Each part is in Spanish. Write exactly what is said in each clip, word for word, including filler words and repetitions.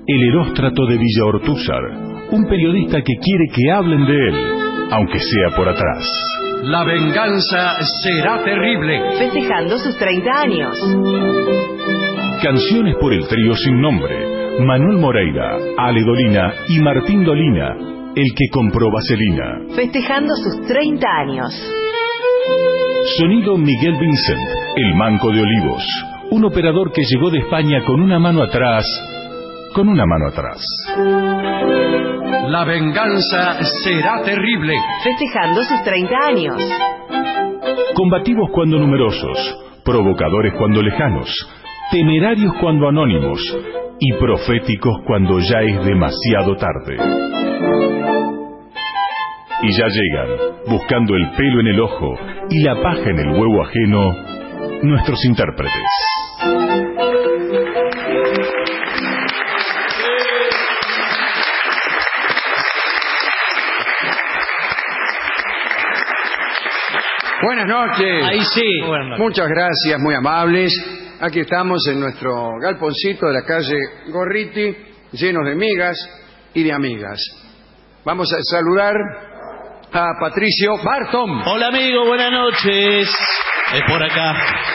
El Heróstrato de Villa Ortúzar, un periodista que quiere que hablen de él, aunque sea por atrás. La venganza será terrible. Festejando sus treinta años. Canciones por el trío sin nombre. Manuel Moreira, Ale Dolina y Martín Dolina, el que compró vaselina. Festejando sus treinta años. Sonido Miguel Vincent, el Manco de Olivos. Un operador que llegó de España con una mano atrás. Con una mano atrás. La venganza será terrible. Festejando sus treinta años. Combativos cuando numerosos, provocadores cuando lejanos, temerarios cuando anónimos y proféticos cuando ya es demasiado tarde. Y ya llegan, buscando el pelo en el ojo y la paja en el huevo ajeno, nuestros intérpretes. Buenas noches. Ahí sí. Buenas noches. Muchas gracias, muy amables. Aquí estamos en nuestro galponcito de la calle Gorriti, llenos de migas y de amigas. Vamos a saludar a Patricio Bartom. Hola amigo, buenas noches. Es por acá.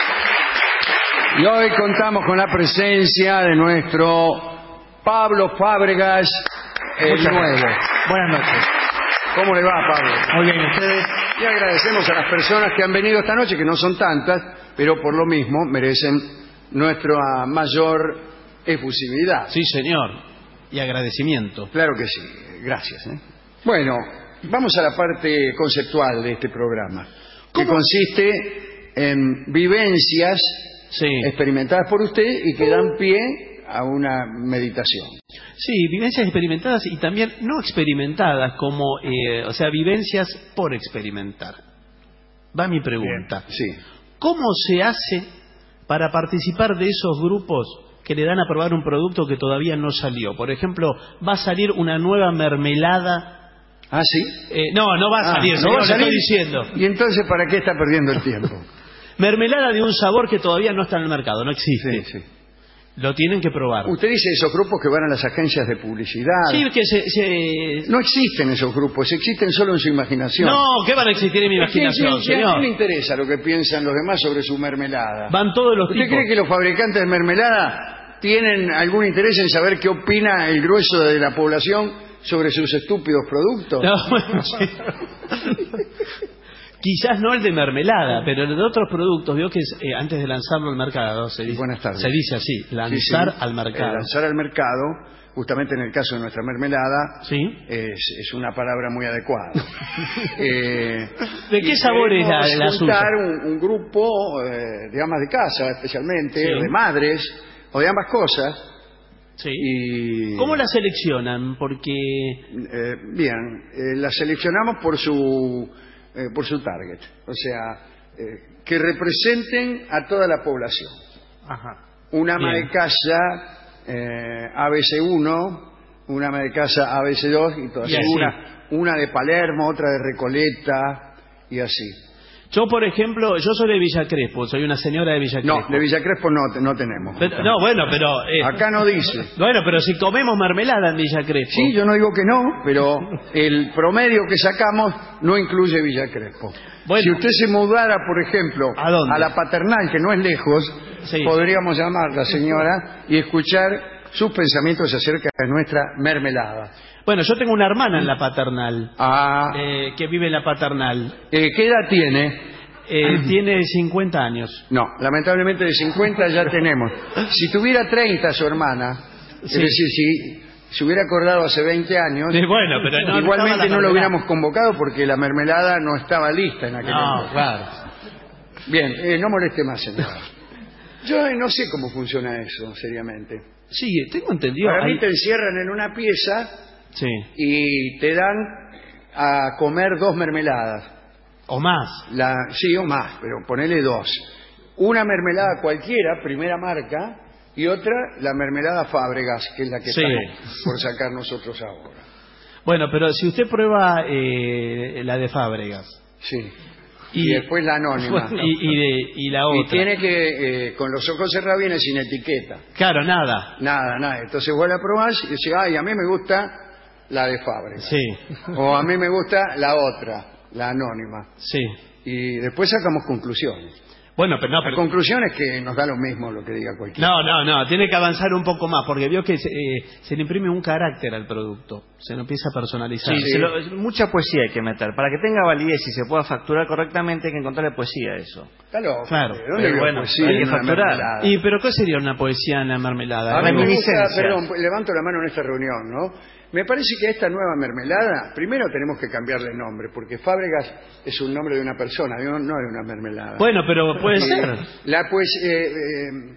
Y hoy contamos con la presencia de nuestro Pablo Fábregas, el nuevo. Buenas noches. ¿Cómo le va, Pablo? Muy bien, ¿ustedes? Y agradecemos a las personas que han venido esta noche, que no son tantas, pero por lo mismo merecen nuestra mayor efusividad. Sí, señor. Y agradecimiento. Claro que sí. Gracias. ¿eh? Bueno, vamos a la parte conceptual de este programa, que consiste en vivencias sí. experimentadas por usted y que dan pie a una meditación. Sí, vivencias experimentadas y también no experimentadas, como, eh, o sea, vivencias por experimentar. Va mi pregunta. Bien, sí. ¿Cómo se hace para participar de esos grupos que le dan a probar un producto que todavía no salió? Por ejemplo, va a salir una nueva mermelada. ¿Ah, sí? Eh, no, no va a salir, ah, señor, ¿no va a salir? le estoy diciendo. ¿Y entonces para qué está perdiendo el tiempo? Mermelada de un sabor que todavía no está en el mercado, no existe. Sí, sí. Lo tienen que probar. Usted dice esos grupos que van a las agencias de publicidad. Sí, que se, se... No existen esos grupos, existen solo en su imaginación. No, ¿qué van a existir en mi imaginación, ¿Qué, qué, señor? ¿A quién le interesa lo que piensan los demás sobre su mermelada? Van todos los ¿Usted tipos. cree que los fabricantes de mermelada tienen algún interés en saber qué opina el grueso de la población sobre sus estúpidos productos? No, bueno, sí. Quizás no el de mermelada, pero el de otros productos. Veo que eh, antes de lanzarlo al mercado, se dice, Buenas tardes. se dice así, lanzar Sí, sí. al mercado. Eh, lanzar al mercado, justamente en el caso de nuestra mermelada, ¿Sí? es, es una palabra muy adecuada. eh, ¿De qué sabor es la, la suya? juntar un, un grupo eh, de amas de casa, especialmente, Sí. de madres, o de ambas cosas. Sí. Y, ¿Cómo la seleccionan? Porque... eh, bien, eh, la seleccionamos por su... Eh, por su target, o sea, eh, que representen a toda la población. Ajá. Una ama Bien. de casa eh, A B C uno, una ama de casa A B C dos y todas. Y así. Una, una de Palermo, otra de Recoleta y así. Yo, por ejemplo, yo soy de Villa Crespo, soy una señora de Villa Crespo. No, de Villa Crespo no, no tenemos. Pero, no, bueno, pero... eh, Acá no dice. Bueno, pero si comemos mermelada en Villa Crespo... Sí, yo no digo que no, pero el promedio que sacamos no incluye Villa Crespo. Bueno. Si usted se mudara, por ejemplo, ¿A dónde? la Paternal, que no es lejos, Sí. podríamos llamarla, señora, y escuchar sus pensamientos acerca de nuestra mermelada. Bueno, yo tengo una hermana en la Paternal, Ah, eh, que vive en la Paternal. eh, ¿qué edad tiene? Eh, tiene cincuenta años. No, lamentablemente de cincuenta ya tenemos. Si tuviera treinta su hermana, Sí. es decir, si se hubiera acordado hace veinte años, Sí, bueno, pero no, igualmente no no lo mermelada. hubiéramos convocado porque la mermelada no estaba lista en aquel No, momento. claro. Bien, eh, no moleste más, señora. Yo eh, no sé cómo funciona eso, seriamente. Sí, tengo entendido. Para mí hay- te encierran en una pieza Sí, y te dan a comer dos mermeladas. o más. La, sí, o más, pero ponele dos. Una mermelada cualquiera, primera marca, y otra, la mermelada Fábregas, que es la que Sí. estamos por sacar nosotros ahora. Bueno, pero si usted prueba eh, la de Fábregas, Sí. y, y después la anónima. Y, y, de, y la otra. Y tiene que, eh, con los ojos cerrados, viene sin etiqueta. Claro, nada. Nada, nada. Entonces vos la probás y decís, ay, a mí me gusta la de Fábregas. Sí. O a mí me gusta la otra, la anónima. Sí. Y después sacamos conclusiones. Bueno, pero no, La pero... conclusión es que nos da lo mismo lo que diga cualquiera. No, no, no, tiene que avanzar un poco más, porque vio que se, eh, se le imprime un carácter al producto, se lo empieza a personalizar. Sí, Sí. se lo- mucha poesía hay que meter. Para que tenga validez y se pueda facturar correctamente hay que encontrarle poesía a eso. Está loco. Claro. ¿De dónde Eh, vio bueno, poesía hay que en una facturar. mermelada? ¿Y pero qué sería una poesía en la mermelada? A mí me gusta, Reminiscencias. perdón, levanto la mano en esta reunión, ¿no? Me parece que a esta nueva mermelada, primero tenemos que cambiarle el nombre, porque Fábregas es un nombre de una persona, no no de una mermelada. Bueno, pero puede Eh, ser. La pues eh, eh,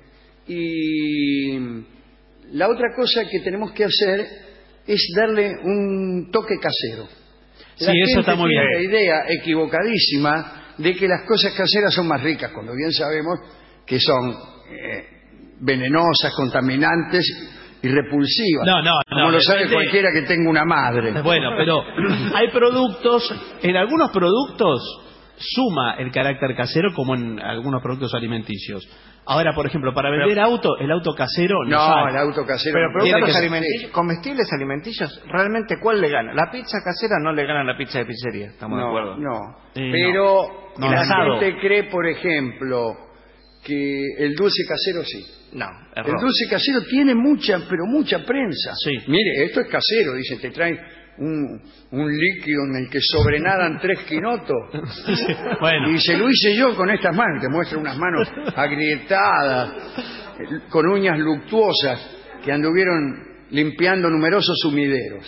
y la otra cosa que tenemos que hacer es darle un toque casero. Sí, La eso gente está muy tiene bien. la idea equivocadísima de que las cosas caseras son más ricas, cuando bien sabemos que son eh, venenosas, contaminantes y repulsivas. No, no, como no, lo sabe depende- cualquiera que tenga una madre. Bueno, pero hay productos, en algunos productos suma el carácter casero como en algunos productos alimenticios. Ahora, por ejemplo, para vender auto, el auto casero no, No, sale. el auto casero. Pero no. Tiene productos que- alimenticios, comestibles alimenticios, ¿realmente cuál le gana? La pizza casera no le gana a la pizza de pizzería, estamos de No, acuerdo. no. Eh, Pero no. la El asado. gente cree, por ejemplo, que el dulce casero sí. No, El error. dulce casero tiene mucha, pero mucha prensa. Sí. Mire, esto es casero, dice, te traen un, un líquido en el que sobrenadan tres quinotos. Bueno, Y se lo hice yo con estas manos, te muestra unas manos agrietadas, eh, con uñas luctuosas, que anduvieron limpiando numerosos sumideros.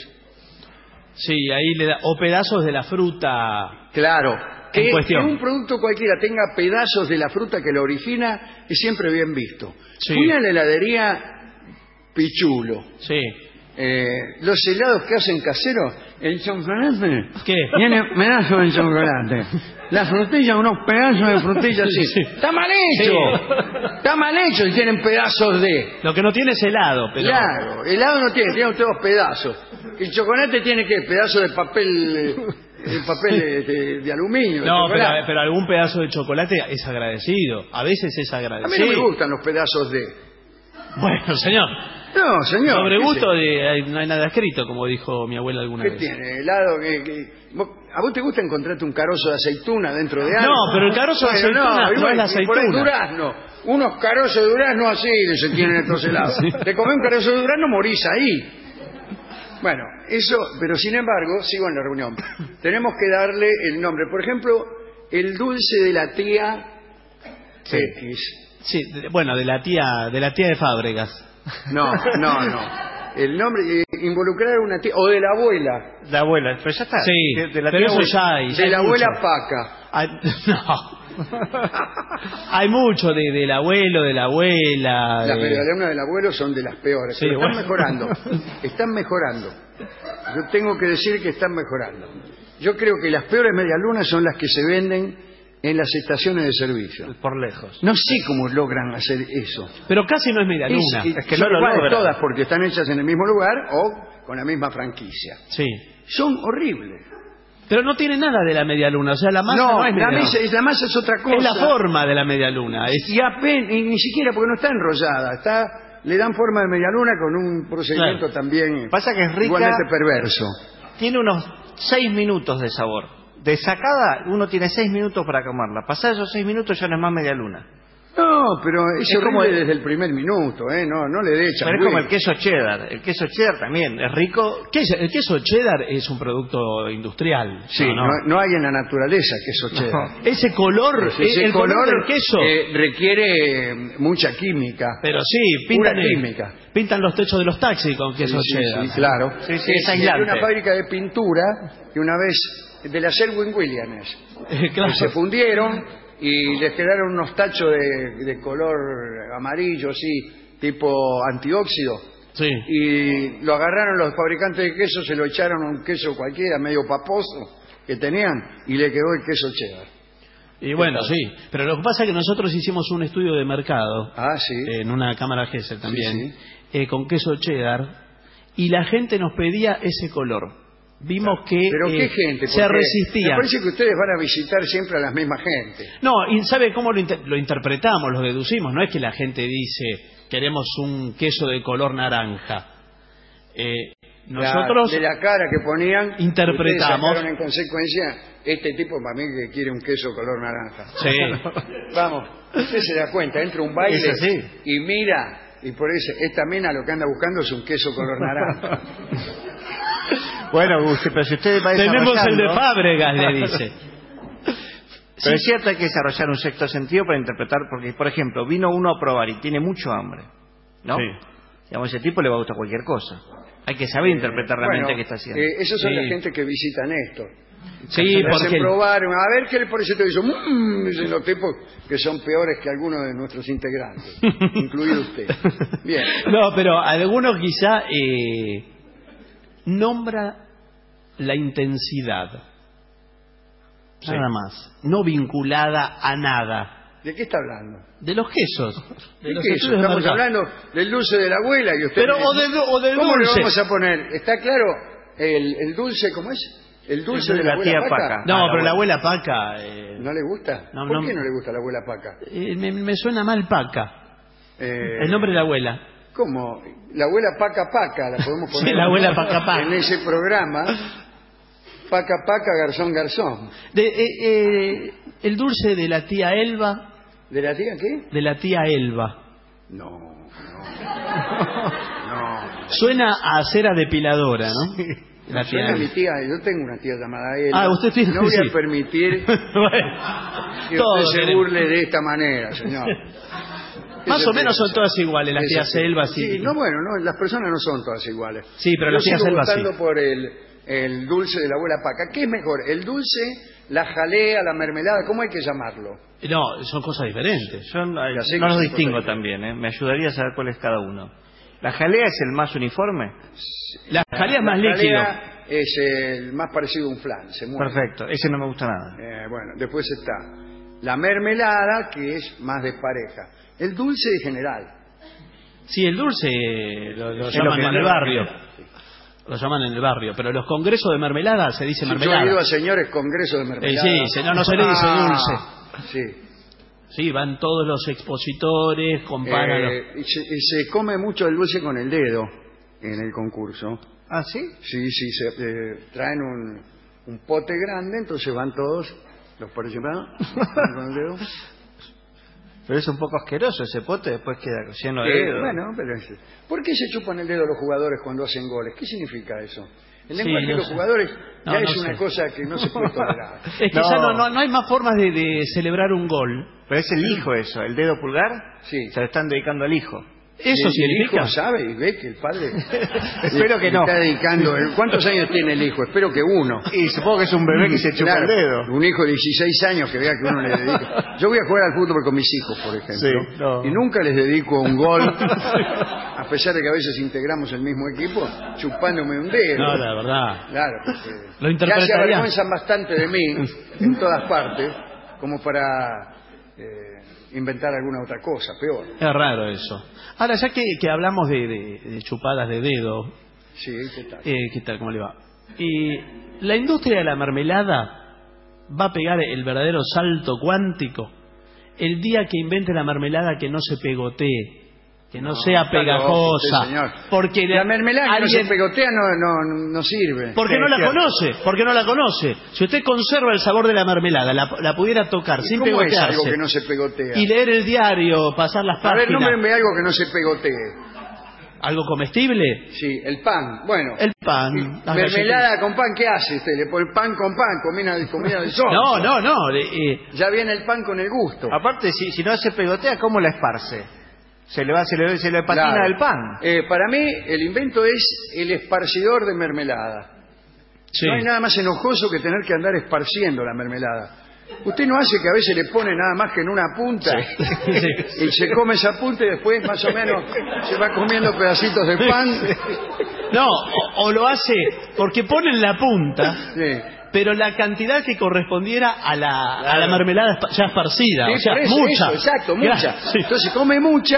sí, ahí le da, o pedazos de la fruta. Claro, que, En que cuestión. un producto cualquiera tenga pedazos de la fruta que lo origina es siempre bien visto. Sí. Fui a la heladería Pichulo. Sí. Eh, los helados que hacen caseros, el chocolate ¿Qué? tiene pedazos de chocolate. La frutilla, unos pedazos de frutilla así. Sí. Está mal hecho. Está mal hecho y tienen pedazos de. Lo que no tiene es helado, pero... Claro, helado no tiene, tiene todos pedazos. El chocolate tiene que pedazos de papel, eh, de papel de, de- de aluminio. de No, pero, chocolate. pero algún pedazo de chocolate es agradecido. A veces es A mí agradecido. no me gustan los pedazos de. Bueno, señor. No, señor. Sobre ¿qué gusto sé? de- hay- no hay nada escrito, como dijo mi abuela alguna ¿Qué vez. tiene? Helado que, que- vos- ¿A vos te gusta encontrarte un carozo de aceituna dentro de algo? No, pero el carozo de Bueno, aceituna no igual, es la y por ahí aceituna. durazno. Unos carozos de durazno así se tienen estos helados. Te comés un carozo de durazno, morís ahí. Bueno, eso, pero sin embargo, sigo en la reunión. Tenemos que darle el nombre. Por ejemplo, el dulce de la tía X. Sí, de- bueno, de la tía de la tía de Fábregas. No, no, no. El nombre, eh, involucrar a una tía, o de la abuela. La abuela, pero ya está. Sí, de, de la pero tía eso abuela. ya hay. ya De hay la abuela mucho. Paca. Hay, no. Hay mucho de, del abuelo, de la abuela. Las de- medialunas del abuelo son de las peores, Sí, pero están bueno. mejorando. Están mejorando. Yo tengo que decir que están mejorando. Yo creo que las peores medialunas son las que se venden en las estaciones de servicio. Por lejos. No sé cómo logran hacer eso. Pero casi no es media luna. Es, Es que son no lo iguales logran. todas porque están hechas en el mismo lugar o con la misma franquicia. Sí. Son horribles. Pero no tiene nada de la media luna. O sea, la masa no, No, es la, media masa, luna. la masa es otra cosa. Es la forma de la media luna. Es... Y, apen- y ni siquiera porque no está enrollada, está, le dan forma de media luna con un procedimiento Claro. también Pasa que es rica. igualmente perverso. Tiene unos seis minutos de sabor. De sacada, uno tiene seis minutos para comerla. Pasar esos seis minutos ya no es más media luna. No, pero es, Es horrible como el- desde el primer minuto, ¿eh? No, no le dé Pero es como el queso cheddar. El queso cheddar también es rico. ¿Qué es? El queso cheddar es un producto industrial. Sí, No, no, no. no hay en la naturaleza queso cheddar. Ese color, Ese el color, del queso. eh, requiere eh, mucha química. Pero sí, Pura pintan, el- química. pintan los techos de los taxis con queso Sí, sí, cheddar. sí, claro. Sí, sí, es Eh, aislante. Hay una fábrica de pintura que una vez, de la Sherwin Williams, Eh, claro. que se fundieron y les quedaron unos tachos de, de color amarillo, así, tipo antióxido. Sí. Y lo agarraron los fabricantes de queso, se lo echaron a un queso cualquiera, medio paposo, que tenían, y le quedó el queso cheddar. Y bueno, sí. Pero lo que pasa es que nosotros hicimos un estudio de mercado Ah, sí. en una cámara Gesell también, Sí, eh, con queso cheddar, y la gente nos pedía ese color. vimos que Pero eh, qué gente, se porque resistían. Me parece que ustedes van a visitar siempre a la misma gente. No, y ¿sabe cómo lo, inter- lo interpretamos, lo deducimos? No es que la gente dice, queremos un queso de color naranja. Eh, nosotros La- de la cara que ponían, interpretamos. ustedes sacaron en consecuencia, este tipo para mí que quiere un queso color naranja. Sí. Vamos, usted se da cuenta, entra a un baile Es así. y mira, y por eso esta mina lo que anda buscando es un queso color naranja. Bueno, usted, pero si usted va Tenemos el de desarrollando- Fábregas, le dice. Pero es cierto, hay que desarrollar un sexto sentido para interpretar, porque, por ejemplo, vino uno a probar y tiene mucho hambre, ¿no? Sí. Digamos, a ese tipo le va a gustar cualquier cosa. Hay que saber interpretar realmente Bueno, qué está haciendo. eh, esos son Sí. la gente que visitan esto. Sí, Le hacen porque probar, a ver qué le parece todo eso. Mmm, dicen los tipos que son peores que algunos de nuestros integrantes, incluido usted. Bien. no, pero alguno quizá eh, nombra la intensidad, Sí. nada más, no vinculada a nada. ¿De qué está hablando? De los quesos. De ¿De los qué estudios eso? de Estamos mercado. hablando del dulce de la abuela y usted. Pero, me- o de- o del ¿Cómo dulce. le vamos a poner? ¿Está claro el, el dulce, cómo es? El dulce El de de la la abuela tía Paca. Paca. No, Ah, la pero la abuela. abuela Paca... eh, ¿No le gusta? No, ¿Por no- qué no le gusta la abuela Paca? eh, me, me suena mal Paca. Eh, El nombre de la abuela. ¿Cómo? La abuela Paca Paca, la podemos poner Sí, la abuela Paca Paca. en ese programa. Paca Paca, Garzón Garzón. De, eh, eh, el dulce de la tía Elba. ¿De la tía qué? De la tía Elba. No, no. No. Suena a cera depiladora, ¿no? La tía Suena a mi Elba. tía, yo tengo una tía llamada Elba. Ah, usted tiene- No voy sí. a permitir Bueno, que todos usted se tenemos. burle de esta manera, señor. ¿Qué Más se o menos piensa? son todas iguales, las ¿Qué tías se piensa? Elba, sí. Sí, no, bueno, no, las personas no son todas iguales. Sí, pero Yo las tías sigo Elba sí. votando por el, el dulce de la abuela Paca. ¿Qué es mejor, el dulce, la jalea, la mermelada? ¿Cómo hay que llamarlo? No, son cosas diferentes. Yo no, Ya sé que no los son distingo cosas también, ¿eh? Me ayudaría a saber cuál es cada uno. ¿La jalea es el más uniforme? La jalea es más La líquido. jalea es el más parecido a un flan, se mueve. Perfecto, ese no me gusta nada. Eh, bueno, después está la mermelada, que es más de pareja. El dulce en general. Sí, el dulce lo, lo Es llaman lo que en el más- barrio. Lo llaman en el barrio. Pero los congresos de mermelada se dice Sí, yo he mermelada. ido a señores congresos de Eh, mermelada. sí, se- no, no se le dice Ah, dulce. Sí. Sí, van todos los expositores, comparan los- Eh, y, se, y se come mucho el dulce con el dedo en el concurso. ¿Ah, sí? Sí, sí, se eh, traen un, un pote grande, entonces van todos los participantes van con el dedo. Pero es un poco asqueroso ese pote, después queda lleno de Eh, dedos. bueno, pero es- ¿por qué se chupan el dedo los jugadores cuando hacen goles? ¿Qué significa eso? El Sí, lenguaje de no los sé. jugadores No, ya no es una sé. cosa que no se puede tolerar. Es que No. ya no, no, no hay más formas de, de celebrar un gol. Pero es el hijo eso, el dedo pulgar. Sí. Se lo están dedicando al hijo. Eso Y el significa... hijo sabe y ve que el padre Espero que le no. está dedicando. ¿Cuántos años tiene el hijo? Espero que uno. Y supongo que es un bebé que se chupa Claro, el dedo. un hijo de dieciséis años que vea que uno le dedica. Yo voy a jugar al fútbol con mis hijos, por ejemplo, Sí, no. y nunca les dedico un gol, a pesar de que a veces integramos el mismo equipo, chupándome un dedo. No, la verdad. Claro, porque Lo ya se interpretaría. avergüenzan bastante de mí en todas partes, como para eh, inventar alguna otra cosa, peor. Es raro eso. Ahora, ya que, que hablamos de, de- de chupadas de dedo, Sí, ¿qué tal? eh, ¿qué tal? ¿Cómo le va? Y la industria de la mermelada va a pegar el verdadero salto cuántico el día que invente la mermelada que no se pegotee, que no, sea está loco pegajosa. usted, señor. Porque La mermelada que no alguien- se pegotea no, no, no sirve. porque Sí, no la cierto. conoce, porque no la conoce. Si usted conserva el sabor de la mermelada, la, la pudiera tocar ¿Y sin ¿Cómo es algo pegotearse que no se pegotea? y leer el diario, pasar las A ver, páginas, nómbreme algo que no se pegotee. algo comestible, Sí, el pan. Bueno, el pan, las mermelada con pan, ¿qué hace usted? Le pone pan con pan, comida, comida de sol. galletas. No, no, no. eh, eh, Ya viene el pan con el gusto. Aparte, si, si no se pegotea, ¿cómo la esparce? Se le va, se le, se le patina Claro. el pan. Eh, para mí, el invento es el esparcidor de mermelada. sí. No hay nada más enojoso que tener que andar esparciendo la mermelada. Usted no hace que a veces le pone nada más que en una punta Sí. y se come esa punta y después más o menos se va comiendo pedacitos de pan. No, o, o lo hace porque ponen la punta, Sí. pero la cantidad que correspondiera a la, a la mermelada espa- ya esparcida. Sí, o sea, por eso, mucha. eso, exacto, Claro, mucha. sí. Entonces come mucha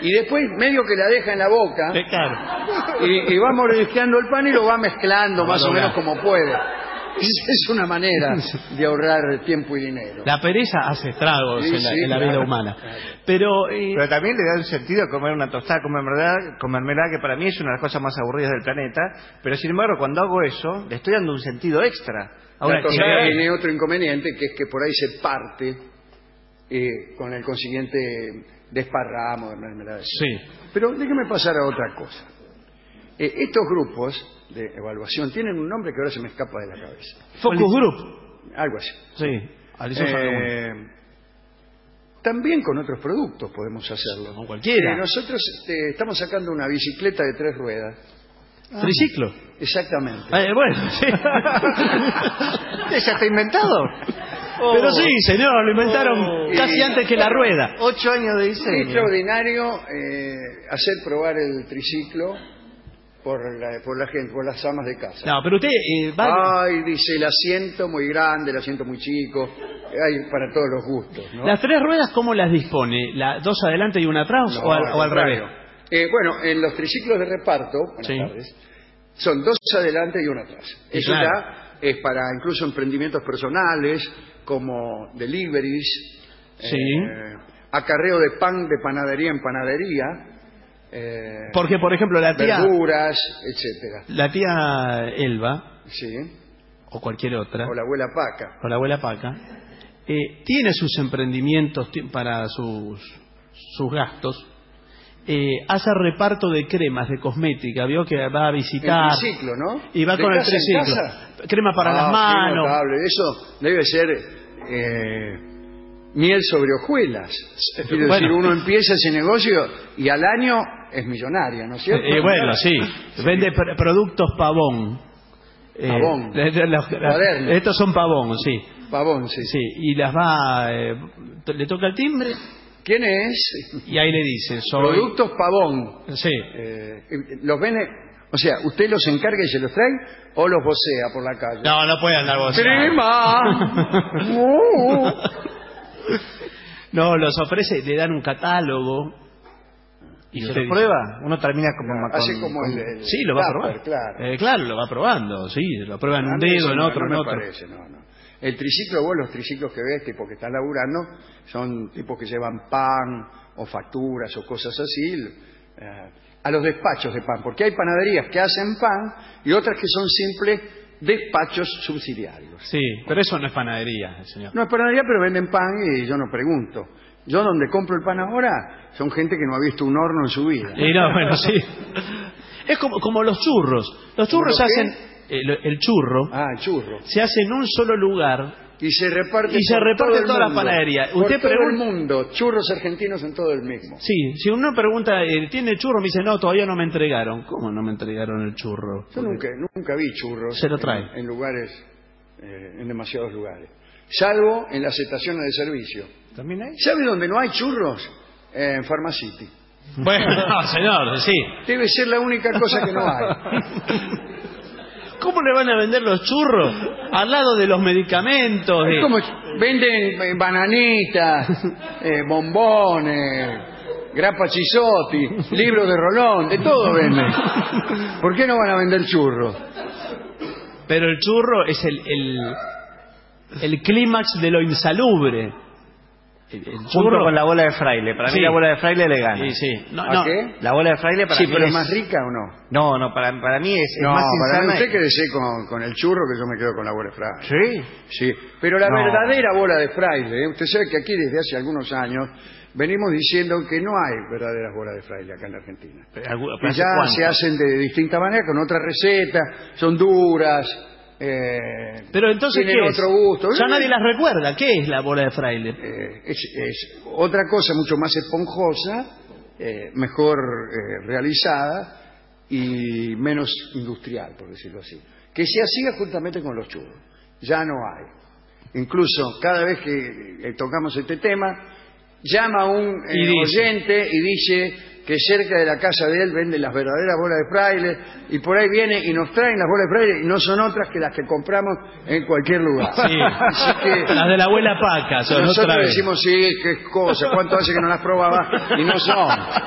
y después medio que la deja en la boca Eh, claro. y, y va mordisqueando el pan y lo va mezclando No, más no, o menos no. como puede. Es, es una manera de ahorrar tiempo y dinero. La pereza hace estragos Sí, en la, sí, en la claro. vida humana. Pero, eh, Pero también le da un sentido comer una tostada con mermelada, con mermelada, que para mí es una de las cosas más aburridas del planeta. Pero sin embargo, cuando hago eso, le estoy dando un sentido extra. Ahora, la tostada que- tiene otro inconveniente, que es que por ahí se parte eh, con el consiguiente desparramo de mermelada. sí. Pero déjeme pasar a otra cosa. Eh, estos grupos de evaluación tienen un nombre que ahora se me escapa de la cabeza. Focus Group. Algo así. Sí. Alicia sabe uno. Eh, también con otros productos podemos hacerlo. Con cualquiera. Eh, nosotros este, estamos sacando una bicicleta de tres ruedas. Triciclo. Exactamente. Eh, bueno, sí. ¿Ya está inventado? Pero sí, señor, lo inventaron Oh. casi Y- antes que la rueda. Ocho años de Es diseño. extraordinario eh, hacer probar el triciclo por la, por la gente, por las amas de casa. No, pero usted eh, va... Ay, dice, el asiento muy grande, el asiento muy chico, hay para todos los gustos, ¿no? ¿Las tres ruedas cómo las dispone? ¿La, ¿Dos adelante y una atrás No, o al, o al revés? contrario. Eh, bueno, en los triciclos de reparto, buenas Sí. tardes, son dos adelante y uno atrás. Y Eso claro. ya es para incluso emprendimientos personales, como deliveries, Sí. eh, acarreo de pan de panadería en panadería, eh, Porque, por ejemplo, la tía, verduras, etcétera. la tía Elba, Sí. o cualquier otra, O la abuela Paca. o la abuela Paca, eh, tiene sus emprendimientos ti- para sus, sus gastos. Eh, hace reparto de cremas, de cosmética, vio que va a visitar El triciclo, ¿no? y va ¿De con el casa en triciclo. casa? Crema para Ah, las qué manos. notable. Eso debe ser eh, miel sobre hojuelas. Quiero Bueno. decir, uno empieza ese negocio y al año es millonaria, ¿no es cierto? Eh, bueno, sí. Vende pr- productos Pavón. Eh, Pavón. de- de- los- Cuadernos. estos son Pavón, sí. Pavón, sí. Sí, y las va, eh, le toca el timbre ¿Quién es? y ahí le dice, soy... Productos Pavón. Sí. Eh, los vende, o sea, ¿usted los encarga y se los trae o los vocea por la calle? No, no puede andar vos. ¡Crema! Uh. No, los ofrece, le dan un catálogo. ¿Y usted se lo dice- prueba? Uno termina como... con- Hace como con- el, el Sí, lo va a tupper, probar. Claro. Eh, claro, lo va probando, sí, lo prueba en A un mí eso dedo, en no- otro, no en me otro. parece, no, no. El triciclo, vos los triciclos que ves, tipo que están laburando, son tipos que llevan pan o facturas o cosas así, eh, a los despachos de pan, porque hay panaderías que hacen pan y otras que son simples despachos subsidiarios. Sí, pero eso no es panadería, señor. No es panadería, pero venden pan y yo no pregunto. Yo donde compro el pan ahora son gente que no ha visto un horno en su vida. Y no, bueno, sí. Es como, como los churros. Los churros ¿Cómo se qué? hacen, el, el churro Ah, el churro. se hace en un solo lugar. Y se reparte Y se por reparte todo el toda la mundo. panadería. Por Usted todo el pregunta- mundo. Churros argentinos en todo el mismo. Sí, si uno pregunta, eh, ¿tiene churro? Me dice, no, todavía no me entregaron. ¿Cómo no me entregaron el churro? Yo nunca, nunca vi churros Se lo trae. En, en lugares, eh, en demasiados lugares. Salvo en las estaciones de servicio. ¿También hay? ¿Sabe dónde no hay churros? Eh, en Pharmacity. Bueno, no, señor, sí. Debe ser la única cosa que no hay. ¿Cómo le van a vender los churros al lado de los medicamentos? de- Es como venden eh, bananitas, eh, bombones, grappa chisotti, libros de Rolón, de todo venden. ¿Por qué no van a vender churros? Pero el churro es el, el, el clímax de lo insalubre. El, el Junto churro con la bola de fraile. Para Sí. mí la bola de fraile le gana. Sí, sí. No, ¿A no. qué? La bola de fraile para Sí, mí pero es... es más rica o no? No, no, para, para mí es, es No, más para mí insana. usted quédese con, con el churro que yo me quedo con la bola de fraile. Sí. Sí, pero la No. verdadera bola de fraile, ¿eh? Usted sabe que aquí desde hace algunos años venimos diciendo que no hay verdaderas bolas de fraile acá en la Argentina. Algu- Que ¿hace ya cuánto? se hacen de distinta manera, con otra receta, son duras, eh, Pero entonces, tienen ¿qué es? otro gusto. Ya nadie las recuerda. ¿Qué es la bola de fraile? Eh, es, es otra cosa mucho más esponjosa, eh, mejor eh, realizada y menos industrial, por decirlo así. Que se hacía justamente con los churros. Ya no hay. Incluso cada vez que eh, tocamos este tema, llama un eh, Y dice. oyente y dice que cerca de la casa de él venden las verdaderas bolas de fraile y por ahí viene y nos traen las bolas de fraile y no son otras que las que compramos en cualquier lugar. Sí. Así que Las de la abuela Paca, son otra nosotros vez. decimos, sí, qué cosa, cuánto hace que no las probaba y no son.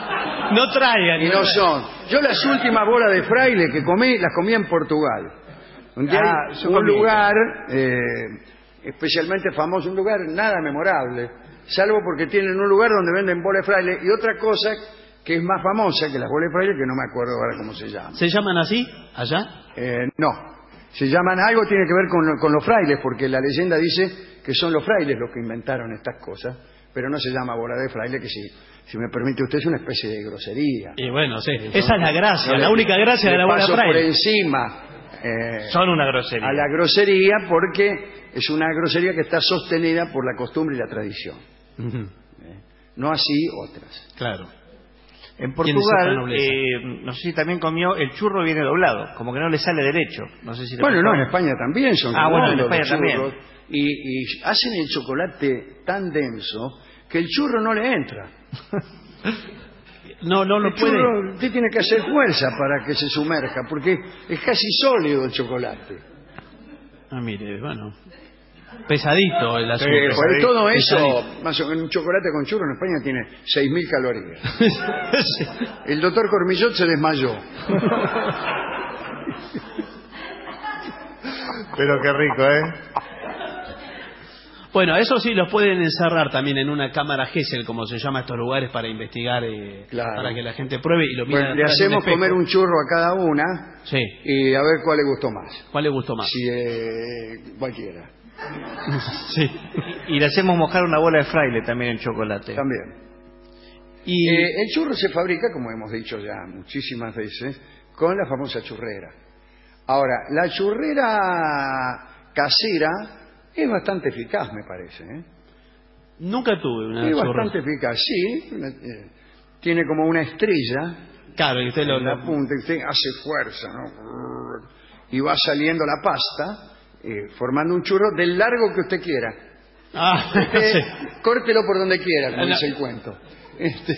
No traigan. Y no son. Yo las últimas bolas de fraile que comí, las comí en Portugal. Donde Ah, hay yo un comí. lugar eh, especialmente famoso, un lugar nada memorable, salvo porque tienen un lugar donde venden bolas de fraile y otra cosa que es más famosa que las bolas de fraile, que no me acuerdo ahora cómo se llama. ¿Se llaman así allá? Eh, no, se llaman, algo tiene que ver con, con los frailes, porque la leyenda dice que son los frailes los que inventaron estas cosas, pero no se llama bola de fraile, que si, si me permite usted es una especie de grosería. Y bueno, sí. Esa es la gracia, Yo la le- única gracia de le la bola de paso por fraile. encima eh, Son una grosería. a la grosería, porque es una grosería que está sostenida por la costumbre y la tradición. Ujú. ¿eh? No así otras. Claro. En ¿Quién es esta Portugal, nobleza? eh, no sé si también comió, el churro viene doblado, como que no le sale derecho. No sé si le Bueno, no, pasó. en España también son Ah, bueno, en redondos España los también. churros, Y, y hacen el chocolate tan denso que el churro no le entra. No, no lo El puede. churro, usted tiene que hacer fuerza para que se sumerja, porque es casi sólido el chocolate. Ah, mire, bueno. Pesadito el asunto. Eh, por todo eso, Pesadito. más o menos, un chocolate con churro en España tiene seis mil calorías. El doctor Cormillot se desmayó. Pero qué rico, ¿eh? Bueno, eso sí los pueden encerrar también en una cámara Gesell, como se llama estos lugares, para investigar, eh, Claro. para que la gente pruebe y lo mire. Bueno, le atrás de un hacemos espejo. comer un churro a cada una Sí. y a ver cuál le gustó más. ¿Cuál le gustó más? Si eh, cualquiera. Sí. Y le hacemos mojar una bola de fraile también en chocolate. También. Y Eh, el churro se fabrica, como hemos dicho ya muchísimas veces, con la famosa churrera. Ahora, la churrera casera es bastante eficaz, me parece. ¿eh? nunca tuve una Es churra. bastante eficaz, sí. una- eh, tiene como una estrella Claro, y usted lo, en la lo- punta y usted hace fuerza, ¿no? Y va saliendo la pasta, eh, formando un churro del largo que usted quiera. Ah, Usted, sí. córtelo por donde quiera, como No. dice el cuento. Este,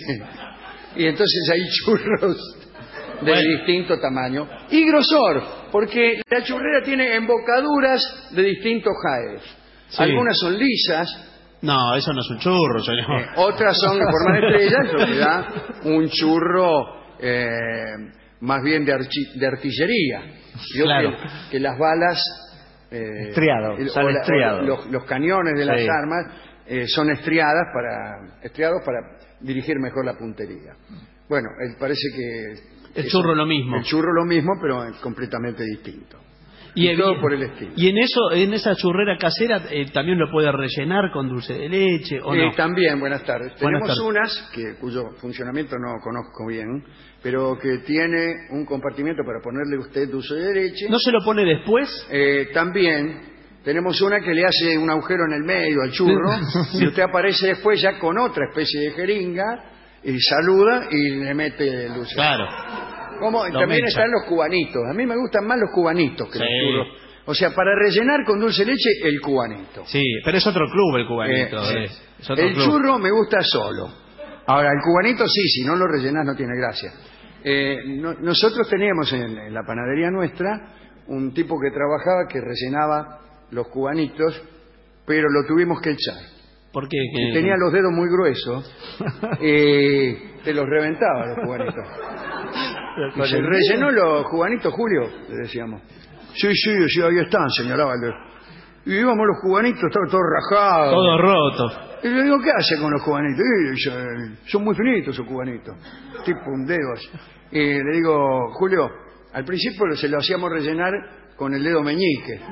y entonces hay churros de Bueno. distinto tamaño y grosor, porque la churrera tiene embocaduras de distintos jaez. Sí. Algunas son lisas, No, eso no es un churro, señor. eh, otras son en forma de estrella, eso le da un churro eh, más bien de, archi- de artillería. Yo Claro. que, que las balas... eh, Estriado, el- sale o la- o estriado. los, los cañones de las Sí. armas eh, son estriadas para, estriados para dirigir mejor la puntería. Bueno, él parece que... El eso- churro lo mismo. El churro lo mismo, pero eh, completamente distinto. Y, Y todo y- por el estilo. Y en eso, en esa churrera casera, eh, también lo puede rellenar con dulce de leche o Eh, no. También, buenas tardes. Buenas Tenemos tardes. unas que, cuyo funcionamiento no conozco bien, pero que tiene un compartimiento para ponerle usted dulce de leche. ¿No se lo pone después? Eh, también tenemos una que le hace un agujero en el medio al churro y usted aparece después ya con otra especie de jeringa y saluda y le mete el dulce. Claro. Como, Lo también mecha. están los cubanitos. A mí me gustan más los cubanitos que Sí. los churros. O sea, para rellenar con dulce de leche, el cubanito. Sí, pero es otro club el cubanito. Eh, eh. sí. Es otro El club. churro me gusta solo. Ahora, el cubanito sí, si no lo rellenas no tiene gracia. Eh, no- nosotros teníamos en, en la panadería nuestra un tipo que trabajaba que rellenaba los cubanitos, pero lo tuvimos que echar. ¿Por qué? Y ¿Qué? tenía los dedos muy gruesos, eh, te los reventaba los cubanitos. Y se rellenó los cubanitos, Julio, le decíamos. Sí, sí, sí, ahí están, señalaba el dedo. Y íbamos los cubanitos, estaban todos rajados. Todo roto. Y le digo, ¿qué hace con los cubanitos? Y dice, son muy finitos esos cubanitos, tipo un dedo así. Y le digo, Julio, al principio se lo hacíamos rellenar con el dedo meñique.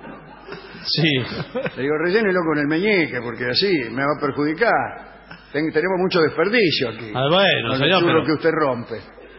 Sí. Le digo, rellénelo con el meñique, porque así me va a perjudicar. Ten- tenemos mucho desperdicio aquí. Ah, bueno, con el señor, churro pero- que usted rompe.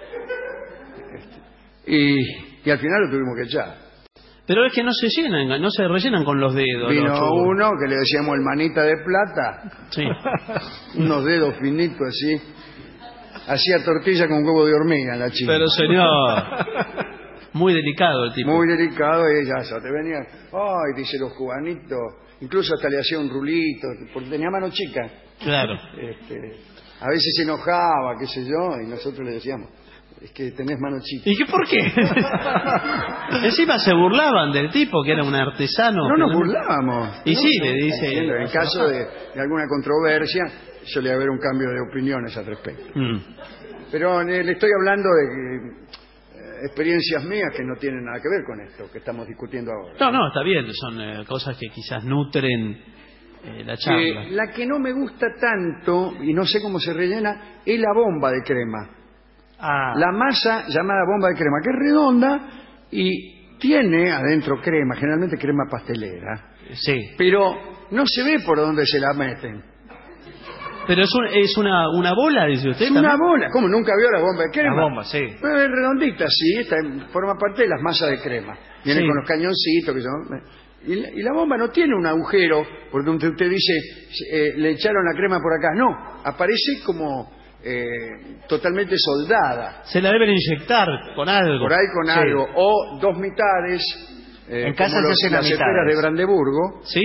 Y, y al final lo tuvimos que echar. Pero es que no se llenan, no se rellenan con los dedos. Vino los churros. uno que le decíamos el manita de plata, Sí. unos dedos finitos así. Hacía tortilla con huevo de hormiga en la China. Pero señor, muy delicado el tipo. Muy delicado, y ella ya te venía, ay, dice los cubanitos, incluso hasta le hacía un rulito, porque tenía mano chica. Claro. Este, a veces se enojaba, qué sé yo, y nosotros le decíamos, es que tenés mano chica. ¿Y qué por qué? Encima se burlaban del tipo que era un artesano. No nos que burlábamos. Y No, sí, no, le dice- entiendo, En caso de, de alguna controversia, suele haber un cambio de opiniones al respecto. Mm. Pero eh, le estoy hablando de eh, experiencias mías que no tienen nada que ver con esto que estamos discutiendo ahora. No, no, está bien, son eh, cosas que quizás nutren eh, la charla. Eh, la que no me gusta tanto, y no sé cómo se rellena, es la bomba de crema. Ah, La masa llamada bomba de crema, que es redonda y tiene adentro crema, generalmente crema pastelera, sí. pero no se ve por dónde se la meten. Pero es, un- es una, una bola, dice usted. Es una también. bola, ¿cómo nunca vio la bomba de crema? La bomba, sí. Pero es redondita, sí, esta forma parte de las masas de crema. Viene Sí. con los cañoncitos que son... Y la, y la bomba no tiene un agujero por donde usted dice, eh, le echaron la crema por acá. No, aparece como eh, totalmente soldada. Se la deben inyectar con algo. Por ahí con Sí. algo. O dos mitades, eh, En casa como se los- hacen las a esferas mitades. de Brandeburgo. ¿Sí?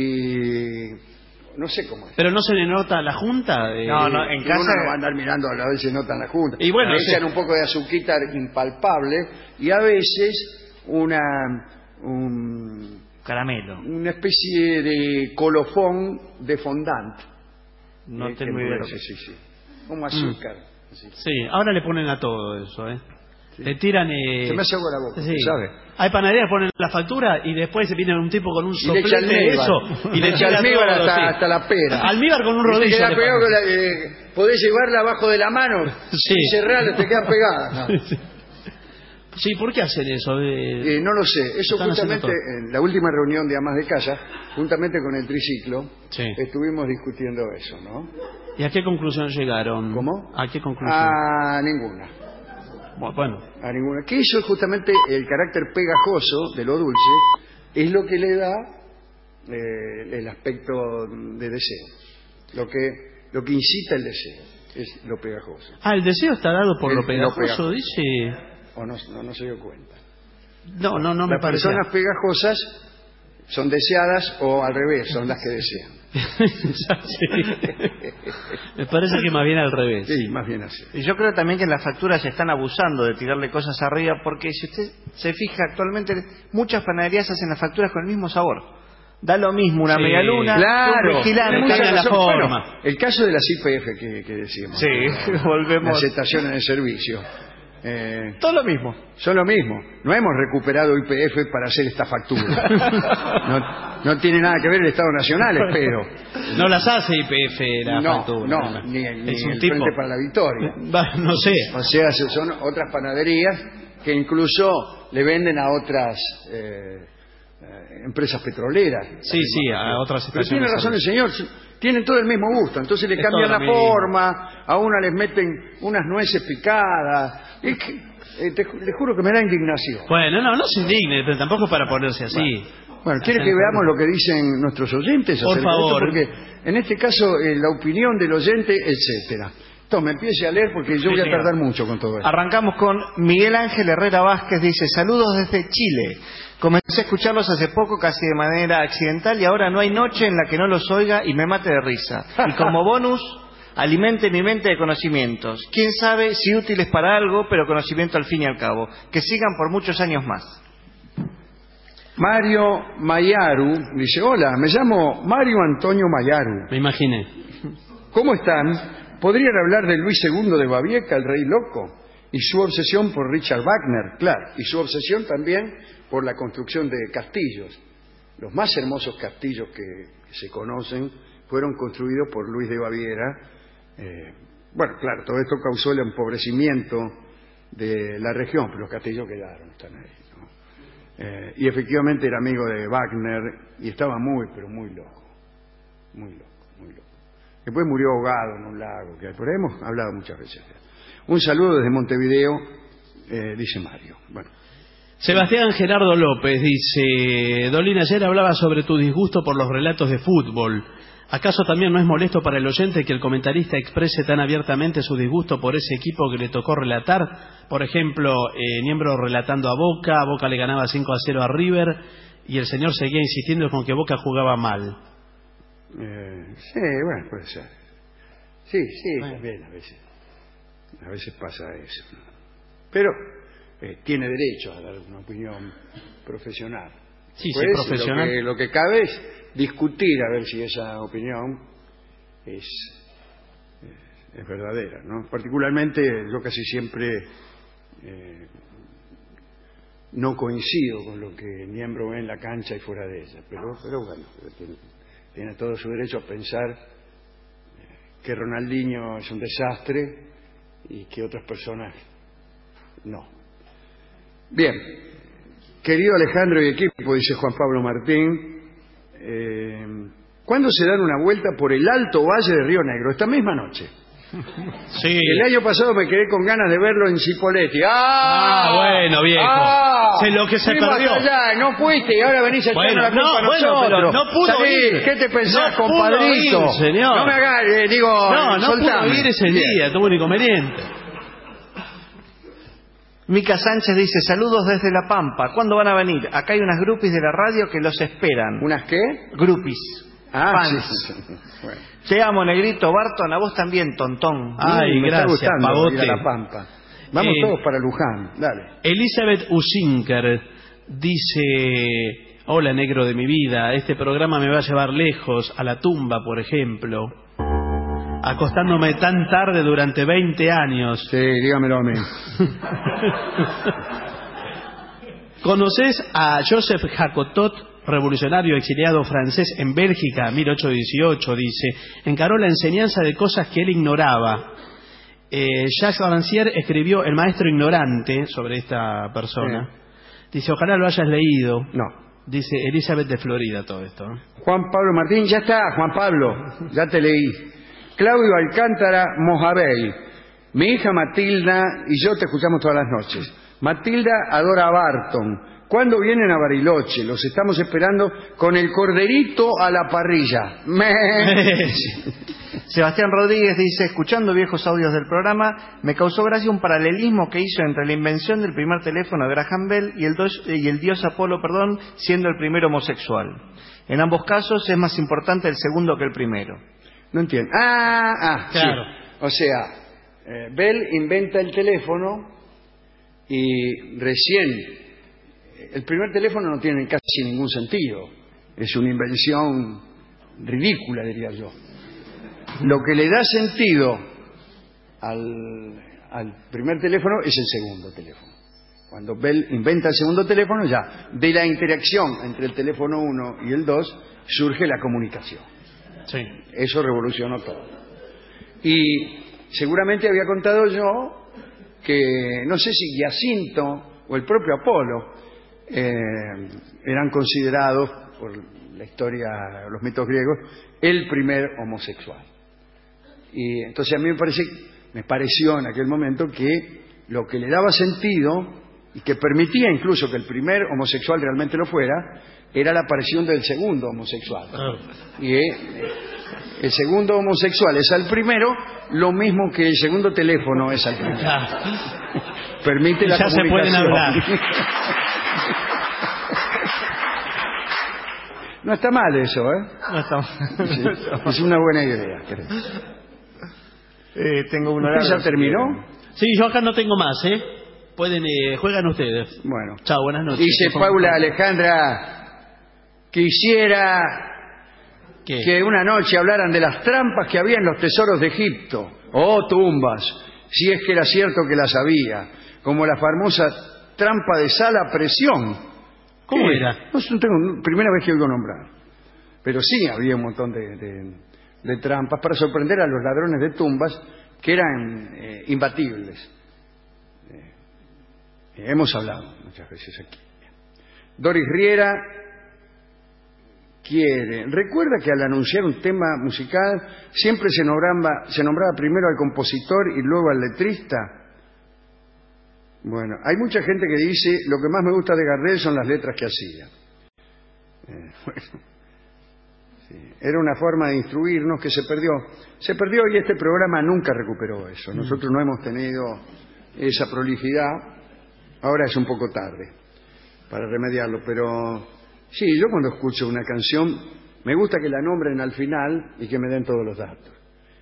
Y no sé cómo es. Pero no se le nota la junta. eh, No, no, en Y casa- uno no va a andar mirando a la vez se notan la junta. Y bueno, le sí. echan un poco de azuquita impalpable y a veces una un- Caramelo. una especie de colofón de fondant. No Eh, tengo que idea. endurece, sí, sí. Como azúcar. así. Sí, ahora le ponen a todo eso, ¿eh? Le tiran... eh, Se me hace agua la boca, sí. ¿sabe? Hay panaderías que ponen la factura y después se viene un tipo con un Y le echa soplete de almíbar. eso y le echa tira almíbar todo, hasta, sí. hasta la pera. Almíbar con un Y te rodillo. queda le pegado ponen. con la- eh, podés llevarla abajo de la mano Sí. y cerrarla, te queda pegada. Sí, ¿por qué hacen eso? Eh, Eh, no lo sé. Eso Están haciendo justamente todo. en la última reunión de amas de casa, juntamente con el triciclo, Sí. estuvimos discutiendo eso, ¿no? ¿Y a qué conclusión llegaron? ¿Cómo? ¿A qué conclusión? A ninguna. Bueno, A ninguna. Que eso es justamente el carácter pegajoso de lo dulce, es lo que le da eh, el aspecto de deseo. Lo que, lo que incita el deseo es lo pegajoso. ah, el deseo está dado por El- lo lo pegajoso, pegajoso. dice. O no, no, no se dio cuenta. No, no, no me Las parece. personas pegajosas son deseadas o al revés, son las que desean. Sí. Me parece que más bien al revés. Sí, más bien así. Y yo creo también que en las facturas se están abusando de tirarle cosas arriba, porque si usted se fija actualmente, muchas panaderías hacen las facturas con el mismo sabor. Da lo mismo una Sí. medialuna, Claro, un vigilante. tiene mucha cambia la razón. forma. Bueno, el caso de las I P F que, que decíamos. Sí, Las volvemos. estaciones de servicio. Eh, Todo lo mismo. son lo mismo. No hemos recuperado I P F para hacer esta factura. No, no tiene nada que ver el Estado Nacional, espero. No las hace I P F la no, factura. no, ni, ni Es un el tipo. Frente para la Victoria. Va, no sé. O sea, se- son otras panaderías que incluso le venden a otras eh, eh, empresas petroleras. Sí, sí, a otras Pero estaciones. tiene de razón el servicio. señor, sí, tienen todo el mismo gusto, entonces le Es cambian todo la lo mismo. forma, a una les meten unas nueces picadas. Es que, eh, te, ju- le juro que me da indignación. Bueno, no, no se indigne, pero tampoco para ponerse así. Bueno, ¿quiere que veamos lo que dicen nuestros oyentes? Por acerca de esto? favor. Porque en este caso, eh, la opinión del oyente, etcétera. Tome, empiece a leer porque yo Sí, voy a señor. tardar mucho con todo esto. Arrancamos con Miguel Ángel Herrera Vázquez, dice, saludos desde Chile. Comencé a escucharlos hace poco, casi de manera accidental, y ahora no hay noche en la que no los oiga y me mate de risa. Y como bonus, alimente mi mente de conocimientos. Quién sabe si útiles para algo, pero conocimiento al fin y al cabo. Que sigan por muchos años más. Mario Mayaru dice, hola, me llamo Mario Antonio Mayaru. Me imaginé. ¿Cómo están? ¿Podrían hablar de Luis segundo de Babieca, el rey loco? Y su obsesión por Richard Wagner, claro. Y su obsesión también por la construcción de castillos. Los más hermosos castillos que, que se conocen fueron construidos por Luis de Baviera. Eh, bueno, claro, todo esto causó el empobrecimiento de la región, pero los castillos quedaron, están ahí, ¿no? Eh, y efectivamente era amigo de Wagner y estaba muy, pero muy loco. Muy loco, muy loco. Después murió ahogado en un lago, que por ahí hemos hablado muchas veces. Un saludo desde Montevideo, eh, dice Mario. Bueno, Sebastián Gerardo López dice, Dolina, ayer hablaba sobre tu disgusto por los relatos de fútbol. ¿Acaso también no es molesto para el oyente que el comentarista exprese tan abiertamente su disgusto por ese equipo que le tocó relatar? Por ejemplo, eh, Niembro relatando a Boca, Boca le ganaba cinco a cero a River y el señor seguía insistiendo con que Boca jugaba mal. eh, sí, bueno, puede ser. Sí, sí, también a veces. A veces pasa eso. Pero eh, tiene derecho a dar una opinión profesional. Sí, sí, Pues, profesional. Lo que, lo que cabe es discutir a ver si esa opinión es, es verdadera, ¿no? Particularmente yo casi siempre eh, no coincido con lo que el miembro ve en la cancha y fuera de ella, pero, pero bueno, tiene, tiene todo su derecho a pensar que Ronaldinho es un desastre y que otras personas no. Bien, querido Alejandro y equipo, dice Juan Pablo Martín, eh, ¿cuándo se dan una vuelta por el Alto Valle de Río Negro? Esta misma noche. Sí. El año pasado me quedé con ganas de verlo en Cipolletti. ¡Ah! Ah, bueno, viejo. ¡Ah! Sé lo que se Fuimos perdió. hasta allá, no fuiste y ahora venís a echarme Bueno, la culpa no, a bueno, nosotros. pero no pudo Salí, ir. ¿qué te pensás, No pudo compadrito? ir, señor. No me hagas, eh, digo, No, no soltame. pudo ir ese Bien. día, tuvo un inconveniente. Mica Sánchez dice, saludos desde La Pampa. ¿Cuándo van a venir? Acá hay unas grupis de la radio que los esperan. ¿Unas qué? Grupis. Ah, Fans. sí, sí, sí. Bueno. Te amo, Negrito. Barton, a vos también, tontón. Ay, Mm, me gracias, está gustando Pavote. ir a La Pampa. Vamos Eh, todos para Luján, dale. Elizabeth Usinker dice, hola negro de mi vida, este programa me va a llevar lejos, a la tumba, por ejemplo. Acostándome tan tarde durante veinte años. Sí, dígamelo a mí. ¿Conoces a Joseph Jacotot, revolucionario exiliado francés en Bélgica, mil ochocientos dieciocho? Dice, encaró la enseñanza de cosas que él ignoraba. Eh, Jacques Rancière escribió El maestro ignorante sobre esta persona. Dice, ojalá lo hayas leído. No. Dice Elizabeth de Florida todo esto. Juan Pablo Martín, ya está, Juan Pablo, ya te leí. Claudio Alcántara Mojavey, mi hija Matilda y yo te escuchamos todas las noches. Matilda adora a Barton. ¿Cuándo vienen a Bariloche? Los estamos esperando con el corderito a la parrilla. Me... Sebastián Rodríguez dice, escuchando viejos audios del programa, me causó gracia un paralelismo que hizo entre la invención del primer teléfono de Graham Bell y el, dos, y el dios Apolo, perdón, siendo el primero homosexual. En ambos casos es más importante el segundo que el primero. No entiendo. Ah, ah, Claro. sí. O sea, eh, Bell inventa el teléfono y recién... El primer teléfono no tiene casi ningún sentido. Es una invención ridícula, diría yo. Lo que le da sentido al, al primer teléfono es el segundo teléfono. Cuando Bell inventa el segundo teléfono, ya de la interacción entre el teléfono uno y el dos surge la comunicación. Sí. Eso revolucionó todo. Y seguramente había contado yo que, no sé si Giacinto o el propio Apolo eh, eran considerados, por la historia, los mitos griegos, el primer homosexual. Y entonces a mí me parece, me pareció en aquel momento que lo que le daba sentido y que permitía incluso que el primer homosexual realmente lo fuera, era la aparición del segundo homosexual. Y eh, el segundo homosexual es al primero, lo mismo que el segundo teléfono es al primero. Permite la ya comunicación. se pueden hablar. No está mal eso, ¿eh? No estamos... Sí, es una buena idea, creo. eh, tengo un ¿Usted ya terminó? Sí, yo acá no tengo más, ¿eh? Pueden, eh, juegan ustedes. Bueno. Chao, buenas noches. Dice Paula Alejandra, quisiera ¿Qué? que una noche hablaran de las trampas que había en los tesoros de Egipto. Oh, tumbas, si es que era cierto que las había, como la famosa trampa de sal a presión. ¿Cómo ¿Qué? era? No, no tengo, primera vez que oigo nombrar. Pero sí había un montón de, de, de trampas para sorprender a los ladrones de tumbas que eran eh, imbatibles. Eh, hemos hablado muchas veces aquí. Doris Riera quiere. Recuerda que al anunciar un tema musical siempre se nombraba, se nombraba primero al compositor y luego al letrista. Bueno, hay mucha gente que dice lo que más me gusta de Gardel son las letras que hacía. Eh, bueno, sí, era una forma de instruirnos que se perdió. Se perdió y este programa nunca recuperó eso. Nosotros no hemos tenido esa prolijidad. Ahora es un poco tarde para remediarlo, pero sí, yo cuando escucho una canción me gusta que la nombren al final y que me den todos los datos.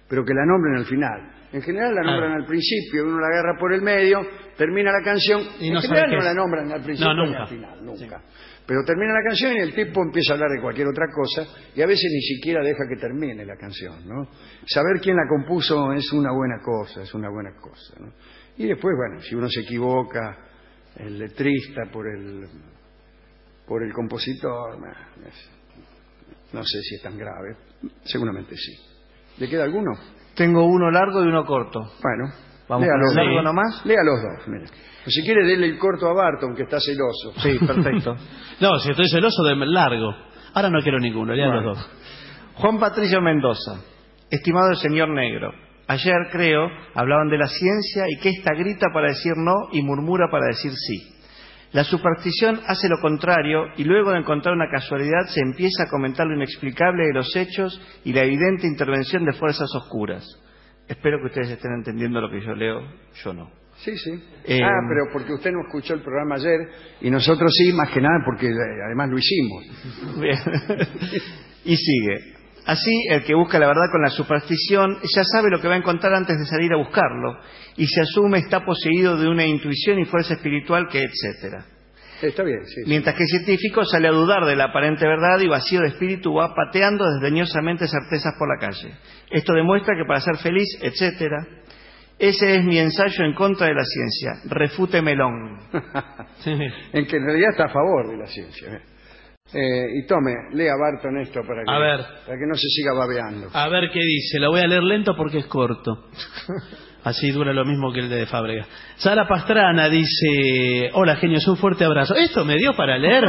pero que la nombren al final. En general la nombran ah. al principio, uno la agarra por el medio, termina la canción, y no en general no la nombran al principio no, ni al final, nunca. Sí. Pero termina la canción y el tipo empieza a hablar de cualquier otra cosa y a veces ni siquiera deja que termine la canción, ¿no? Saber quién la compuso es una buena cosa, es una buena cosa, ¿no? Y después, bueno, si uno se equivoca, el letrista por el por el compositor, no sé si es tan grave, seguramente sí. ¿Le queda alguno? Tengo uno largo y uno corto. Bueno, vamos con el largo nomás. Lea los dos, mire. O si quiere, dele el corto a Barton, que está celoso. Sí, perfecto. No, si estoy celoso, del largo. Ahora no quiero ninguno, lea bueno. los dos. Juan Patricio Mendoza. Estimado el señor Negro, ayer, creo, hablaban de la ciencia y que ésta grita para decir no y murmura para decir sí. La superstición hace lo contrario y luego de encontrar una casualidad se empieza a comentar lo inexplicable de los hechos y la evidente intervención de fuerzas oscuras. Espero que ustedes estén entendiendo lo que yo leo, yo no. Sí, sí. Eh, ah, pero porque usted no escuchó el programa ayer y nosotros sí, más que nada porque además lo hicimos. Bien. Y sigue. Así, el que busca la verdad con la superstición ya sabe lo que va a encontrar antes de salir a buscarlo y se asume está poseído de una intuición y fuerza espiritual que etcétera. Está bien, sí. Mientras que el científico sale a dudar de la aparente verdad y vacío de espíritu va pateando desdeñosamente certezas por la calle. Esto demuestra que para ser feliz, etcétera. Ese es mi ensayo en contra de la ciencia. Refute melón. En que en realidad está a favor de la ciencia. Eh, y tome, lea Barton esto para que, a ver. para que no se siga babeando. A ver qué dice. Lo voy a leer lento porque es corto. Así dura lo mismo que el de Fábrega. Sara Pastrana dice: hola genios, un fuerte abrazo. Esto me dio para leer.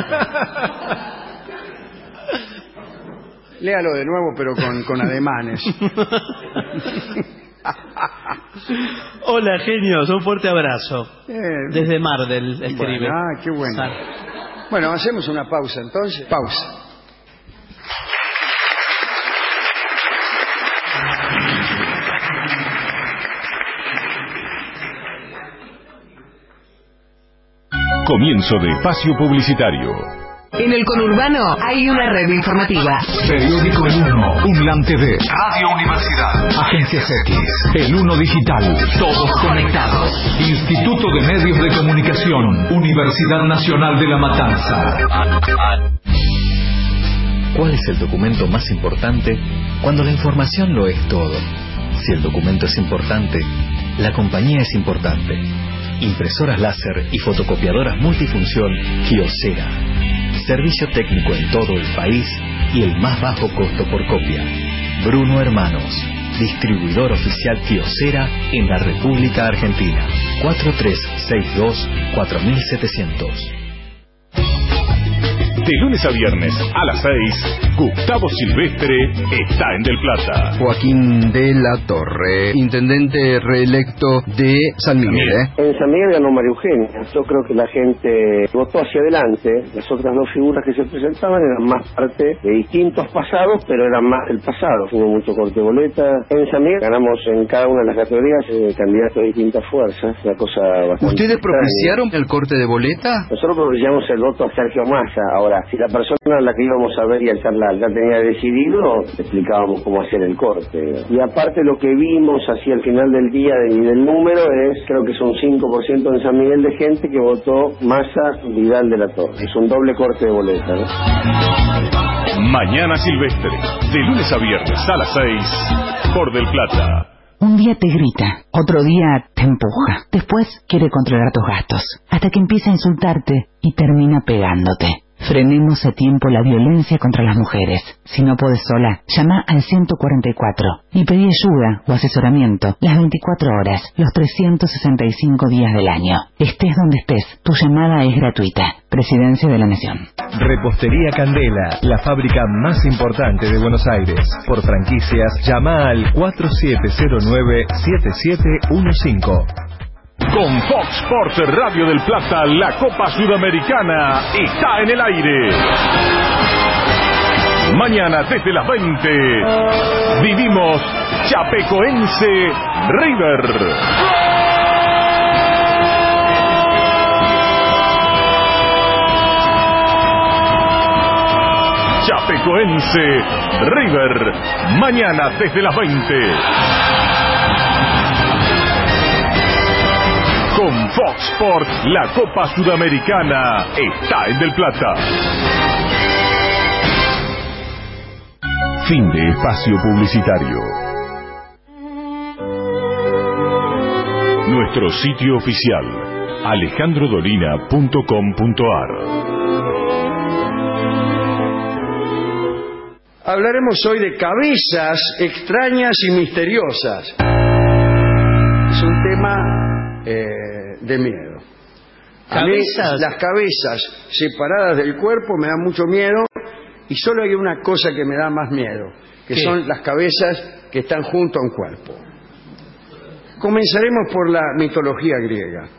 Léalo de nuevo, pero con, con ademanes. Hola genios, un fuerte abrazo. Eh, Desde Mardel escribe. Bueno, ah, qué bueno. Sara. Bueno, hacemos una pausa entonces. Pausa. Comienzo de espacio publicitario. En el conurbano hay una red informativa. Periódico El Uno, UNLAM T V, Radio Universidad, Agencias X, El Uno Digital, todos conectados. Instituto de Medios de Comunicación, Universidad Nacional de La Matanza. ¿Cuál es el documento más importante cuando la información lo es todo? Si el documento es importante, la compañía es importante. Impresoras láser y fotocopiadoras multifunción Kyocera. Servicio técnico en todo el país y el más bajo costo por copia. Bruno Hermanos, distribuidor oficial Kyocera en la República Argentina. cuatro tres seis dos cuatro siete cero cero. De lunes a viernes a las seis, Gustavo Silvestre está en Del Plata. Joaquín de la Torre, intendente reelecto de San Miguel. ¿eh? En San Miguel ganó María Eugenia. Yo creo que la gente votó hacia adelante. Las otras dos figuras que se presentaban eran más parte de distintos pasados, pero eran más del pasado. Hubo mucho corte de boleta. En San Miguel ganamos en cada una de las categorías eh, candidatos de distintas fuerzas. Una cosa bastante ¿Ustedes extraña. propiciaron el corte de boleta? Nosotros propiciamos el voto a Sergio Massa. Ahora, si la persona a la que íbamos a ver y a charlar ya tenía decidido, explicábamos cómo hacer el corte. Y aparte lo que vimos hacia el final del día y del número es, creo que son cinco por ciento en San Miguel de gente que votó Massa Vidal de la Torre. Es un doble corte de boleta, ¿no? Mañana Silvestre, de lunes a viernes a las seis, por Del Plata. Un día te grita, otro día te empuja, después quiere controlar tus gastos, hasta que empieza a insultarte y termina pegándote. Frenemos a tiempo la violencia contra las mujeres. Si no podés sola, llama al ciento cuarenta y cuatro y pedí ayuda o asesoramiento las veinticuatro horas, los trescientos sesenta y cinco días del año. Estés donde estés, tu llamada es gratuita. Presidencia de la Nación. Repostería Candela, la fábrica más importante de Buenos Aires. Por franquicias, llama al cuatro siete cero nueve siete siete uno cinco. Con Fox Sports Radio del Plata, la Copa Sudamericana está en el aire. Mañana desde las veinte vivimos Chapecoense River. Chapecoense River, mañana desde las veinte. Con Fox Sports, la Copa Sudamericana está en Del Plata. Fin de espacio publicitario. Nuestro sitio oficial, alejandro dolina punto com punto a r. Hablaremos hoy de cabezas extrañas y misteriosas. Es un tema eh, de miedo. A mí, las cabezas separadas del cuerpo me dan mucho miedo, y solo hay una cosa que me da más miedo, que ¿Qué? Son las cabezas que están junto a un cuerpo. Comenzaremos por la mitología griega.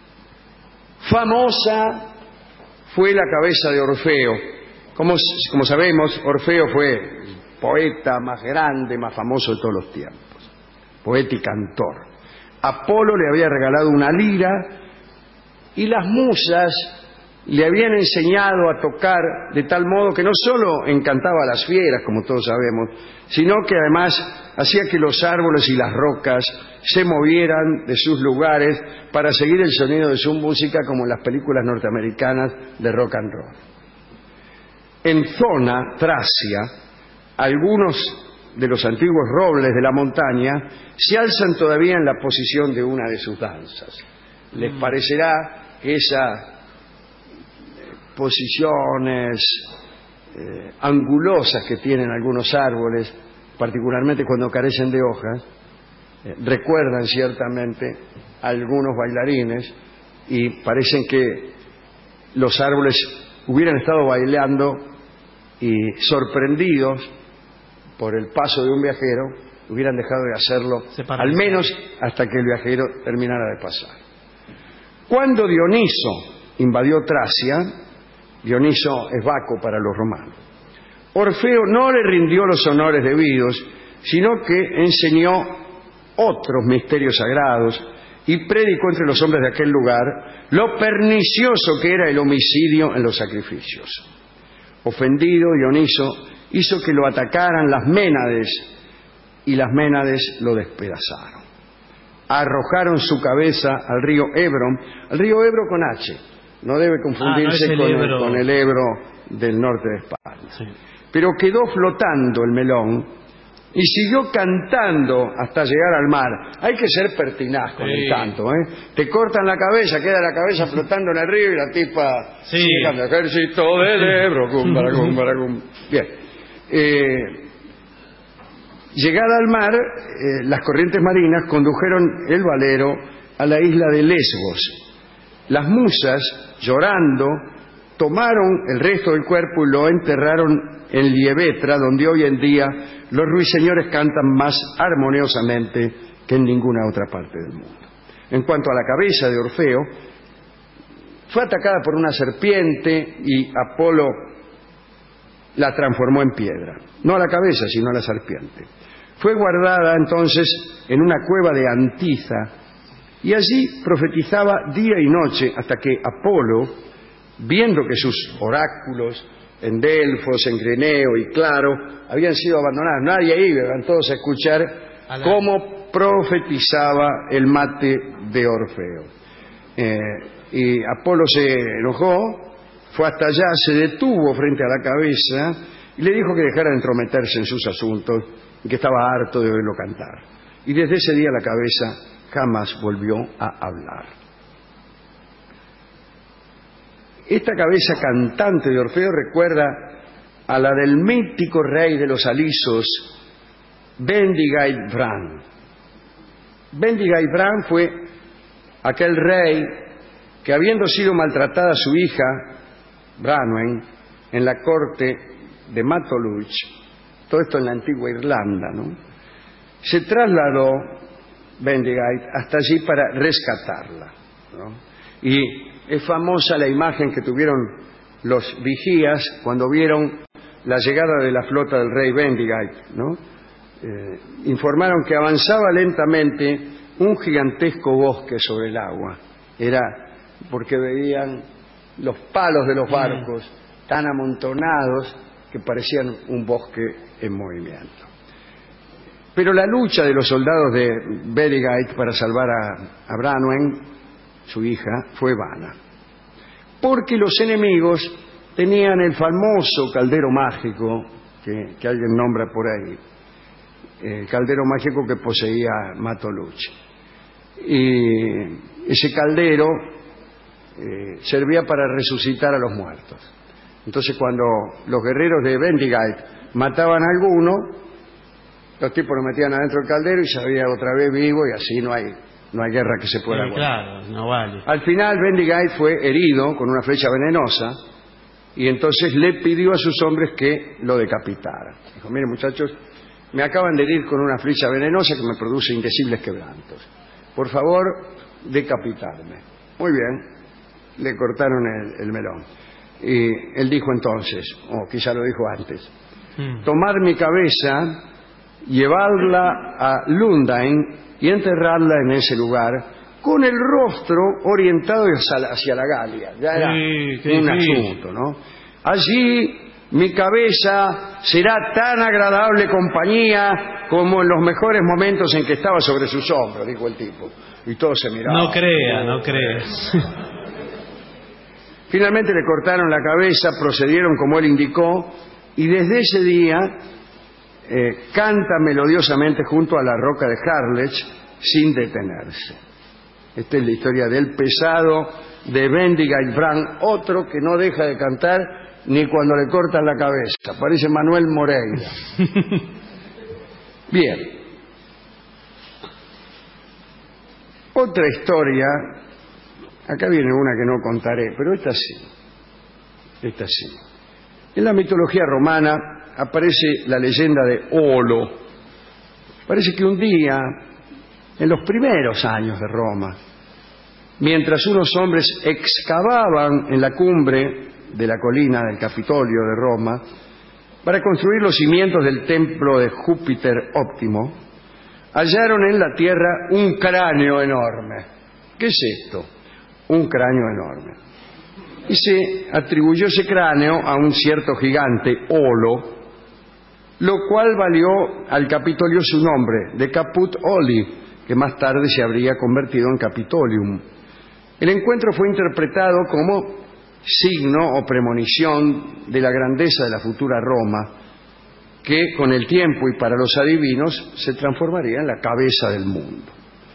Famosa fue la cabeza de Orfeo. Como, como sabemos, Orfeo fue el poeta más grande, más famoso de todos los tiempos. Poeta y cantor. Apolo le había regalado una lira y las musas le habían enseñado a tocar de tal modo que no solo encantaba a las fieras, como todos sabemos, sino que además hacía que los árboles y las rocas se movieran de sus lugares para seguir el sonido de su música, como en las películas norteamericanas de rock and roll. En Zona, Tracia, algunos de los antiguos robles de la montaña se alzan todavía en la posición de una de sus danzas. Les parecerá que esa posiciones eh, angulosas que tienen algunos árboles, particularmente cuando carecen de hojas, eh, recuerdan ciertamente a algunos bailarines, y parecen que los árboles hubieran estado bailando y, sorprendidos por el paso de un viajero, hubieran dejado de hacerlo, al menos hasta que el viajero terminara de pasar. Cuando Dioniso invadió Tracia, Dioniso es Baco para los romanos, Orfeo no le rindió los honores debidos, sino que enseñó otros misterios sagrados y predicó entre los hombres de aquel lugar lo pernicioso que era el homicidio en los sacrificios. Ofendido, Dioniso hizo que lo atacaran las Ménades, y las Ménades lo despedazaron. Arrojaron su cabeza al río Ebro, al río Ebro con H, no debe confundirse ah, no con, el, con el Ebro del norte de España. Sí. Pero quedó flotando el melón y siguió cantando hasta llegar al mar. Hay que ser pertinaz con sí. el canto, ¿eh? Te cortan la cabeza, queda la cabeza flotando en el río y la tipa sí. canta, ejército del Ebro, cum, para, cum, para, cum. Bien. Eh, llegada al mar, eh, las corrientes marinas condujeron el valero a la isla de Lesbos. Las musas, llorando, tomaron el resto del cuerpo y lo enterraron en Liebetra, donde hoy en día los ruiseñores cantan más armoniosamente que en ninguna otra parte del mundo. En cuanto a la cabeza de Orfeo, fue atacada por una serpiente y Apolo la transformó en piedra. No a la cabeza, sino a la serpiente. Fue guardada entonces en una cueva de Antiza, y allí profetizaba día y noche hasta que Apolo, viendo que sus oráculos en Delfos, en Greneo y Claro habían sido abandonados, nadie iba, iban todos a escuchar cómo profetizaba el mate de Orfeo. Eh, y Apolo se enojó, fue hasta allá, se detuvo frente a la cabeza y le dijo que dejara de entrometerse en sus asuntos y que estaba harto de oírlo cantar. Y desde ese día la cabeza jamás volvió a hablar. Esta cabeza cantante de Orfeo recuerda a la del mítico rey de los alisos, Bendigeid Bran. Bendigeid Bran fue aquel rey que, habiendo sido maltratada su hija, Branwen, en la corte de Matoluch, todo esto en la antigua Irlanda, ¿no?, se trasladó Bendigeid hasta allí para rescatarla, ¿no? Y es famosa la imagen que tuvieron los vigías cuando vieron la llegada de la flota del rey Bendigeid, ¿no? Eh, informaron que avanzaba lentamente un gigantesco bosque sobre el agua. Era porque veían los palos de los barcos tan amontonados que parecían un bosque en movimiento. Pero la lucha de los soldados de Bendigeid para salvar a, a Branwen, su hija, fue vana, porque los enemigos tenían el famoso caldero mágico que, que alguien nombra por ahí, el caldero mágico que poseía Matolucci. Y ese caldero eh, servía para resucitar a los muertos. Entonces, cuando los guerreros de Bendigeid mataban a alguno, los tipos lo metían adentro del caldero y salía otra vez vivo, y así no hay no hay guerra que se pueda sí, aguantar. claro, no vale. Al final Bendigeid fue herido con una flecha venenosa y entonces le pidió a sus hombres que lo decapitaran. Dijo: miren, muchachos, me acaban de herir con una flecha venenosa que me produce indecibles quebrantos. Por favor, decapitarme. Muy bien, le cortaron el, el melón. Y él dijo entonces, o quizá lo dijo antes: hmm. tomad mi cabeza, llevadla a Lundain y enterrarla en ese lugar con el rostro orientado hacia, hacia la Galia. Ya era sí, un asunto, ¿no? Allí mi cabeza será tan agradable compañía como en los mejores momentos en que estaba sobre sus hombros, dijo el tipo. Y todos se miraban. No crea, no crea. Finalmente le cortaron la cabeza, procedieron como él indicó, y desde ese día eh, canta melodiosamente junto a la roca de Harlech sin detenerse. Esta es la historia del pesado de Bendigeid Bran, otro que no deja de cantar ni cuando le cortan la cabeza. Parece Manuel Moreira. Bien. Otra historia. Acá viene una que no contaré, pero esta sí. Esta sí. En la mitología romana aparece la leyenda de Olo. Parece que un día, en los primeros años de Roma, mientras unos hombres excavaban en la cumbre de la colina del Capitolio de Roma para construir los cimientos del templo de Júpiter Óptimo, hallaron en la tierra un cráneo enorme. ¿Qué es esto? Un cráneo enorme. Y se atribuyó ese cráneo a un cierto gigante, Olo, lo cual valió al Capitolio su nombre, de Caput Oli, que más tarde se habría convertido en Capitolium. El encuentro fue interpretado como signo o premonición de la grandeza de la futura Roma, que con el tiempo y para los adivinos se transformaría en la cabeza del mundo.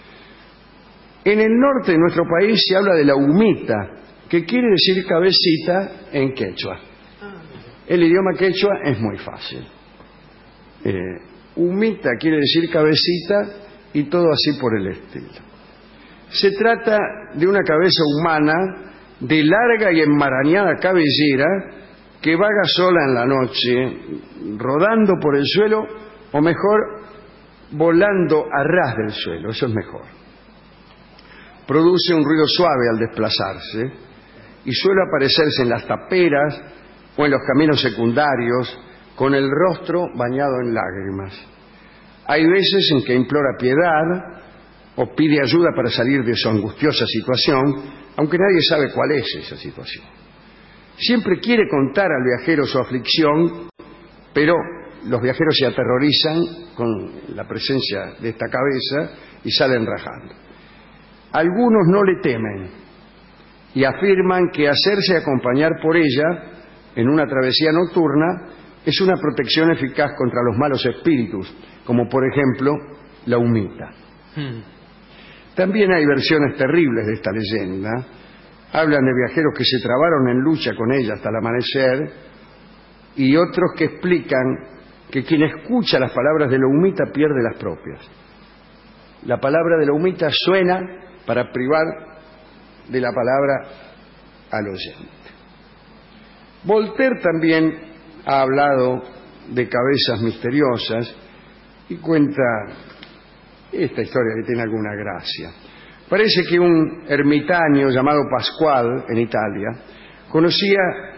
En el norte de nuestro país se habla de la humita, que quiere decir cabecita en quechua. El idioma quechua es muy fácil. Eh, humita quiere decir cabecita y todo así por el estilo. Se trata de una cabeza humana de larga y enmarañada cabellera que vaga sola en la noche, rodando por el suelo, o mejor, volando a ras del suelo, eso es mejor. Produce un ruido suave al desplazarse y suele aparecerse en las taperas o en los caminos secundarios con el rostro bañado en lágrimas. Hay veces en que implora piedad o pide ayuda para salir de su angustiosa situación, aunque nadie sabe cuál es esa situación. Siempre quiere contar al viajero su aflicción, pero los viajeros se aterrorizan con la presencia de esta cabeza y salen rajando. Algunos no le temen y afirman que hacerse acompañar por ella en una travesía nocturna es una protección eficaz contra los malos espíritus, como por ejemplo la humita. Hmm. También hay versiones terribles de esta leyenda. Hablan de viajeros que se trabaron en lucha con ella hasta el amanecer, y otros que explican que quien escucha las palabras de la humita pierde las propias. La palabra de la humita suena para privar de la palabra al oyente. Voltaire también ha hablado de cabezas misteriosas y cuenta esta historia que tiene alguna gracia. Parece que un ermitaño llamado Pascual, en Italia, conocía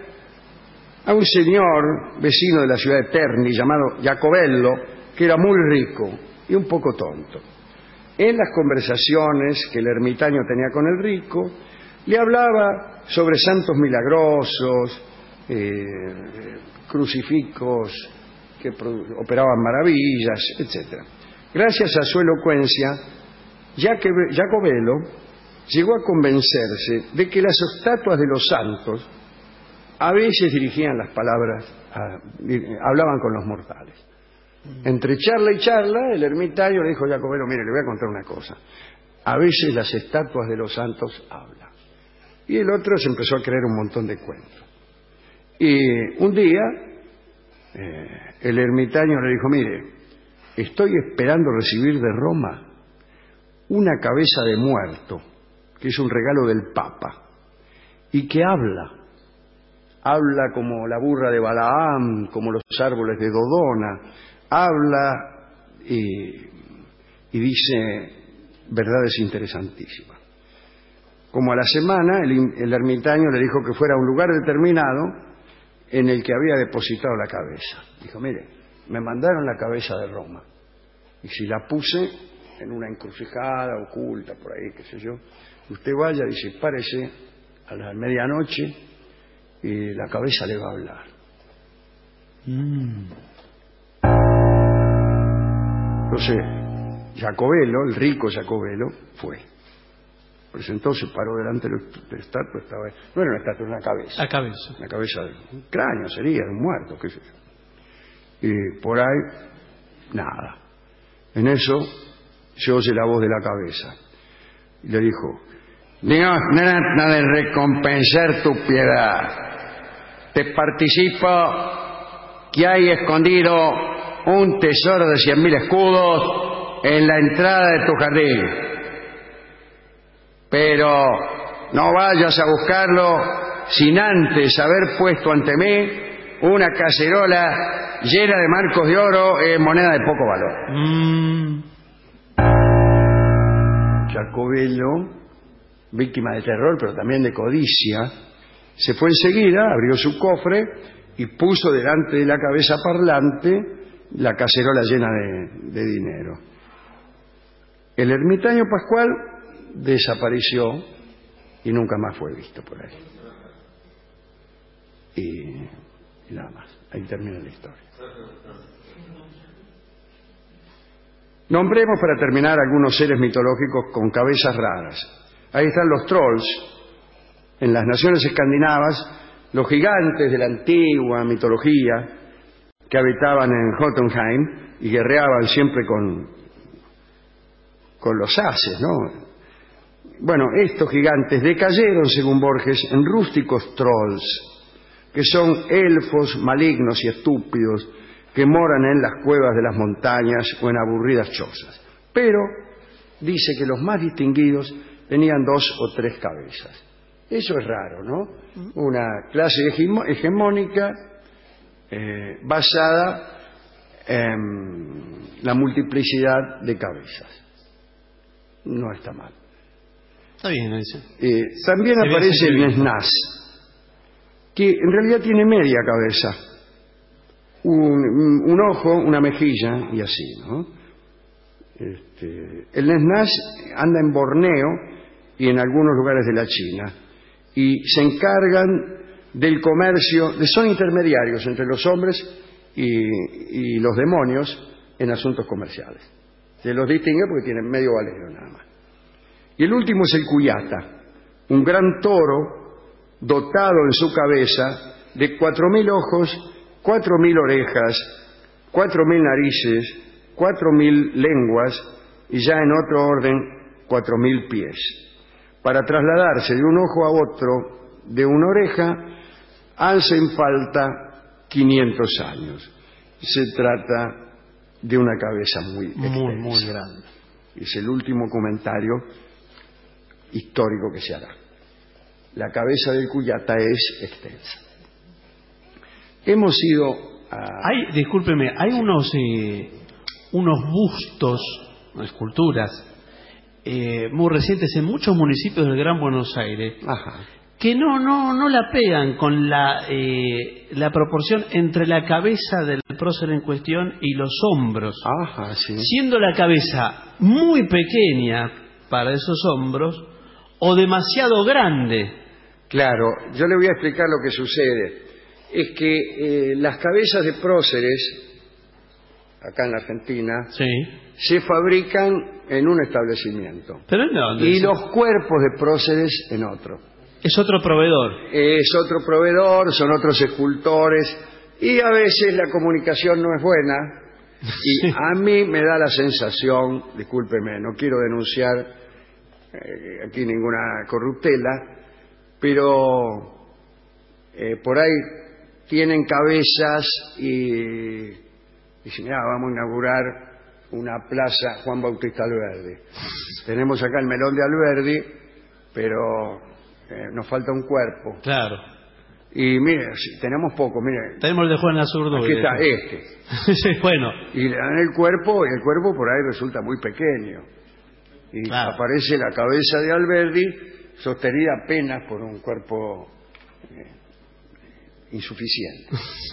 a un señor vecino de la ciudad de Terni llamado Jacobello, que era muy rico y un poco tonto. En las conversaciones que el ermitaño tenía con el rico, le hablaba sobre santos milagrosos, eh, crucifijos que operaban maravillas, etcétera. Gracias a su elocuencia, Jacobello llegó a convencerse de que las estatuas de los santos a veces dirigían las palabras, a, hablaban con los mortales. Entre charla y charla, el ermitaño le dijo a Jacobello: mire, le voy a contar una cosa. A veces las estatuas de los santos hablan. Y el otro se empezó a creer un montón de cuentos. Y un día, eh, el ermitaño le dijo: mire, estoy esperando recibir de Roma una cabeza de muerto, que es un regalo del Papa, y que habla. Habla como la burra de Balaam, como los árboles de Dodona. Habla y, y dice verdades interesantísimas. Como a la semana, el, el ermitaño le dijo que fuera a un lugar determinado en el que había depositado la cabeza. Dijo: mire, me mandaron la cabeza de Roma, y si la puse en una encrucijada oculta por ahí, qué sé yo, usted vaya, dice, párese a la medianoche y la cabeza le va a hablar. Mm. Entonces, Jacobello, el rico Jacobello, fue. Presentó, se paró delante de la estatua, estaba, no era una estatua, era una cabeza. La cabeza. Una cabeza de un cráneo sería, de un muerto, qué sé yo. Y por ahí, nada. En eso se oye la voz de la cabeza. Y le dijo: Dios trata de recompensar tu piedad. Te participo que hay escondido un tesoro de cien mil escudos en la entrada de tu jardín. Pero no vayas a buscarlo sin antes haber puesto ante mí una cacerola llena de marcos de oro en moneda de poco valor. Mm. Jacobello, víctima de terror, pero también de codicia, se fue enseguida, abrió su cofre y puso delante de la cabeza parlante la cacerola llena de, de dinero. El ermitaño Pascual desapareció y nunca más fue visto por ahí. Y, y nada más, ahí termina la historia. Nombremos para terminar algunos seres mitológicos con cabezas raras. Ahí están los trolls. En las naciones escandinavas, los gigantes de la antigua mitología que habitaban en Jotunheim y guerreaban siempre con, con los ases, ¿no? Bueno, estos gigantes decayeron, según Borges, en rústicos trolls, que son elfos malignos y estúpidos que moran en las cuevas de las montañas o en aburridas chozas. Pero dice que los más distinguidos tenían dos o tres cabezas. Eso es raro, ¿no? Una clase hegemónica eh, basada en la multiplicidad de cabezas. No está mal. Está bien, eso. Eh, también Se aparece el Nesnaz, que en realidad tiene media cabeza. Un, un ojo, una mejilla y así, ¿no? Este, el Nesnaz anda en Borneo y en algunos lugares de la China y se encargan del comercio, de, son intermediarios entre los hombres y, y los demonios en asuntos comerciales. Se los distingue porque tienen medio valero nada más. Y el último es el Cuyata, un gran toro dotado en su cabeza de cuatro mil ojos, cuatro mil orejas, cuatro mil narices, cuatro mil lenguas y ya en otro orden cuatro mil pies. Para trasladarse de un ojo a otro, de una oreja, hacen falta quinientos años. Se trata de una cabeza muy extensa. Muy, muy grande. Es el último comentario histórico que se hará. La cabeza del Cuyata es extensa. Hemos ido a... Hay, discúlpeme, hay unos eh, unos bustos, esculturas, eh, muy recientes en muchos municipios del Gran Buenos Aires. Ajá. Que no no no la pegan con la eh, la proporción entre la cabeza del prócer en cuestión y los hombros. Ajá, sí. Siendo la cabeza muy pequeña para esos hombros o demasiado grande. Claro, yo le voy a explicar lo que sucede. es que eh, las cabezas de próceres, acá en la Argentina, sí, se fabrican en un establecimiento. ¿Pero en dónde? Y los cuerpos de próceres en otro. Es otro proveedor. Es otro proveedor, son otros escultores, y a veces la comunicación no es buena, y a mí me da la sensación, discúlpeme, no quiero denunciar eh, aquí ninguna corruptela, pero eh, por ahí tienen cabezas y dicen, ah, vamos a inaugurar una plaza Juan Bautista Alberdi. Tenemos acá el melón de Alberdi, pero eh, nos falta un cuerpo. Claro. Y mire, si tenemos poco, mire. Tenemos el de Juan Azurdo. Aquí está este. Sí, bueno. Y le dan el cuerpo, y el cuerpo por ahí resulta muy pequeño. Y claro, aparece la cabeza de Alberdi sostenida apenas por un cuerpo eh, insuficiente.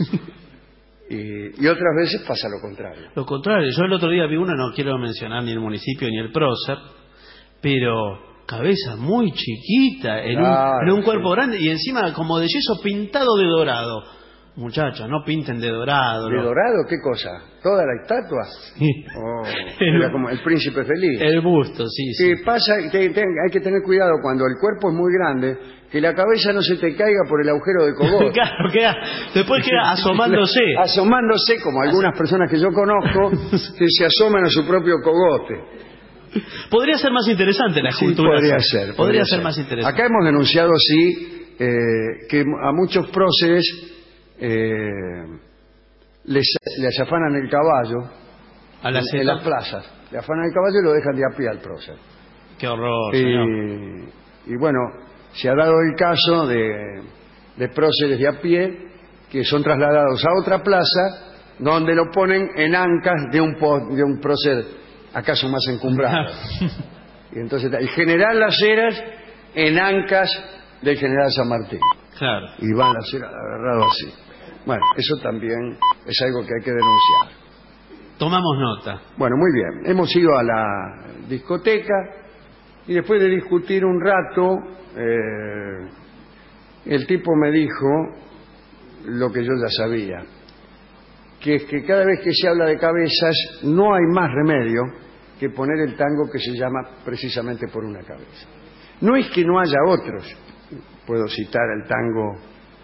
y, y otras veces pasa lo contrario. Lo contrario. Yo el otro día vi una, no quiero mencionar ni el municipio ni el prócer, pero cabeza muy chiquita en, claro, un, en un cuerpo sí, grande y encima como de yeso pintado de dorado. Muchachos, no pinten de dorado. ¿De no. dorado qué cosa? ¿Toda la estatua? Sí. Oh, era como el príncipe feliz. El busto, sí, sí. Sí, pasa, te, te, hay que tener cuidado cuando el cuerpo es muy grande, que la cabeza no se te caiga por el agujero de cogote. Claro, queda, después queda asomándose. Asomándose, como algunas personas que yo conozco, que se asoman a su propio cogote. Podría ser más interesante la escultura. Sí, podría ser. Podría, podría ser. ser más interesante. Acá hemos denunciado, sí, eh, que a muchos próceres eh, les, les afanan el caballo ¿A la en, en las plazas. Le afanan el caballo y lo dejan de a pie al prócer. Qué horror, y, señor. Y bueno, se ha dado el caso de, de próceres de a pie que son trasladados a otra plaza donde lo ponen en ancas de un, de un prócer acaso más encumbrado. Y entonces el general Las Heras en ancas del general San Martín. Claro. Y van Las Heras agarrado así. Bueno, eso también es algo que hay que denunciar. Tomamos nota. Bueno, muy bien. Hemos ido a la discoteca y después de discutir un rato, eh, el tipo me dijo lo que yo ya sabía, que es que cada vez que se habla de cabezas no hay más remedio que poner el tango que se llama precisamente Por una cabeza. No es que no haya otros. Puedo citar el tango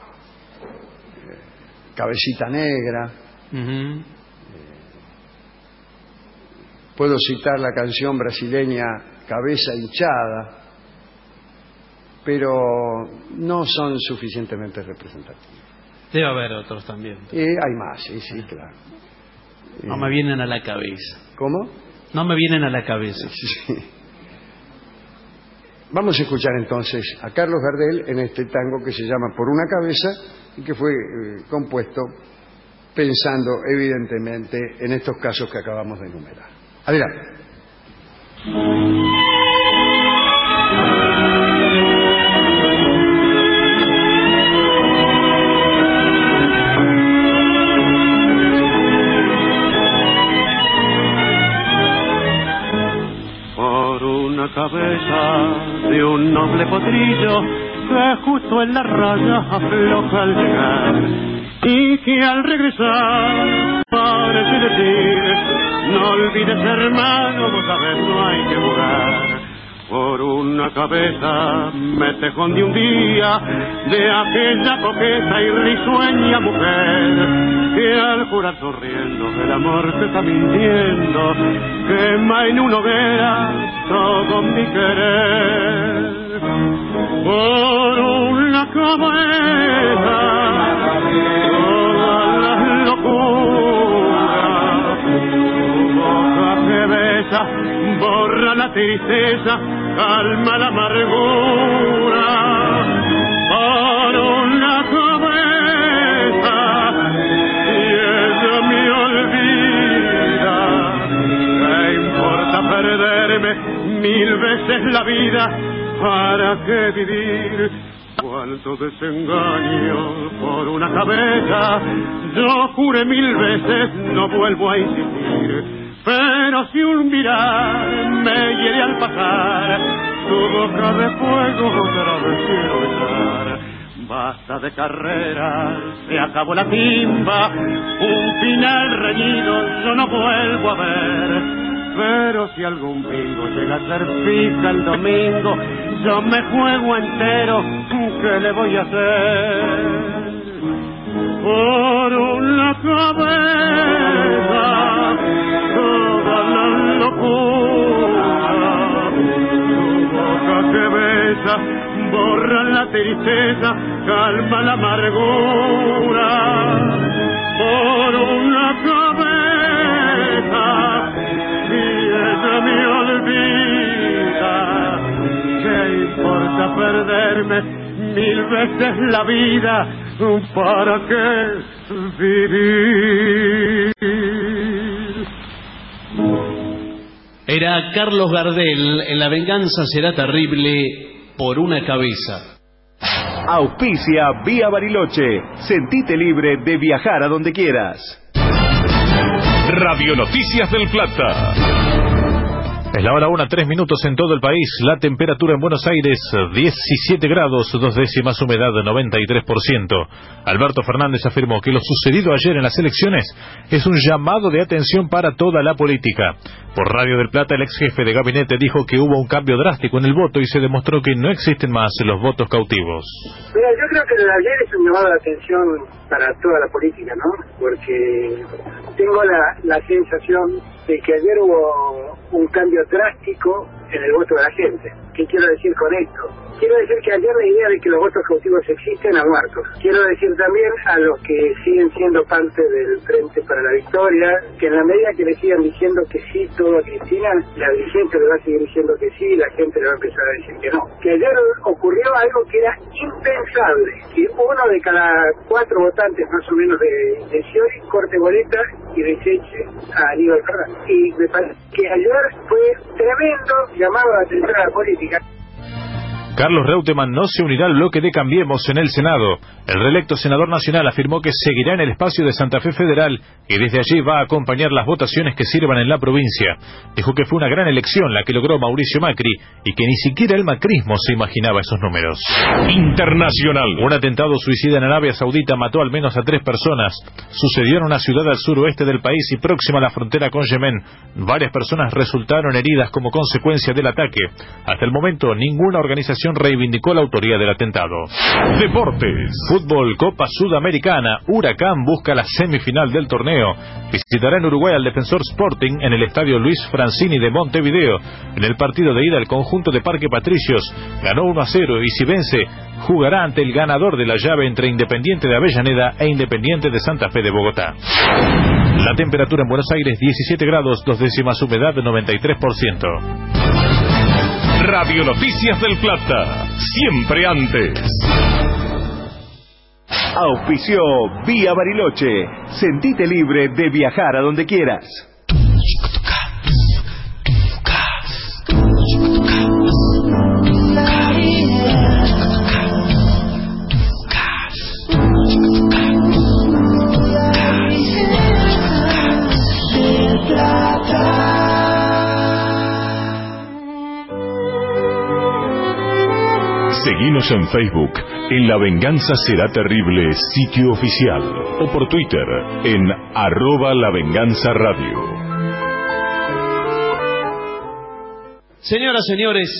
eh, Cabecita Negra. Uh-huh. eh, puedo citar la canción brasileña Cabeza Hinchada, pero no son suficientemente representativos. Debe haber otros también. Eh, hay más, sí, sí, claro. No eh, me vienen a la cabeza. ¿Cómo? No me vienen a la cabeza. Sí. Vamos a escuchar entonces a Carlos Gardel en este tango que se llama Por una cabeza y que fue eh, compuesto pensando evidentemente en estos casos que acabamos de enumerar. Adelante. Cabeza de un noble potrillo que justo en la raya afloja al llegar y que al regresar parece decir: no olvides, hermano, vos sabés, no hay que jugar. Por una cabeza me tejón de un día de aquella coqueta y risueña mujer que al jurar sonriendo el amor te está mintiendo, quema en una hoguera todo mi querer. Por una cabeza todas las locuras, tu boca que besa borra la tristeza, calma la amargura. Por una cabeza y ella me olvida, ¿qué importa perderme mil veces la vida? ¿Para qué vivir? Cuánto desengaño por una cabeza. Yo juré mil veces, no vuelvo a insistir, pero si un mirar me hiere al pasar, tu boca de fuego otra vez quiero besar. basta de carreras, se acabó la timba, un final reñido yo no vuelvo a ver. Pero si algún bingo llega a ser fija el domingo, yo me juego entero, ¿qué le voy a hacer? Por una cabeza toda la locura, tu boca que besa borra la tristeza, calma la amargura. Por una cabeza, si ella me olvida, ¿qué importa perderme mil veces la vida? ¿Para qué vivir? Era Carlos Gardel en La venganza será terrible por una cabeza. Auspicia Vía Bariloche. Sentite libre de viajar a donde quieras. Radio Noticias del Plata. Es la hora una, tres minutos en todo el país. La temperatura en Buenos Aires, diecisiete grados, dos décimas, humedad noventa y tres por ciento. Alberto Fernández afirmó que lo sucedido ayer en las elecciones es un llamado de atención para toda la política. Por Radio del Plata, el ex jefe de gabinete dijo que hubo un cambio drástico en el voto y se demostró que no existen más los votos cautivos. Mira, yo creo que lo de ayer es un llamado de atención para toda la política, ¿no? Porque tengo la, la sensación de que ayer hubo un cambio drástico en el voto de la gente. ¿Qué quiero decir con esto? Quiero decir que ayer la idea de que los votos cautivos existen ha muerto. Quiero decir también a los que siguen siendo parte del Frente para la Victoria, que en la medida que le sigan diciendo que sí todo a Cristina, la dirigente le va a seguir diciendo que sí y la gente le va a empezar a decir que no. Que ayer ocurrió algo que era impensable, que uno de cada cuatro votantes más o menos de, de Scioli corte boleta y deseche a Aníbal Fernández. Y me parece que ayer fue tremendo llamado de atención a la política. Carlos Reutemann no se unirá al bloque de Cambiemos en el Senado. El reelecto senador nacional afirmó que seguirá en el espacio de Santa Fe Federal y desde allí va a acompañar las votaciones que sirvan en la provincia. Dijo que fue una gran elección la que logró Mauricio Macri y que ni siquiera el macrismo se imaginaba esos números. Internacional. Un atentado suicida en Arabia Saudita mató al menos a tres personas. Sucedió en una ciudad al suroeste del país y próxima a la frontera con Yemen. Varias personas resultaron heridas como consecuencia del ataque. Hasta el momento, ninguna organización reivindicó la autoría del atentado. Deportes. Fútbol, Copa Sudamericana. Huracán busca la semifinal del torneo. Visitará en Uruguay al Defensor Sporting en el estadio Luis Francini de Montevideo. En el partido de ida, el conjunto de Parque Patricios ganó uno a cero y si vence, jugará ante el ganador de la llave entre Independiente de Avellaneda e Independiente de Santa Fe de Bogotá. La temperatura en Buenos Aires, diecisiete grados, dos décimas, humedad noventa y tres por ciento. Radio Noticias del Plata, siempre antes. Auspició Vía Bariloche. Sentite libre de viajar a donde quieras. Seguinos en Facebook, en La Venganza Será Terrible, sitio oficial, o por Twitter, en arroba La Venganza Radio. Señoras, señores,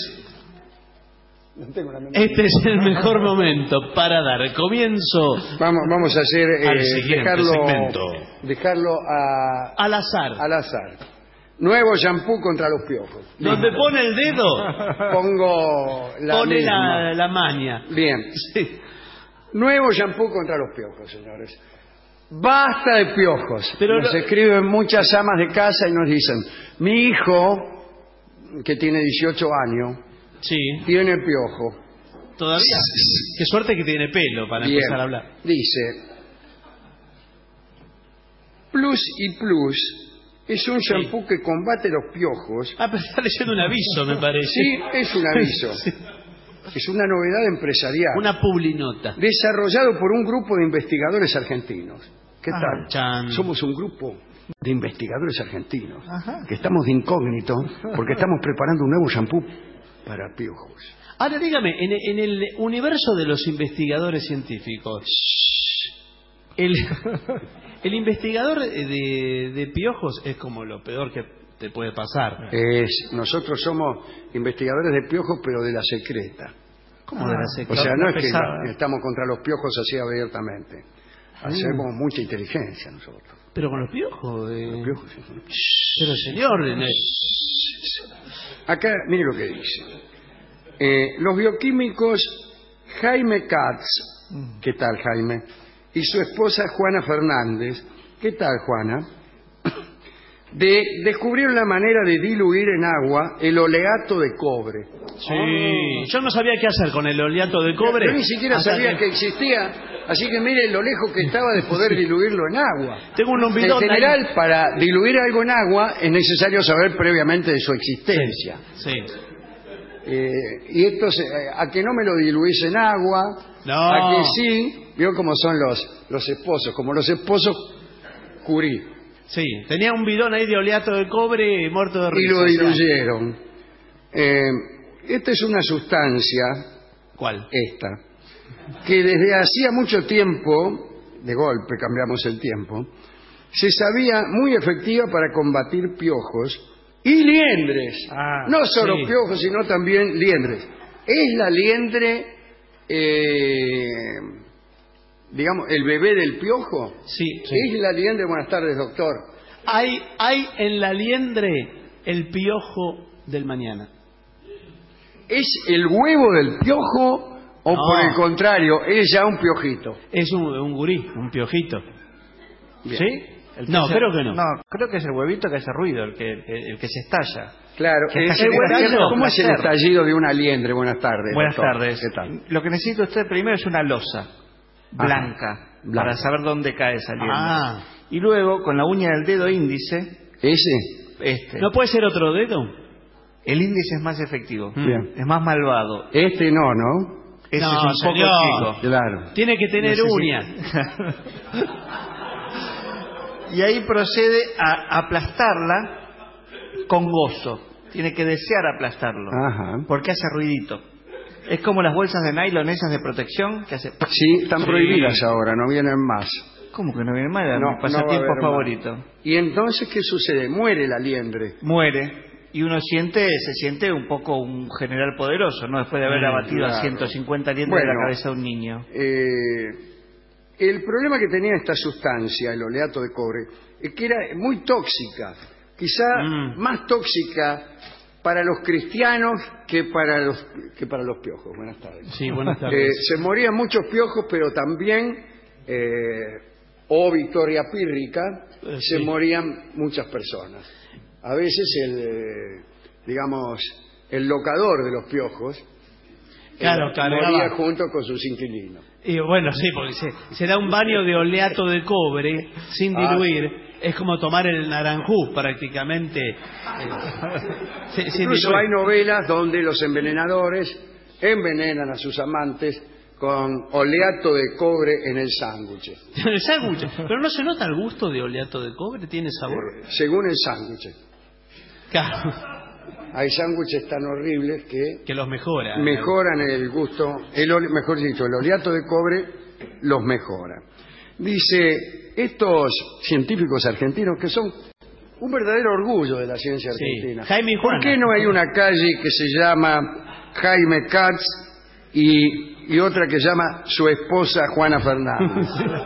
este es el mejor momento para dar comienzo. Vamos, vamos a hacer al eh, siguiente dejarlo, segmento. dejarlo a, al azar. Al azar. Nuevo shampoo contra los piojos. Donde pone el dedo, pongo la pone misma. la, la maña. Bien. Sí. Nuevo shampoo contra los piojos, señores. Basta de piojos. Pero nos lo... escriben muchas amas de casa y nos dicen: mi hijo, que tiene dieciocho años, sí, tiene piojo. ¿Todavía? Qué suerte que tiene pelo para Bien. empezar a hablar. Dice: Plus y Plus es un shampoo sí. que combate los piojos. Ah, pero está leyendo un aviso, me parece. Sí, es un aviso. Sí. Es una novedad empresarial. Una publinota. Desarrollado por un grupo de investigadores argentinos. ¿Qué ah, tal? Chan. Somos un grupo de investigadores argentinos. Ajá. Que estamos de incógnito porque estamos preparando un nuevo shampoo para piojos. Ahora dígame, en, en el universo de los investigadores científicos, el, el investigador de, de piojos es como lo peor que te puede pasar. Es, nosotros somos investigadores de piojos, pero de la secreta. ¿Cómo de la secreta? O sea, no No es que pesada. estamos contra los piojos así abiertamente. Hacemos Mm. mucha inteligencia nosotros. Pero con los piojos. Eh... Los piojos, sí. Pero señor, eh, Acá, mire lo que dice. Eh, los bioquímicos Jaime Katz, ¿qué tal Jaime? Y su esposa Juana Fernández, ¿qué tal Juana? De, descubrieron la manera de diluir en agua el oleato de cobre. sí. Oh. Yo no sabía qué hacer con el oleato de cobre. Yo ni siquiera hasta sabía que existía, así que mire lo lejos que estaba de poder diluirlo en agua. Tengo un En bidón general, ahí. para diluir algo en agua es necesario saber previamente de su existencia. Sí. Eh, y esto, se- a que no me lo diluís en agua, No. a que sí, vio cómo son los, los esposos, como los esposos Curie. Sí, tenía un bidón ahí de oleato de cobre muerto de Y risa. lo o sea. diluyeron. Eh, esta es una sustancia, ¿Cuál? esta, que desde hacía mucho tiempo, de golpe cambiamos el tiempo, se sabía muy efectiva para combatir piojos y liendres. Ah, no solo sí. piojos, sino también liendres. Es la liendre, eh, digamos, el bebé del piojo. Sí, sí. Es la liendre. Buenas tardes, doctor. Hay, hay en la liendre el piojo del mañana. ¿Es el huevo del piojo o No. por el contrario, es ya un piojito? Es un, un gurí, un piojito. Bien. ¿Sí? El que No, se- creo que no. No, creo que es el huevito que hace ruido, el que, el, el que se estalla. Claro, Que es está el generando huevito. ¿Cómo es el placer. estallido de una liendre? Buenas tardes. Buenas doctor. tardes. ¿Qué tal? Lo que necesita usted primero es una losa blanca, blanca. para saber dónde cae saliendo. Ah. Y luego, con la uña del dedo índice, ¿Ese? este. ¿No puede ser otro dedo? El índice es más efectivo, Bien. es más malvado. Este no, ¿no? Ese No, es un señor. poco chico. Claro. Tiene que tener Necesita- uñas. Y ahí procede a aplastarla con gozo. Tiene que desear aplastarlo. Ajá. Porque hace ruidito. Es como las bolsas de nylon esas de protección que hace... Sí, están Sí. prohibidas ahora, no vienen más. ¿Cómo que no viene mal? Era No, mi no va a pasatiempo haber más. favorito. ¿Y entonces qué sucede? Muere la liendre. Muere. Y uno siente, se siente un poco un general poderoso, ¿no? Después de haber Mm, abatido a claro. ciento cincuenta liendres de Bueno. la cabeza de un niño. Eh, el problema que tenía esta sustancia, el oleato de cobre, es que era muy tóxica. Quizá Mm. más tóxica para los cristianos que para los, que para los piojos. Buenas tardes. Sí, buenas Eh, tardes. se morían muchos piojos, pero también, eh, o Victoria Pírrica, Eh, se sí. morían muchas personas. A veces el, eh, digamos, el locador de los piojos Claro, eh, cargaba. moría junto con sus inquilinos. Y bueno, sí, porque se, se da un baño de oleato de cobre sin Ah, diluir. Es como tomar el naranjú prácticamente. eh, se- sin Incluso diluir. hay novelas donde los envenenadores envenenan a sus amantes con oleato de cobre en el sándwich. El sándwich. Pero no se nota el gusto de oleato de cobre, tiene sabor. Eh, según el sándwich. Claro, Hay sándwiches tan horribles que que los mejora. mejoran el gusto, el ole- mejor dicho, el oleato de cobre los mejora. Dice, estos científicos argentinos que son un verdadero orgullo de la ciencia Sí. argentina. Jaime y ¿Por Juana. qué no hay una calle que se llama Jaime Katz y, y otra que llama su esposa Juana Fernández?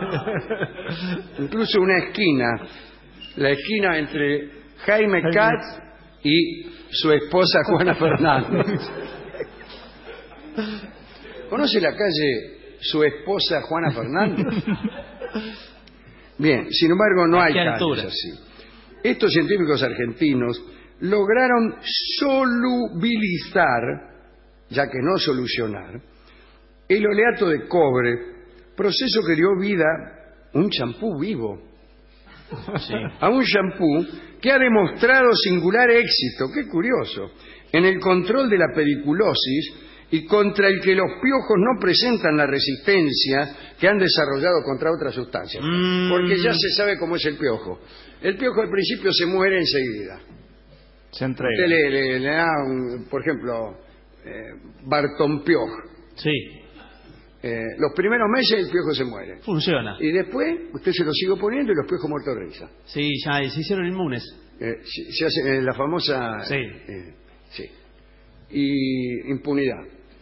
Incluso una esquina, la esquina entre Jaime Katz y su esposa Juana Fernández. ¿Conoce la calle su esposa Juana Fernández? Bien, sin embargo no ¿A hay qué calles altura? así. Estos científicos argentinos lograron solubilizar, ya que no solucionar, el oleato de cobre, proceso que dio vida a un champú vivo. Sí. A un champú que ha demostrado singular éxito, qué curioso, en el control de la pediculosis y contra el que los piojos no presentan la resistencia que han desarrollado contra otras sustancias. Mm. Porque ya se sabe cómo es el piojo. El piojo al principio se muere enseguida. Se entrega. Usted le, le- le da, un- por ejemplo, eh, Barton Piojo. Sí. Eh, los primeros meses el piojo se muere. Funciona. Y después usted se lo sigue poniendo y los piojos muertos de risa. Sí, ya se hicieron inmunes. Eh, se, se hace eh, la famosa... Sí. Eh, sí. Y impunidad.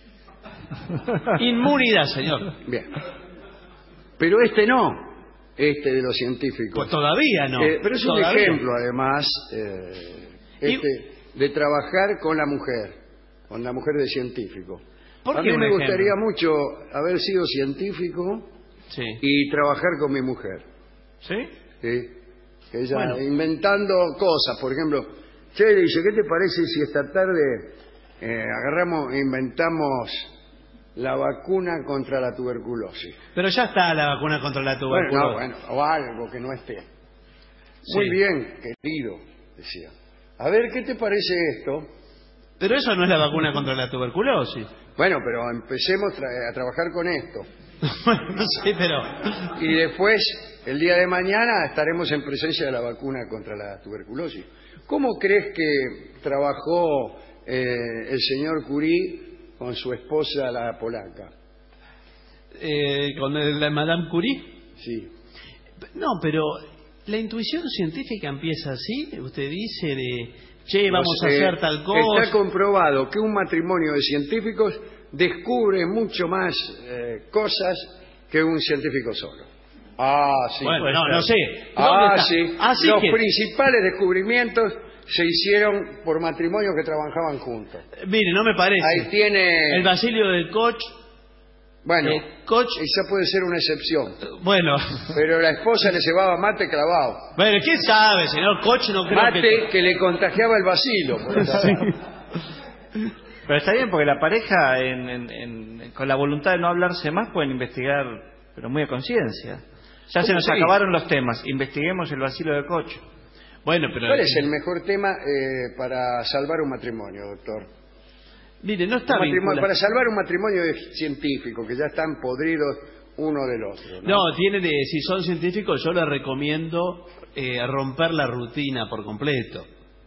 Inmunidad, señor. Bien. Pero este no. Este de los científicos. Pues todavía no. Eh, pero es un Todavía. ejemplo, además, eh, este, y... de trabajar con la mujer. Con la mujer de científico. ¿Por A qué mí me ejemplo? gustaría mucho haber sido científico sí. y trabajar con mi mujer. ¿Sí? Sí. Ella Bueno. inventando cosas. Por ejemplo, che, le dice, ¿qué te parece si esta tarde eh, agarramos e inventamos la vacuna contra la tuberculosis? Pero ya está la vacuna contra la tuberculosis. Bueno, no, bueno, o algo que no esté. Muy Sí. bien, querido, decía. A ver, ¿qué te parece esto? Pero eso no es la vacuna contra la tuberculosis. Bueno, pero empecemos tra- a trabajar con esto. No sé, pero... Y después, el día de mañana, estaremos en presencia de la vacuna contra la tuberculosis. ¿Cómo crees que trabajó eh, el señor Curie con su esposa, la polaca? Eh, ¿Con el- la Madame Curie? Sí. No, pero la intuición científica empieza así. Usted dice de, che, vamos Pues, a eh, hacer tal cosa. Está comprobado que un matrimonio de científicos descubre mucho más eh, cosas que un científico solo. Ah, sí. Bueno, no, no sé. Ah, ¿Dónde está? sí. Así Los que- principales descubrimientos se hicieron por matrimonios que trabajaban juntos. Mire, no me parece. Ahí tiene... El Basilio de Koch. Bueno, eh, Koch. esa puede ser una excepción. Bueno. Pero la esposa le llevaba mate clavado. Bueno, ¿quién sabe, señor Koch? No creo Mate que... que le contagiaba el vacilo. por esa Sí. edad. Pero está bien porque la pareja, en, en- en- con la voluntad de no hablarse más, pueden investigar, pero muy a conciencia. Ya se nos Sí. acabaron los temas. Investiguemos el vacilo de Koch. Bueno, pero... ¿Cuál es el mejor tema eh, para salvar un matrimonio, doctor? Mire, no está Un matrimonio- vinculado. para salvar un matrimonio de científicos que ya están podridos uno del otro. ¿no? No, tiene de, si son científicos, yo les recomiendo eh, romper la rutina por completo.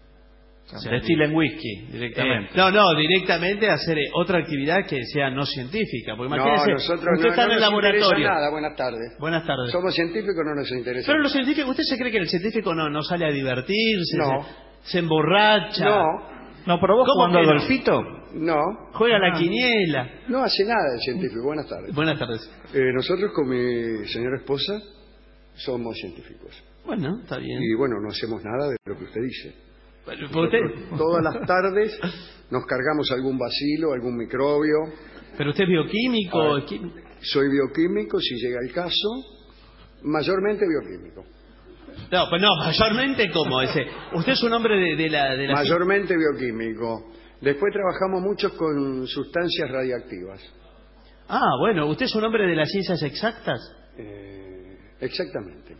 O sea, Destilen whisky directamente. Eh, no, no, directamente hacer eh, otra actividad que sea no científica. Porque No, imagínense, nosotros usted no, está no en el nos interesa laboratorio. nada. Buenas tardes. Buenas tardes. Somos científicos, no nos interesa. Pero los científicos, ¿usted se cree que el científico no, no sale a divertirse? No. Se, se emborracha. No. ¿No probó ¿Cómo jugando que a no? golfito? No. Juega Ah. la quiniela. No hace nada el científico. Buenas tardes. Buenas tardes. Eh, nosotros con mi señora esposa somos científicos. Bueno, está bien. Y bueno, no hacemos nada de lo que usted dice. Bueno, ¿por usted? Nosotros todas las tardes nos cargamos algún bacilo, algún microbio. Pero usted es bioquímico. A ver, qui- soy bioquímico, si llega el caso, mayormente bioquímico. No, pues no, mayormente como ese. Usted es un hombre de, de la... De la Mayormente bioquímico. Después trabajamos mucho con sustancias radiactivas. Ah, bueno, ¿usted es un hombre de las ciencias exactas? Eh, exactamente.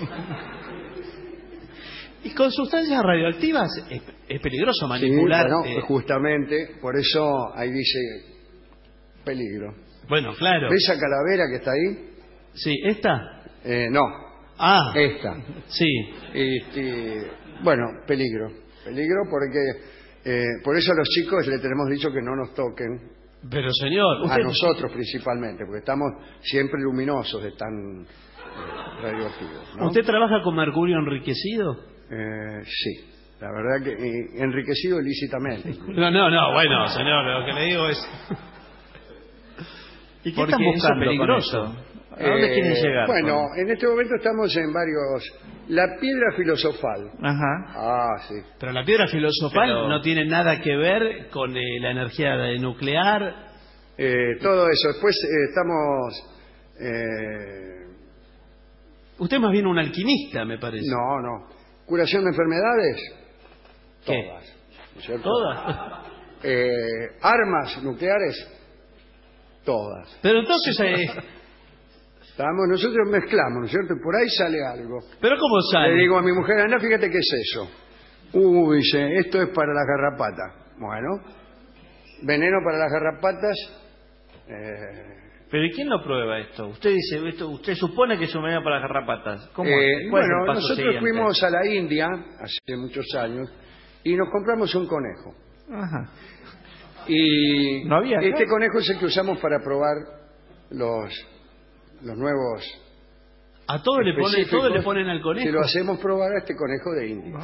Y con sustancias radioactivas es, es peligroso Sí, manipular. bueno, eh, justamente, por eso ahí dice peligro. bueno, claro. ¿Ves esa calavera que está ahí? Sí, ¿esta? Eh, no, Ah, esta. sí. Este, bueno, peligro. Peligro porque eh, por eso a los chicos le tenemos dicho que no nos toquen. Pero señor, A usted... nosotros principalmente, porque estamos siempre luminosos de tan eh, radioactivos. ¿no? ¿Usted trabaja con mercurio enriquecido? Eh, sí, la verdad que eh, enriquecido ilícitamente. No, no, no, bueno, señor, lo que le digo es... ¿Y qué Porque están eso es buscando peligroso. con esto? ¿A dónde Eh, quieren llegar? Bueno, con- en este momento estamos en varios... La piedra filosofal. Ajá. Ah, sí. Pero la piedra filosofal Pero- no tiene nada que ver con eh, la energía de nuclear. Eh, todo eso. Después eh, estamos... eh, Usted es más bien un alquimista, me parece. no, no. ¿Curación de enfermedades? ¿Qué? Todas. ¿no es cierto? ¿Todas? Eh, ¿Armas nucleares? Todas. Pero entonces... eh, Estamos, nosotros mezclamos, ¿no es cierto? Y por ahí sale algo. ¿Pero cómo sale? Le digo a mi mujer, anda, fíjate qué es eso. Uh, dice, esto es para las garrapatas. Bueno, veneno para las garrapatas. Eh, ¿Pero y quién lo prueba esto? Usted dice, esto, usted supone que es un veneno para las garrapatas. ¿Cómo? eh, ¿Cuál es bueno, el paso nosotros siguiente? fuimos a la India hace muchos años y nos compramos un conejo. Ajá. Y ¿No había acá? este conejo es el que usamos para probar los, los nuevos. A todo le ponen, todo le ponen al conejo. Si lo hacemos probar a este conejo de Indias.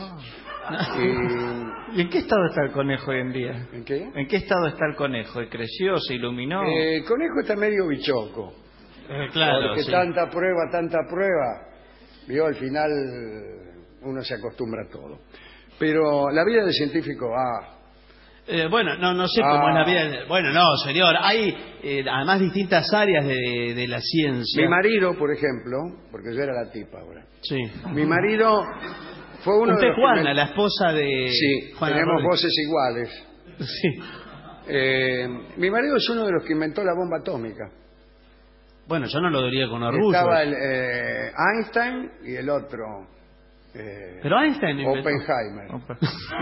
¿Y en qué estado está el conejo hoy en día? ¿En qué? ¿En qué estado está el conejo? ¿Creció? ¿Se iluminó? Eh, el conejo está medio bichoco. Eh, claro, Porque sí. tanta prueba, tanta prueba. Vio, al final uno se acostumbra a todo. Pero la vida del científico, ah. Eh, bueno, no, no sé Ah. cómo es la vida. Bueno, no, señor. Hay eh, además distintas áreas de, de la ciencia. Mi marido, por ejemplo, porque yo era la tipa ahora. Sí. Mi marido fue uno Usted, de los Juana, que me- la esposa de. Sí, Juana tenemos Rodríguez. voces iguales. Sí. Eh, mi marido es uno de los que inventó la bomba atómica. Bueno, yo no lo diría con orgullo. Estaba el, eh, Einstein y el otro. eh, Pero Einstein inventó. Oppenheimer.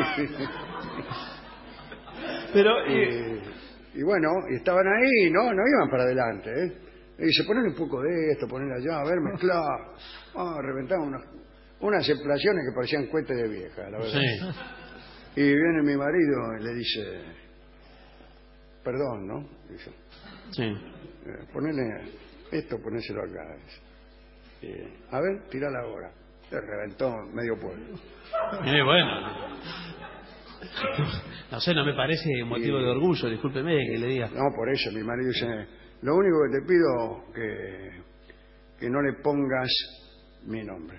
Pero eh, y bueno, y estaban ahí, no, no iban para adelante, ¿eh? Y dice, ponle un poco de esto, ponle allá, a ver, mezclar. Ah, reventaban unas, unas explosiones que parecían cohetes de vieja, la verdad. Sí. Y viene mi marido y le dice, perdón, ¿no? Dice, Sí. eh, ponele esto, ponéselo acá. Dice. Eh, a ver, tirala ahora. Se reventó medio pueblo. Eh, bueno. No sé, no me parece motivo Y- de orgullo, discúlpeme que le diga. No, por eso mi marido dice, lo único que te pido que que no le pongas mi nombre.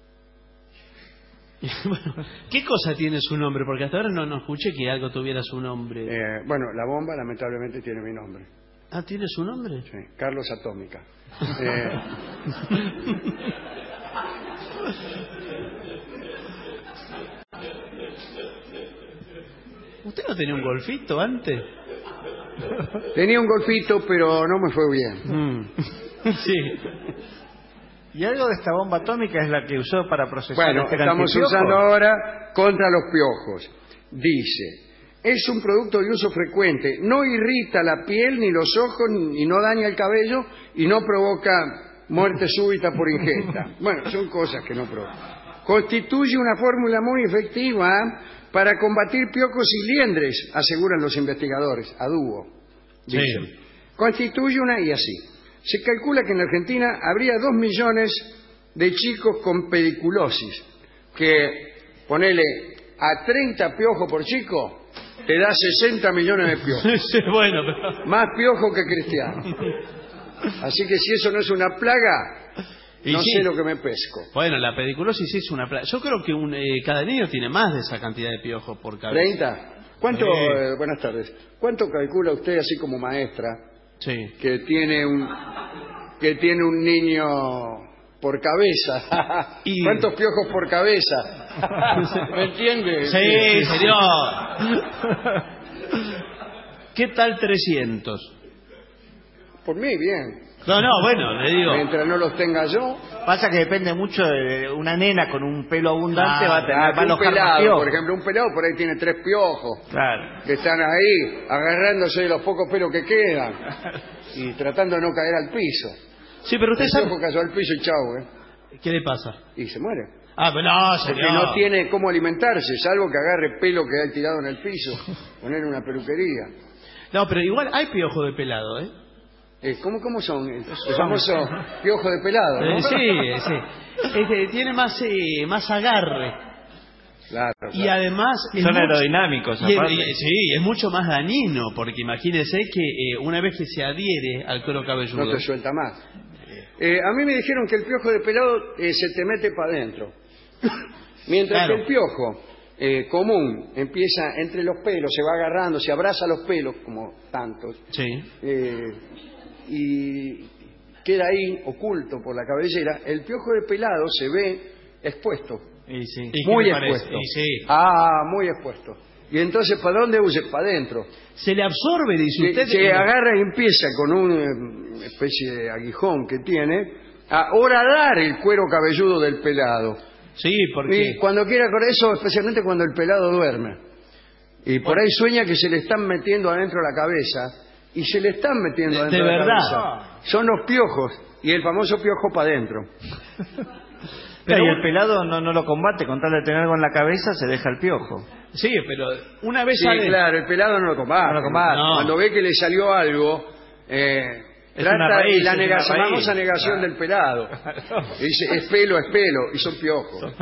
Bueno, ¿qué cosa tiene su nombre? Porque hasta ahora no, no escuché que algo tuviera su nombre. Eh, bueno, la bomba lamentablemente tiene mi nombre. Ah, ¿tiene su nombre? Sí, Carlos Atómica. Eh, ¿Usted no tenía un golfito antes? tenía un golfito, pero no me fue bien. Mm. Sí. Y algo de esta bomba atómica es la que usó para procesar Bueno, este estamos antipiojo. usando ahora contra los piojos. Dice, es un producto de uso frecuente, no irrita la piel ni los ojos y no daña el cabello y no provoca muerte súbita por ingesta. Bueno, son cosas que no provocan. Constituye una fórmula muy efectiva para combatir piojos y liendres, aseguran los investigadores, a dúo. Dicen. Sí. Constituye una y así. Se calcula que en Argentina habría dos millones de chicos con pediculosis, que ponele a treinta piojos por chico, te da sesenta millones de piojos. Sí, bueno, pero... Más piojos que cristianos. Así que si eso no es una plaga, Y no sí. sé lo que me pesco. Bueno, la pediculosis es una plaga. Yo creo que un, eh, cada niño tiene más de esa cantidad de piojos por cabeza. ¿treinta? ¿Cuánto, Sí. eh, buenas tardes, cuánto calcula usted así como maestra Sí. que tiene un que tiene un niño por cabeza? Y- ¿Cuántos piojos por cabeza? ¿Me entiende? Sí, señor. ¿Qué tal trescientos? Por mí, bien. No, no, bueno, le digo. Mientras no los tenga yo. Pasa que depende mucho de una nena con un pelo abundante, Ah, va a tener, Ah, va a un alojar más pelado, piojos. por ejemplo, un pelado por ahí tiene tres piojos. Claro. Que están ahí agarrándose de los pocos pelos que quedan y tratando de no caer al piso. Sí, pero usted El sabe... piojo cayó al piso y chau, ¿eh? ¿Qué le pasa? Y se muere. Ah, pero no, Porque señor. no tiene cómo alimentarse, salvo que agarre pelo que hay tirado en el piso, poner una peluquería. No, pero igual hay piojo de pelado, ¿eh? Eh, ¿cómo, ¿Cómo son? El famoso piojo de pelado, ¿no? Eh, sí, sí. Este, tiene más, eh, más agarre. Claro, Y claro. además... es Son mucho- aerodinámicos, y es- aparte. y- sí, es mucho más dañino, porque imagínese que eh, una vez que se adhiere al cuero cabelludo... No te suelta más. Eh, a mí me dijeron que el piojo de pelado eh, se te mete para adentro. Mientras Claro. que el piojo eh, común empieza entre los pelos, se va agarrando, se abraza los pelos, como tantos, Sí. eh, y queda ahí oculto por la cabellera, el piojo de pelado se ve expuesto, Y sí. ¿Y qué muy le parece? expuesto. Y sí. Ah, muy expuesto. Y entonces, ¿para dónde huye? Para adentro. Se le absorbe, dice Se, usted. se eh, agarra y empieza con una especie de aguijón que tiene a horadar el cuero cabelludo del pelado. Sí, porque... Y cuando quiera con eso, especialmente cuando el pelado duerme. Y por ahí sueña que se le están metiendo adentro la cabeza. Y se le están metiendo De- adentro de la verdad. cabeza. Son los piojos. Y el famoso piojo para adentro. Pero y el pelado no, no lo combate, con tal de tener algo en la cabeza se deja el piojo. Sí, pero una vez Sí, sale... claro, el pelado no lo combate. No lo combate. No. Cuando ve que le salió algo, eh, Es una trata raíz, de la es una negación, raíz. famosa negación del pelado. Y dice, es pelo, es pelo, y son piojos.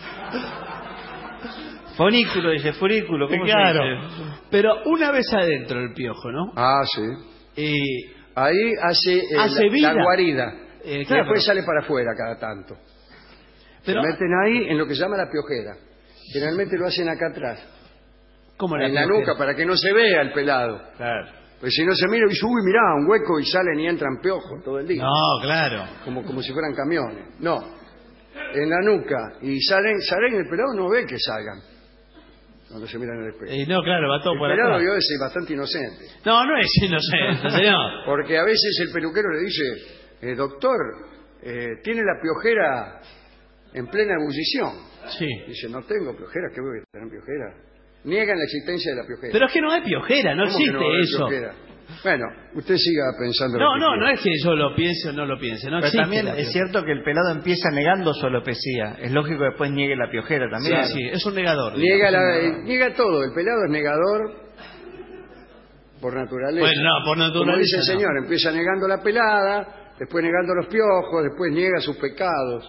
Fonículo, dice, fonículo, ¿cómo Claro. se dice? Pero una vez adentro el piojo, ¿no? Ah, sí. Eh, Ahí hace, eh, Hace la, vida. la guarida. Eh, Y claro, después pero- sale para afuera cada tanto. Pero- Se meten ahí en lo que se llama la piojera. Generalmente lo hacen acá atrás. ¿Cómo la en la piojera? nuca, para que no se vea el pelado. Claro. Pues si no se mira, dice, uy, mirá, un hueco y salen y entran piojos todo el día. No, claro. Como, como si fueran camiones. No. En la nuca. Y salen, salen, el pelado no ve que salgan. Cuando se miran en el espejo. Eh, no, claro, va todo El por pelado atrás. yo es bastante inocente. No, no es inocente, señor. Porque a veces el peluquero le dice, eh, doctor, eh, tiene la piojera en plena ebullición. Sí. Dice, no tengo piojera, ¿qué voy a tener piojera? Niegan la existencia de la piojera. Pero es que no hay piojera, no ¿Cómo que existe no va a haber eso. piojera? Bueno, usted siga pensando. No, lo que no, quiera. no es que yo lo piense o no lo piense. No Pero existe también la es piojera. cierto que el pelado empieza negando su alopecia. Es lógico que después niegue la piojera también. Sí, sí, es un negador. Niega, digamos. la, eh, niega todo. El pelado es negador por naturaleza. Bueno, no, por naturaleza Como dice el no. señor, empieza negando la pelada, después negando los piojos, después niega sus pecados.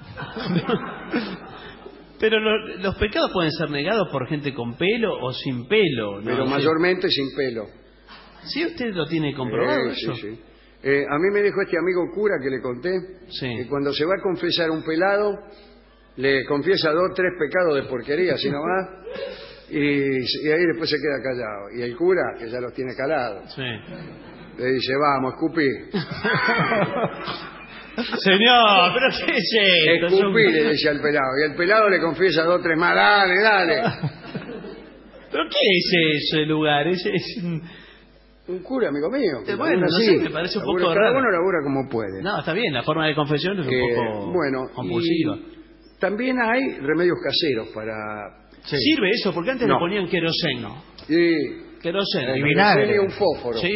Pero lo- los pecados pueden ser negados por gente con pelo o sin pelo, ¿no? Pero Sí. mayormente sin pelo. Sí, usted lo tiene comprobado Eh, eso. sí, sí. Eh, a mí me dijo este amigo cura que le conté que cuando se va a confesar un pelado, le confiesa dos o tres pecados de porquería, así nomás, y, y ahí después se queda callado. Y el cura, que ya los tiene calados, Sí. le dice, vamos, escupí. Señor, pero ¿qué es esto? Escupí, le decía al pelado. Y el pelado le confiesa dos o tres más, dale, dale. ¿Pero qué es ese lugar? Es, es un... Un cura, amigo mío. Eh, bueno, no así. sé, me parece un Labura- poco Cada raro. uno labura como puede. No, está bien, la forma de confesión es un Eh, poco bueno, compulsiva. y también hay remedios caseros para... ¿Sirve eso? Porque antes No. le ponían queroseno. Y Queroseno. El vinagre. Y un fósforo. Sí.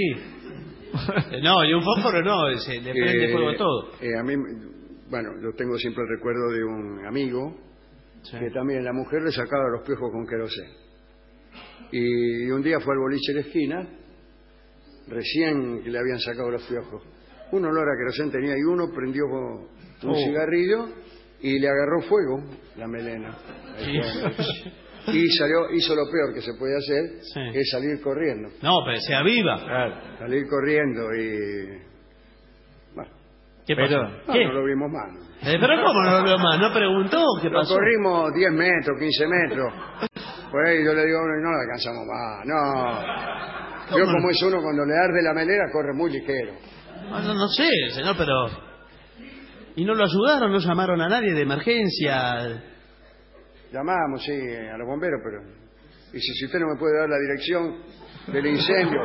No, y un fósforo no, se le prende Eh, fuego a todo. eh, a mí, bueno, yo tengo siempre el recuerdo de un amigo que también la mujer le sacaba los piojos con queroseno. Y un día fue al boliche de la esquina, recién que le habían sacado los piojos. Un olor a queroseno tenía y uno prendió un Oh. cigarrillo y le agarró fuego la melena. Sí. Y salió, hizo lo peor que se puede hacer, Sí. que es salir corriendo. No, pero sea viva. Salir corriendo y... Bueno, ¿Qué Pero- pasó? no, ¿Qué? no lo vimos mal. Eh, pero ¿cómo no lo veo más? ¿No preguntó qué Lo pasó? corrimos diez metros, quince metros. Por ahí yo le digo, no lo alcanzamos más. No. Yo como es uno cuando le arde la melena, corre muy ligero. No, no, no sé, señor, pero... ¿Y no lo ayudaron? ¿No llamaron a nadie de emergencia? Llamamos, sí, a los bomberos, pero... Y si, si usted no me puede dar la dirección del incendio...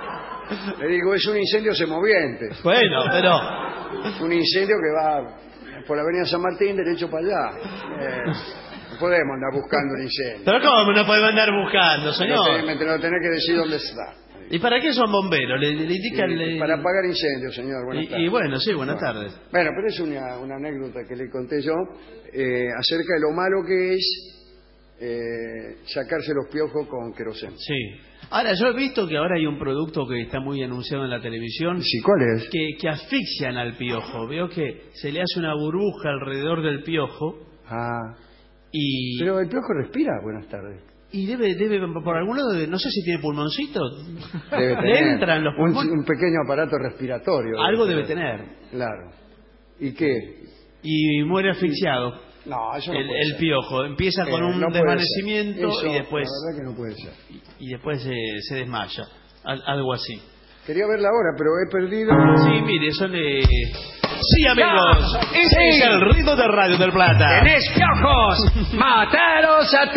Le digo, es un incendio semoviente. Bueno, pero... Un incendio que va por la avenida San Martín, derecho para allá. Eh, no podemos andar buscando el incendio. ¿Pero cómo no podemos andar buscando, señor? Me tengo que decir dónde está. ¿Y para qué son bomberos? Le, le indican... Y le- para apagar incendios, señor. Buenas y, tardes. y bueno, sí, buenas Bueno. tardes. Bueno, pero es una, una anécdota que le conté yo eh, acerca de lo malo que es eh, sacarse los piojos con queroseno. Sí. Ahora, yo he visto que ahora hay un producto que está muy anunciado en la televisión. Sí, ¿cuál es? Que, que asfixian al piojo. Veo que se le hace una burbuja alrededor del piojo Ah. y... Pero el piojo respira. Buenas tardes. Y debe, debe, por algún lado, debe- no sé si tiene pulmoncito. Debe Le tener entran los un, pulmones. un pequeño aparato respiratorio. Algo debe tener. Claro. ¿Y qué? Y muere asfixiado. No, eso no el, puede el ser. piojo empieza con Eh, un no puede desvanecimiento ser. Eso, y después La verdad que no puede ser. y después se, se desmaya. Al- algo así. Quería verla ahora, pero he perdido... Sí, mire, son de... Sí, amigos, ese es el ritmo de Radio del Plata. ¡Tenés piojos! ¡Mataros a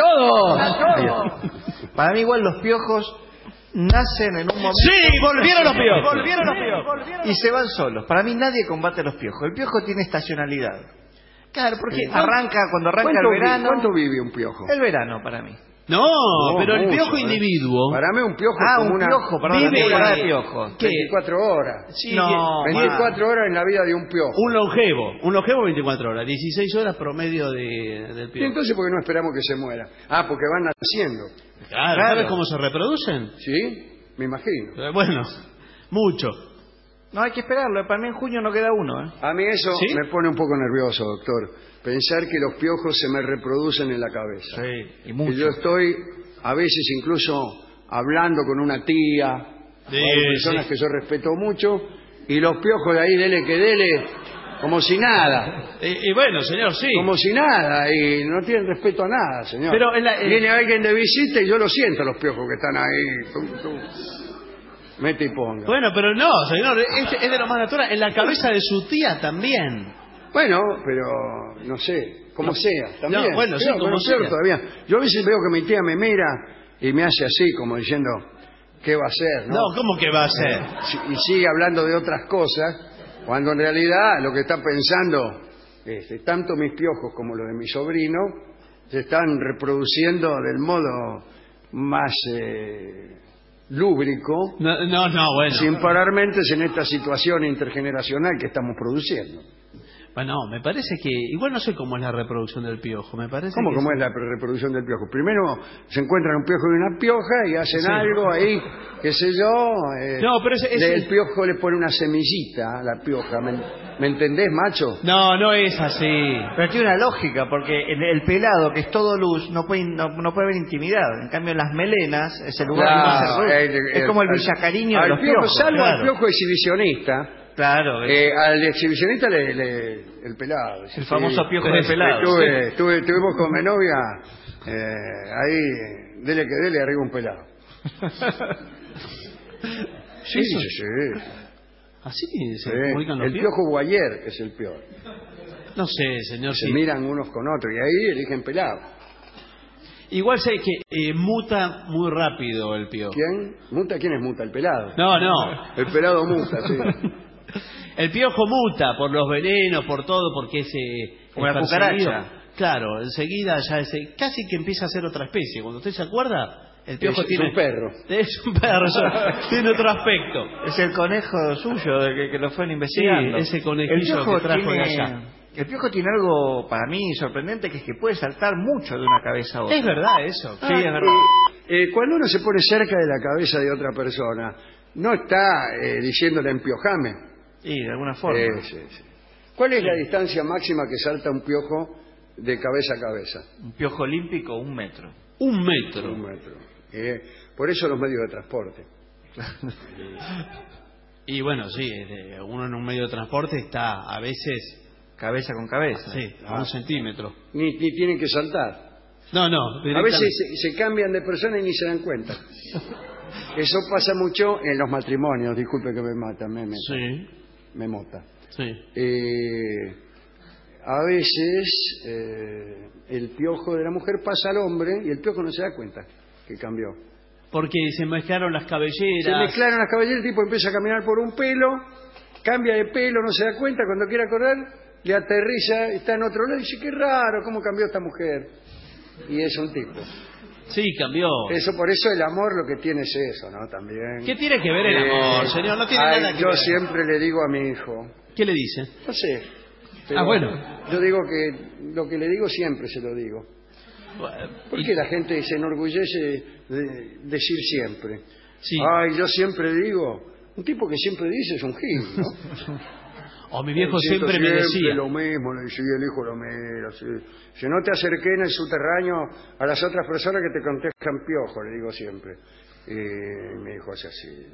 todos! Para mí igual los piojos nacen en un momento... Sí, volvieron los piojos. Volvieron los piojos. Y se van solos. Para mí nadie combate los piojos. El piojo tiene estacionalidad. Claro, porque arranca cuando arranca ¿Cuánto el vi- verano. ¿Cuánto vive un piojo? El verano para mí. No, no, pero el piojo mucho, individuo. ¿eh? Para mí un piojo ah, es como un una... piojo, perdón, vive, una temporada de piojo. ¿Qué? veinticuatro horas. Sí, no, veinticuatro horas en la vida de un piojo. Un longevo, un longevo veinticuatro horas, dieciséis horas promedio de, del ¿Y piojo. entonces por qué no esperamos que se muera? Ah, porque van naciendo. Claro, Claro. ¿sabes cómo se reproducen? ¿Sí? Me imagino. Eh, Bueno, mucho. No, hay que esperarlo. Para mí en junio no queda uno. ¿eh? A mí eso ¿Sí? me pone un poco nervioso, doctor. Pensar que los piojos se me reproducen en la cabeza. Sí, y Y mucho. yo estoy, a veces incluso, hablando con una tía, Sí, hay personas sí. que yo respeto mucho, y los piojos de ahí, dele que dele, como si nada. Y, y bueno, señor, sí. Como si nada, y no tienen respeto a nada, señor. Pero en la- en- Viene alguien de visita y yo lo siento, los piojos que están ahí. Tum, tum. Mete y ponga. Bueno, pero no, señor, es, es de lo más natural. En la cabeza de su tía también. Bueno, pero no sé, como No. sea, también. No, bueno, sí, Peor, como pero peor sea. todavía. Yo a veces veo que mi tía me mira y me hace así, como diciendo, ¿qué va a hacer? No, No, ¿cómo que va a ser? Eh, y sigue hablando de otras cosas, cuando en realidad lo que está pensando, este, tanto mis piojos como los de mi sobrino, se están reproduciendo del modo más eh, lúbrico, No, no, no, bueno. sin parar mentes en esta situación intergeneracional que estamos produciendo. Bueno, me parece que... Igual no sé cómo es la reproducción del piojo, me parece ¿Cómo, que cómo es la reproducción del piojo? Primero se encuentran un piojo y una pioja y hacen Sí. algo ahí, qué sé yo. eh, No, pero ese- ese- le- el piojo le pone una semillita a la pioja. ¿Me, me entendés, macho? No, no es así. Pero tiene una lógica, porque el, el pelado, que es todo luz, no puede, no, no puede haber intimidad. En cambio, en las melenas es el lugar Claro, donde más se el- reproduce. el- Es como el al- villacariño de al los piojo, piojos. salvo al Claro. piojo exhibicionista. Claro. Eh, al exhibicionista le, le- el pelado. El famoso piojo de Sí, pelado, Tuve, sí. tuve- tuvimos con mi novia, eh, ahí, dele que dele, arriba un pelado. Sí, Eso- sí, sí. Así se Sí, comunican los el piojos. piojo guayer es el peor. No sé, señor, Se sí. miran unos con otros y ahí eligen pelado. Igual sé que eh, muta muy rápido el piojo. ¿Quién? ¿Muta? ¿Quién es muta? El pelado. No, no. El pelado muta, sí. El piojo muta por los venenos, por todo, porque es... eh, Como es la perseguido. cucaracha. Claro, enseguida ya es... eh, casi que empieza a ser otra especie. Cuando usted se acuerda, el piojo Es- es tiene... un perro. Es un perro, ya, tiene otro aspecto. Es el conejo suyo de que, que lo fueron investigando. Sí, ese conejillo el piojo que trajo de tiene, allá. El piojo tiene algo para mí sorprendente, que es que puede saltar mucho de una cabeza a otra. Es verdad eso. Sí, es verdad. Eh, eh, cuando uno se pone cerca de la cabeza de otra persona, no está eh, diciéndole empiojame. Sí, de alguna forma. Eh, sí, sí. ¿Cuál es la distancia máxima que salta un piojo de cabeza a cabeza? Un piojo olímpico, un metro. Un metro. Un metro. Eh, por eso los medios de transporte. Y bueno, sí, eh, uno en un medio de transporte está a veces... Cabeza con cabeza. Sí, a un centímetro. Ni, ni tienen que saltar. No, no. A directamente. veces se, se cambian de persona y ni se dan cuenta. Eso pasa mucho en los matrimonios. Disculpe que me mata, me, me, Sí, me mota. sí. Eh, a veces eh, el piojo de la mujer pasa al hombre y el piojo no se da cuenta que cambió. Porque se mezclaron las cabelleras. Se mezclaron las cabelleras, el tipo empieza a caminar por un pelo, cambia de pelo, no se da cuenta, cuando quiere acordar, le aterriza, está en otro lado y dice, qué raro, ¿cómo cambió esta mujer? Y es un tipo. Sí, cambió. Eso, por eso el amor lo que tiene es eso, ¿no? También. ¿Qué tiene que ver el amor, señor? No tiene ay, nada que yo ver. siempre le digo a mi hijo, ¿Qué le dice? no sé. pero Ah, bueno. Yo digo que lo que le digo siempre se lo digo. Porque la gente se enorgullece de decir siempre. Sí. Ay, yo siempre digo, un tipo que siempre dice es un gil, ¿no? O mi viejo Siento siempre me decía. lo mismo, le decía el hijo lo mira, sí. Si no te acerques en el subterráneo a las otras personas que te contestan piojo, le digo siempre. Y mi hijo hace así.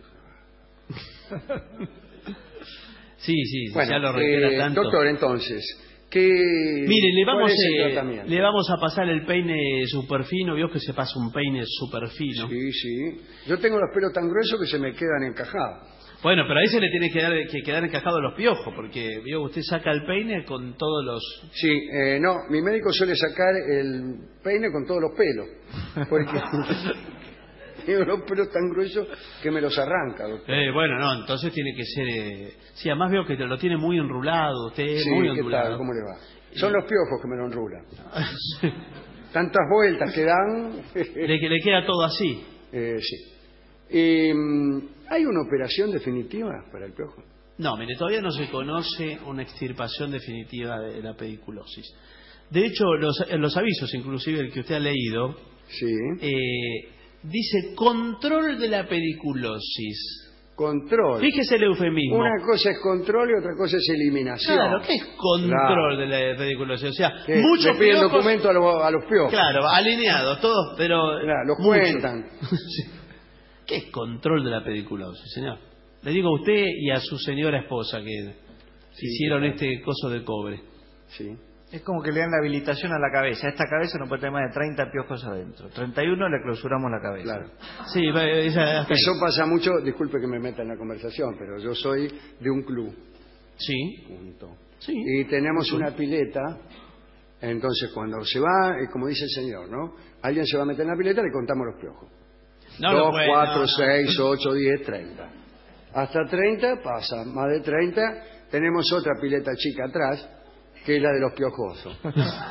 Sí, sí, Bueno, ya lo reitera eh, tanto. doctor, entonces, ¿qué, Mire, le cuál vamos, es el eh, tratamiento? le vamos a pasar el peine super fino. Vio que se pasa un peine super fino. Sí, sí. Yo tengo los pelos tan gruesos que se me quedan encajados. Bueno, pero ahí se le tiene que, dar, que quedar encajados los piojos, porque vio usted saca el peine con todos los... Sí, eh, no, mi médico suele sacar el peine con todos los pelos. Porque tengo los pelos tan gruesos que me los arranca, doctor. Eh, bueno, no, entonces tiene que ser... Eh... Sí, además veo que lo tiene muy enrulado, usted Sí, muy ¿qué ondulado. tal? ¿Cómo le va? Son los piojos que me lo enrulan. tantas vueltas que dan. Le, le queda todo así. Eh, sí. Eh, ¿Hay una operación definitiva para el piojo? No, mire, todavía no se conoce una extirpación definitiva de la pediculosis. De hecho, los, los avisos, inclusive el que usted ha leído, sí. eh, dice control de la pediculosis. Control. Fíjese el eufemismo. Una cosa es control y otra cosa es eliminación. Claro, ¿qué es control claro. de la pediculosis? O sea, ¿Qué? muchos Le piden piojos, documento a, lo, a los piojos. Claro, alineados, todos, pero... Claro, los mucho. cuentan. ¿Qué es control de la pediculosis, señor? Le digo a usted y a su señora esposa que sí, hicieron claro. este coso de cobre. Sí. Es como que le dan la habilitación a la cabeza. Esta cabeza no puede tener más de treinta piojos adentro. treinta y uno le clausuramos la cabeza. Claro. Sí, esa, eso pasa mucho. Disculpe que me meta en la conversación, pero yo soy de un club. Sí. Punto. Sí. Y tenemos sí. una pileta. Entonces, cuando se va, como dice el señor, ¿no? Alguien se va a meter en la pileta, le contamos los piojos. No, Dos, puede, cuatro, no, seis, no. ocho, diez, treinta. Hasta treinta pasa. Más de treinta. Tenemos otra pileta chica atrás, que es la de los piojosos.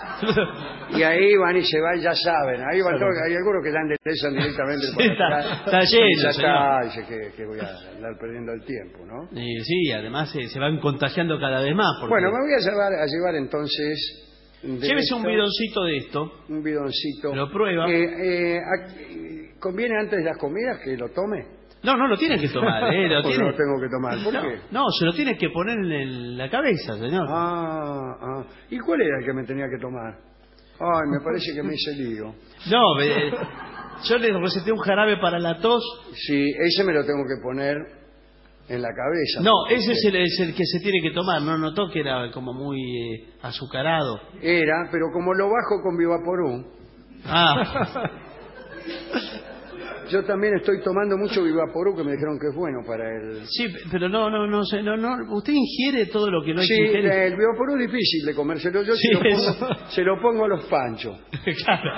Y ahí van y se van, ya saben. Ahí van todos, hay algunos que ya enderezan directamente por sí, está, está lleno, ya señor. está, dice que, que voy a andar perdiendo el tiempo, ¿no? Y sí, además eh, se van contagiando cada vez más. Porque... Bueno, me voy a llevar, a llevar entonces... Llévese esto, un bidoncito de esto. Un bidoncito. Lo prueba. Eh, eh, ¿Conviene antes de las comidas que lo tome? No, no lo tiene que tomar, ¿eh? Lo tiene... no tengo que tomar. ¿Por no, qué? No, se lo tiene que poner en la cabeza, señor. Ah, ah. ¿Y cuál era el que me tenía que tomar? Ay, me parece que me hice lío. No, eh, yo le receté un jarabe para la tos. Sí, ese me lo tengo que poner en la cabeza. No, ese es el, es el que se tiene que tomar. No notó que era como muy eh, azucarado. Era, pero como lo bajo con Vivaporú. Ah. Yo también estoy tomando mucho Vivaporú, que me dijeron que es bueno para el... Sí, pero no, no, no, no, no. Usted ingiere todo lo que no hay sí, que ingerir. Sí, el Vivaporú es difícil de comérselo. Yo sí, se, lo pongo, se lo pongo a los panchos. Claro.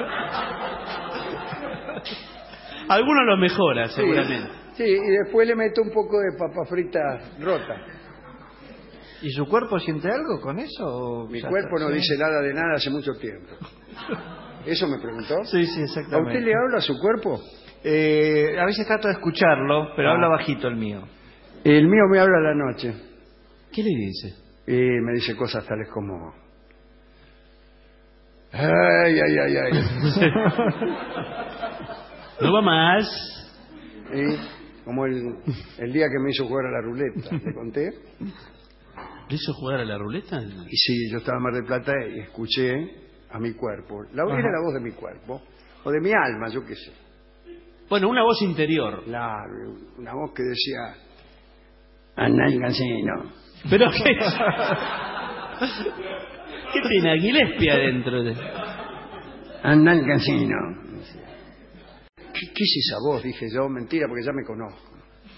Algunos lo mejora, seguramente. Sí, sí, y después le meto un poco de papa frita rota. ¿Y su cuerpo siente algo con eso? O Mi cuerpo no dice nada de nada hace mucho tiempo. ¿Eso me preguntó? Sí, sí, exactamente. ¿A usted le habla a su cuerpo? Eh, a veces trato de escucharlo, pero ah. habla bajito el mío. El mío me habla a la noche. ¿Qué le dice? Y me dice cosas tales como... Ay, ay, ay, ay. ¿No va más? Sí, como el, el día que me hizo jugar a la ruleta, ¿le conté? ¿Le hizo jugar a la ruleta? Y sí, yo estaba en Mar del Plata y escuché a mi cuerpo. La voz era la voz de mi cuerpo, o de mi alma, yo qué sé. Bueno, una voz interior. Claro, una voz que decía... Anda el casino. ¿Pero qué? ¿Qué tiene Aguilespia adentro? De... Anda el casino. ¿Qué, ¿Qué es esa voz? Dije yo, mentira, porque ya me conozco.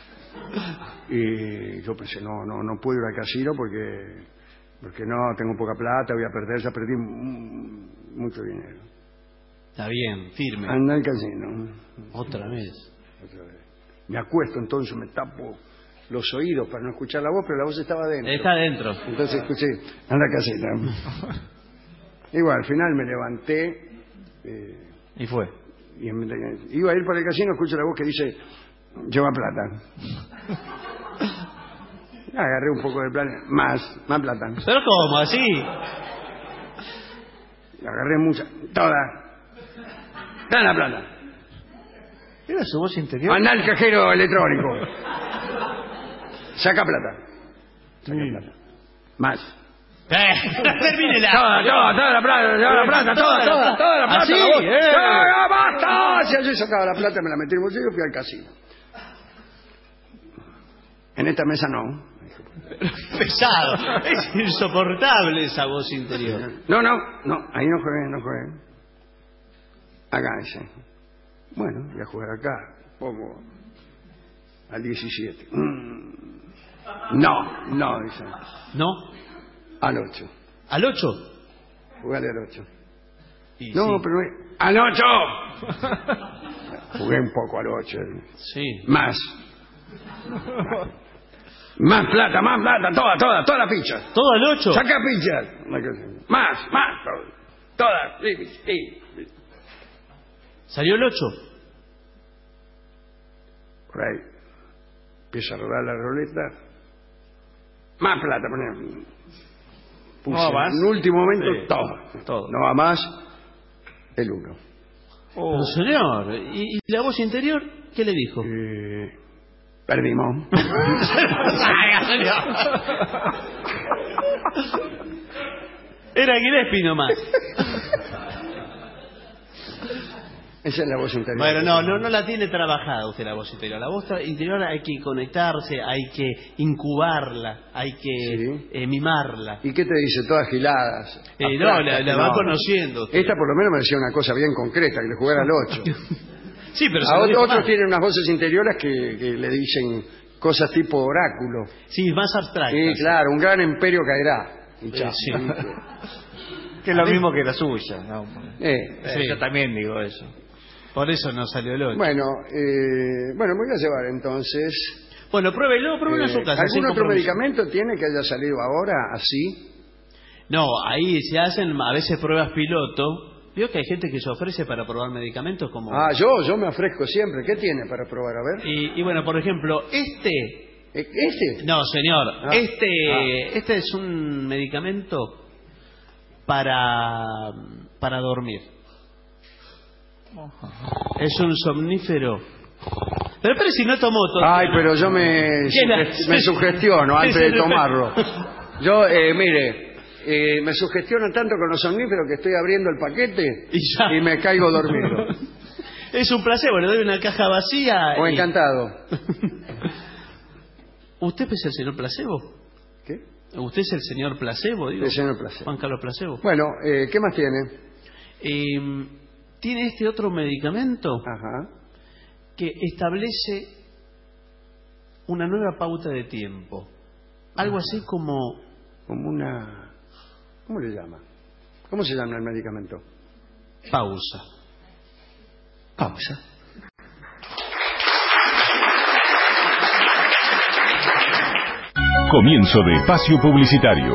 Y yo pensé, no, no, no puedo ir al casino porque, porque no, tengo poca plata, voy a perder, ya perdí mucho dinero. Está bien, firme. Anda al casino. Otra vez. Otra vez. Me acuesto entonces, me tapo los oídos para no escuchar la voz, pero la voz estaba dentro. Está dentro. Entonces escuché, anda al casino. Igual, al final me levanté. Eh, y fue. Y en, iba a ir para el casino, escucho la voz que dice, lleva plata. Agarré un poco de plata, más, más plata. ¿Pero cómo? ¿Así? Agarré mucha, toda. Da la plata. ¿Era su voz interior? Anda al cajero electrónico. Saca plata. Saca sí. plata. Más. Termínela. Toda, toda, toda la plata, toda la plata, toda, toda, toda la plata. ¿Así? Eh. ¡Ah, basta! Si yo sacaba la plata, me la metí en el bolsillo y fui al casino. En esta mesa no. Pesado. Es insoportable esa voz interior. No, no, no. Ahí no juegué, no juegué. Acá dice. Bueno, voy a jugar acá. Pongo al diecisiete. Mm. No, no, dice. ¿No? Al ocho. ¿Al ocho? Jugarle al ocho. Y no, sí. pero... ¡Al ocho! Jugué un poco al ocho. Sí. Más. Más plata, más plata, toda, toda, toda la picha. ¿Todo al ocho? Saca picha. Más, más, toda. sí, sí. ¿Salió el ocho? Por ahí. Empieza a rodar la ruleta. Más plata, ponemos. Puse No va más. en último momento, Sí. todo. Todo. No va más, el uno. Oh. Pero señor, ¿y, y la voz interior qué le dijo? Eh, perdimos. Era Gillespie nomás. Esa es la voz interior. Bueno, no, no, no la tiene trabajada usted la voz interior. La voz interior hay que conectarse, hay que incubarla, hay que Sí. eh, mimarla. ¿Y qué te dice? Todas giladas. Eh, no, la, la va conociendo usted. Esta por lo menos me decía una cosa bien concreta, que le jugara al ocho. Sí, pero se A lo ot- dijo otros más. tienen unas voces interiores que, que le dicen cosas tipo oráculo. Sí, más abstractas. Sí, claro, un gran imperio caerá. Y Eh, chao. sí. Que es lo mismo que la suya. ¿no? Eh, Eh, sí. Yo también digo eso. Por eso no salió el ocho. Bueno, eh, bueno, me voy a llevar entonces. Bueno, pruébelo, pruébelo en Eh, su casa. sin ¿Algún otro compromiso. medicamento tiene que haya salido ahora así? No, ahí se hacen a veces pruebas piloto. Vio que hay gente que se ofrece para probar medicamentos como... Ah, yo, yo me ofrezco siempre. ¿Qué tiene para probar? A ver. Y, y bueno, por ejemplo, este... ¿E- ¿Este? No, señor. Ah, este, ah. este es un medicamento para, para dormir. Es un somnífero. Pero espere si no tomó todo. Ay, pero yo me, ¿Qué era? suge- me sugestiono antes de tomarlo. Yo, eh, mire, eh, me sugestiono tanto con los somníferos que estoy abriendo el paquete Y ya. y me caigo dormido. Es un placebo, le doy una caja vacía. O y- encantado. ¿Usted es el señor placebo? ¿Qué? ¿Usted es el señor placebo? Digo? El señor Placebo. Juan Carlos Placebo. Bueno, eh, ¿qué más tiene? Eh, tiene este otro medicamento Ajá. que establece una nueva pauta de tiempo. Algo así como... Como una... ¿Cómo le llama? ¿Cómo se llama el medicamento? Pausa. Pausa. Comienzo de espacio publicitario.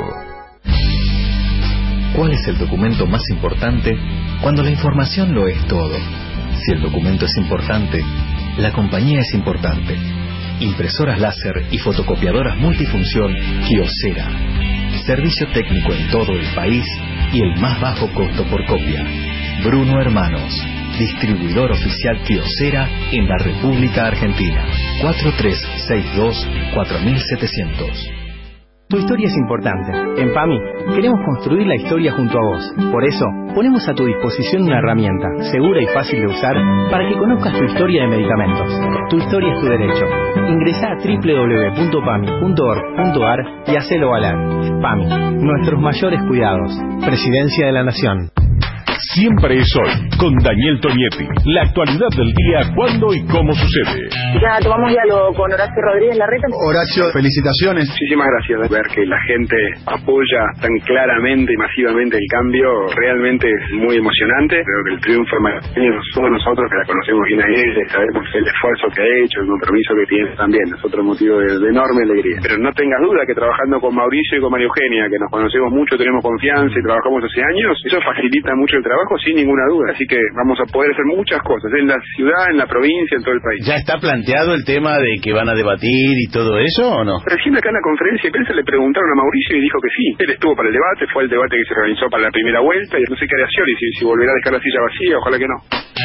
¿Cuál es el documento más importante cuando la información lo es todo? Si el documento es importante, la compañía es importante. Impresoras láser y fotocopiadoras multifunción Kyocera. Servicio técnico en todo el país y el más bajo costo por copia. Bruno Hermanos, distribuidor oficial Kyocera en la República Argentina. cuatro tres seis dos cuatro siete cero cero. Tu historia es importante. En PAMI queremos construir la historia junto a vos. Por eso, ponemos a tu disposición una herramienta segura y fácil de usar para que conozcas tu historia de medicamentos. Tu historia es tu derecho. Ingresá a doble u doble u doble u punto pami punto org punto ar y hacelo valer. PAMI, nuestros mayores cuidados. Presidencia de la Nación. Siempre es hoy, con Daniel Tonietti. La actualidad del día, cuándo y cómo sucede. Ya tomamos diálogo con Horacio Rodríguez Larreta. Horacio, felicitaciones. Muchísimas gracias. Ver que la gente apoya tan claramente y masivamente el cambio realmente es muy emocionante. Creo que el triunfo malagueño somos nosotros que la conocemos bien a ella, sabemos el esfuerzo que ha hecho, el compromiso que tiene también. Es otro motivo de, de enorme alegría. Pero no tengas duda que trabajando con Mauricio y con María Eugenia, que nos conocemos mucho, tenemos confianza y trabajamos hace años, eso facilita mucho el trabajo sin ninguna duda. Así que vamos a poder hacer muchas cosas en la ciudad, en la provincia, en todo el país. ¿Ya está planteado el tema de que van a debatir y todo eso o no? Recién acá en la conferencia de prensa le preguntaron a Mauricio y dijo que sí. Él estuvo para el debate, fue el debate que se organizó para la primera vuelta y no sé qué hará Scioli, si, si volverá a dejar la silla vacía, ojalá que no.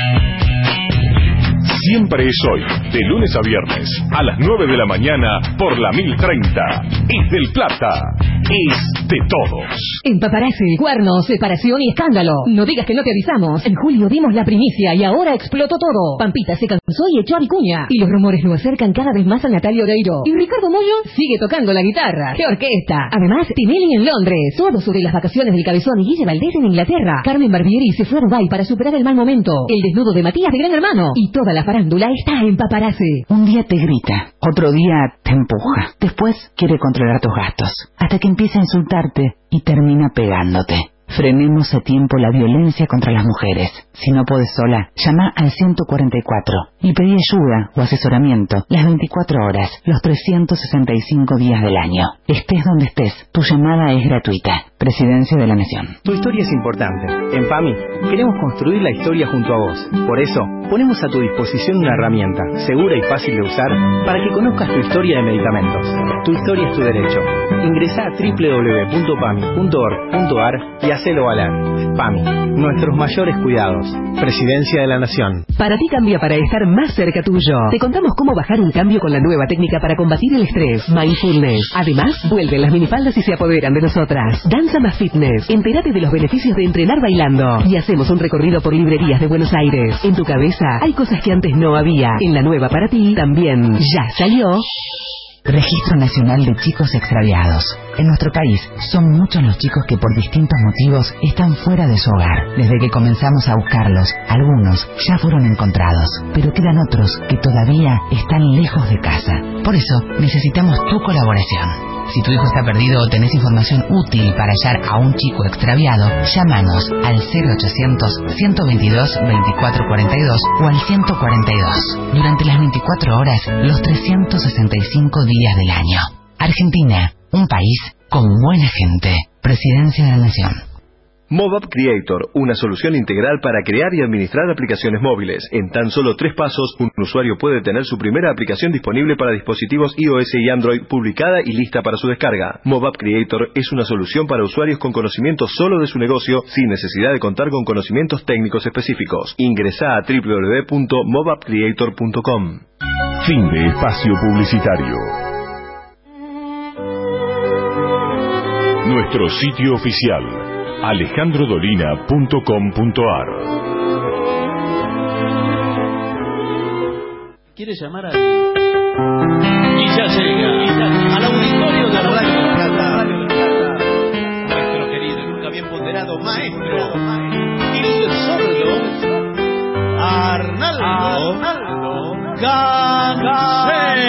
Siempre es hoy, de lunes a viernes, a las nueve de la mañana, por la mil treinta. Es del Plata, es de todos. En Paparazzi, cuernos, separación y escándalo. No digas que no te avisamos. En julio dimos la primicia y ahora explotó todo. Pampita se cansó y echó a Vicuña. Y los rumores lo acercan cada vez más a Natalia Oreiro. Y Ricardo Mollo sigue tocando la guitarra. ¡Qué orquesta! Además, Tinelli en Londres. Todo sobre las vacaciones del Cabezón y Guille Valdés en Inglaterra. Carmen Barbieri se fue a Dubái para superar el mal momento. El desnudo de Matías de Gran Hermano. Y toda la farándula está en Paparazzi. Un día te grita, otro día te empuja. Después quiere controlar tus gastos, hasta que empieza a insultarte y termina pegándote. Frenemos a tiempo la violencia contra las mujeres. Si no podés sola, llama al ciento cuarenta y cuatro y pedí ayuda o asesoramiento las veinticuatro horas, los trescientos sesenta y cinco días del año. Estés donde estés, tu llamada es gratuita. Presidencia de la Nación. Tu historia es importante. En PAMI queremos construir la historia junto a vos. Por eso, ponemos a tu disposición una herramienta segura y fácil de usar para que conozcas tu historia de medicamentos. Tu historia es tu derecho. Ingresá a doble u doble u doble u punto pami punto org punto ar y hacelo valer. PAMI, nuestros mayores cuidados. Presidencia de la Nación. Para ti cambia para estar más cerca tuyo. Te contamos cómo bajar un cambio con la nueva técnica para combatir el estrés, Mindfulness. Además, vuelven las minifaldas y se apoderan de nosotras. Danza más fitness. Entérate de los beneficios de entrenar bailando. Y hacemos un recorrido por librerías de Buenos Aires. En tu cabeza hay cosas que antes no había. En la nueva para ti también. Ya salió Registro Nacional de Chicos Extraviados. En nuestro país son muchos los chicos que por distintos motivos están fuera de su hogar. Desde que comenzamos a buscarlos, algunos ya fueron encontrados, pero quedan otros que todavía están lejos de casa. Por eso necesitamos tu colaboración. Si tu hijo está perdido o tenés información útil para hallar a un chico extraviado, llámanos al cero ochocientos, ciento veintidós, veinticuatro cuarenta y dos o al ciento cuarenta y dos. Durante las veinticuatro horas, los trescientos sesenta y cinco días del año. Argentina, un país con buena gente. Presidencia de la Nación. MobApp Creator, una solución integral para crear y administrar aplicaciones móviles. En tan solo tres pasos, un usuario puede tener su primera aplicación disponible para dispositivos iOS y Android, publicada y lista para su descarga. MobApp Creator es una solución para usuarios con conocimiento solo de su negocio, sin necesidad de contar con conocimientos técnicos específicos. Ingresá a doble u doble u doble u punto mobapp creator punto com. Fin de espacio publicitario. Nuestro sitio oficial, alejandro dolina punto com punto ar. ¿Quiere llamar al...? Y ya llega al auditorio de Radio del Plata, nuestro querido y nunca bien ponderado maestro, el sordo Arnaldo Gansé.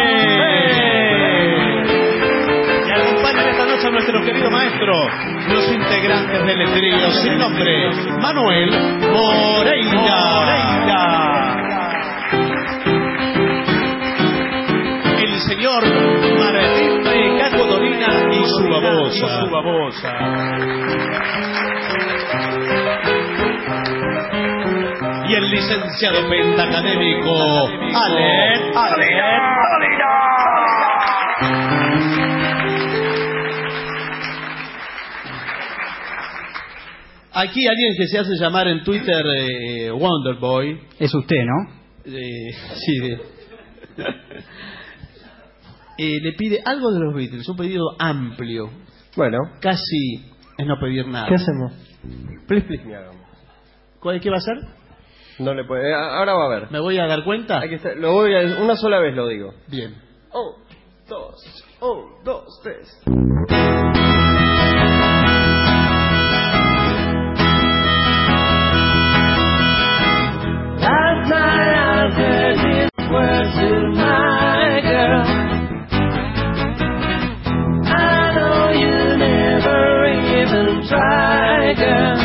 Y acompañan esta noche a nuestro querido maestro, los integrantes del trío sin nombre, Manuel Moreira, el señor Martín de Caco Dolina y su babosa, su babosa. Y el licenciado pentacadémico Ale Dolina. Aquí alguien que se hace llamar en Twitter eh, Wonderboy. Es usted, ¿no? Eh, sí. De... eh, le pide algo de los Beatles, un pedido amplio. Bueno. Casi es no pedir nada. ¿Qué hacemos? Please, please, me hagamos. ¿Cuál, ¿Qué va a hacer? No le puede. Ahora va a ver. ¿Me voy a dar cuenta? Aquí está. Lo voy a... Una sola vez lo digo. Bien. Oh, dos. Oh, dos, tres. Last night I said these words to my girl. I know you never even try, girl.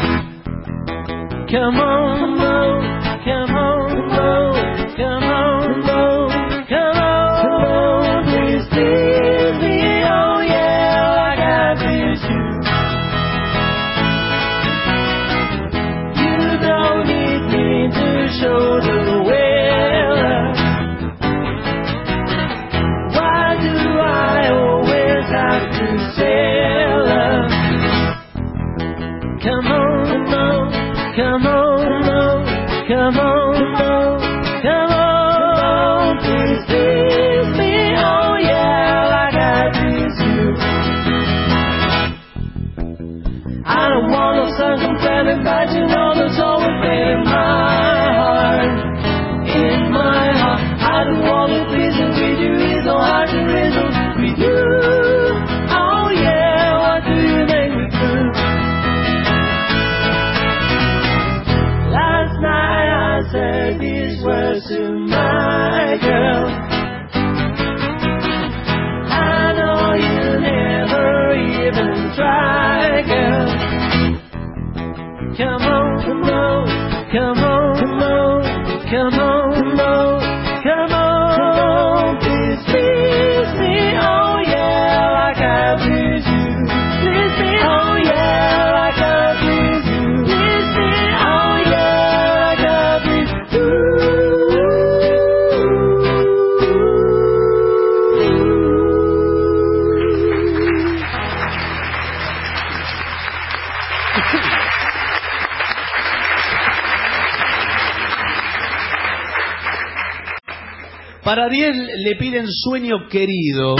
Come on, Mo, come on, Mo, come on, Mo, come on, please tease me, oh yeah, like I tease you. You don't need me to show the way. Why do I always have to say love? Come on, Mo. Come on, Mo, come on, Mo, come on, please tease me, oh yeah, like I tease you. I don't want no circumvented, but you know there's always pain in my heart, in my heart. I do all the pleasing with you, it's so hard to reason with you. Oh yeah, what do you make me do? Last night I said these words to my girl. I know you never even try, girl. Come on, Mo, come on, come on, come on, come on, come on, please, please me, oh yeah, like I please you, please me, oh yeah, like I please you, please me, oh yeah, like I please you. Para Ariel le piden Sueño Querido.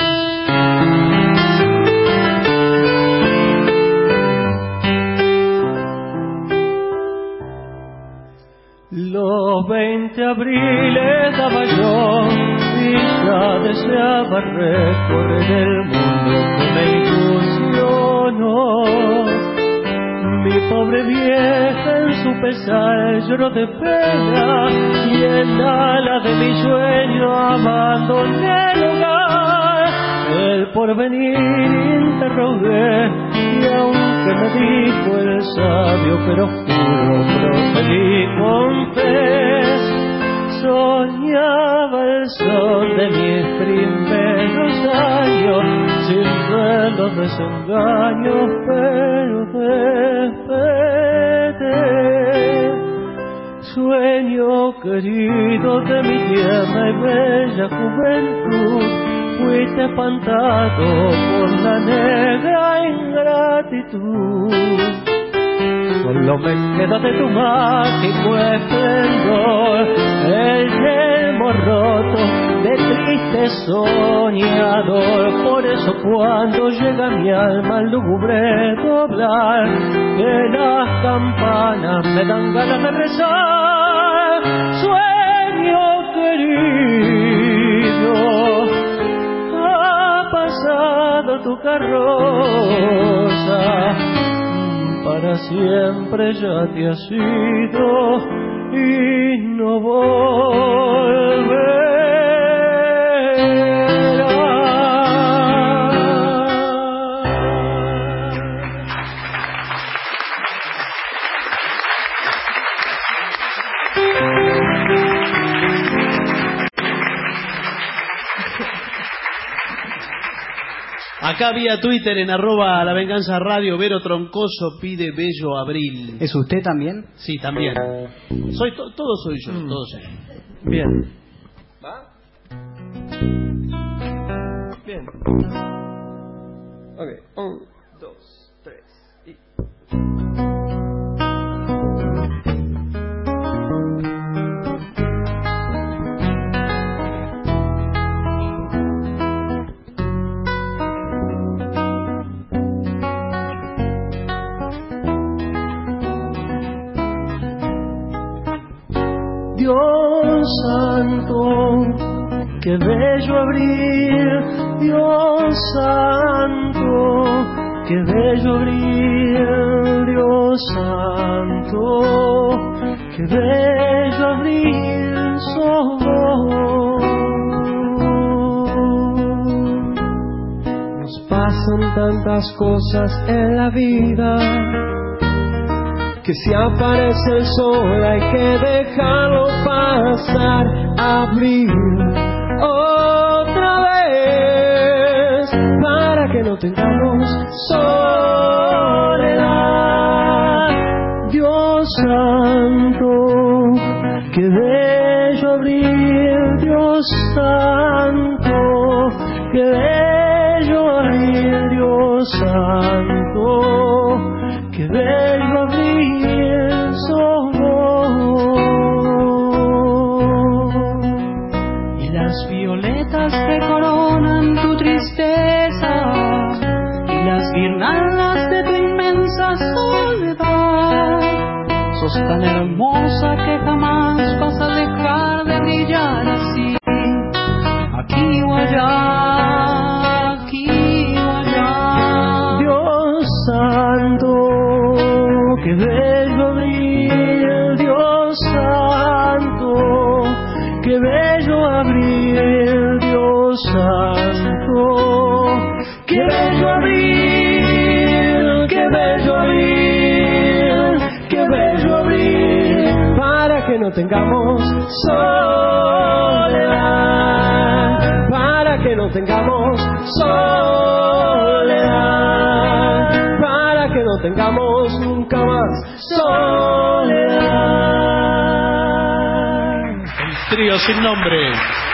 Los veinte abriles daba yo y ya deseaba recorrer el mundo que me ilusionó. Mi pobre vieja en su pesar lloró de pena y en ala de mi sueño abandoné el hogar. El porvenir interrogué y aunque me dijo el sabio pero juro proseguí con fe. Soñaba el sol de mis primeros años, sin duelos, desengaños, pero desperté. Sueño querido de mi tierna y bella juventud, fuiste espantado por la negra ingratitud. Solo me queda de tu mágico esplendor el yelmo roto de triste soñador. Por eso cuando llega mi alma al lúgubre doblar, que las campanas me dan ganas de rezar. Sueño querido, ha pasado tu carroza, para siempre ya te has ido y no volverás. Acá vía Twitter en arroba La Venganza Radio, Vero Troncoso pide Bello Abril. ¿Es usted también? Sí, también. Soy to todo soy yo, mm. todo soy yo. Bien. ¿Va? Bien. Ok, un, dos, tres y... Dios santo, qué bello abril, Dios santo, qué bello abril, Dios santo, qué bello abril sos vos. Nos pasan tantas cosas en la vida, que si aparece el sol hay que dejarlo pasar. Abril otra vez, para que no tengamos soledad. Dios santo, qué bello abril, Dios santo, qué bello abril, Dios santo, qué bello abril sos vos. Y las violetas que coronan tu tristeza, y las guirnaldas de tu inmensa soledad. Sos tan hermosa que jamás vas a dejar de brillar así, aquí o allá, aquí o allá. Dios santo, qué bello abril, Dios santo, qué bello abril, Dios santo, qué bello abril, qué bello abril, qué bello abril. tengamos soledad, para que no tengamos soledad, para que no tengamos nunca más soledad. El trío sin nombre.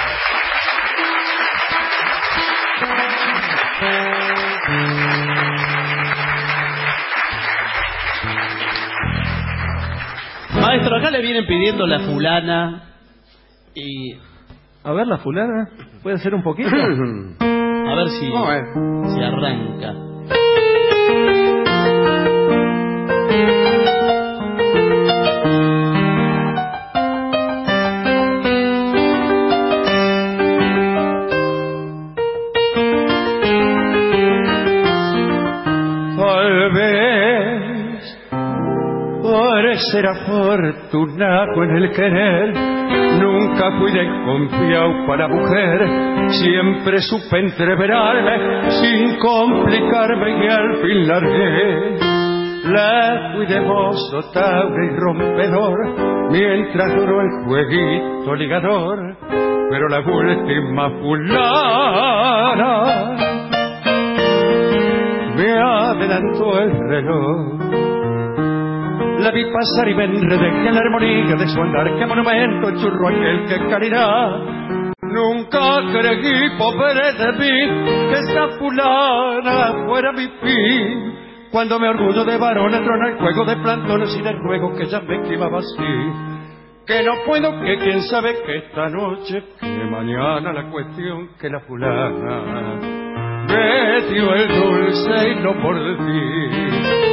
Maestro, acá le vienen pidiendo la fulana y... A ver, la fulana, ¿puede ser un poquito? A ver si, No, eh. si arranca. Tal vez por ser afortunado en el querer, nunca fui desconfiado para mujer, siempre supe entreverarme sin complicarme y al fin largué. La fui de mozo, tabla y rompedor, mientras duró el jueguito ligador, pero la última fulana me adelantó el reloj. La vi pasar y me enredé en la armonía de su andar, que monumento churro aquel que caridad. Nunca creí, pobre de mí, que esa fulana fuera mi fin. Cuando me orgullo de varón entró en el juego de plantones y de ruego que ya me esquivaba así. Que no puedo, que quién sabe que esta noche, que mañana la cuestión que la fulana me dio el dulce y no por ti.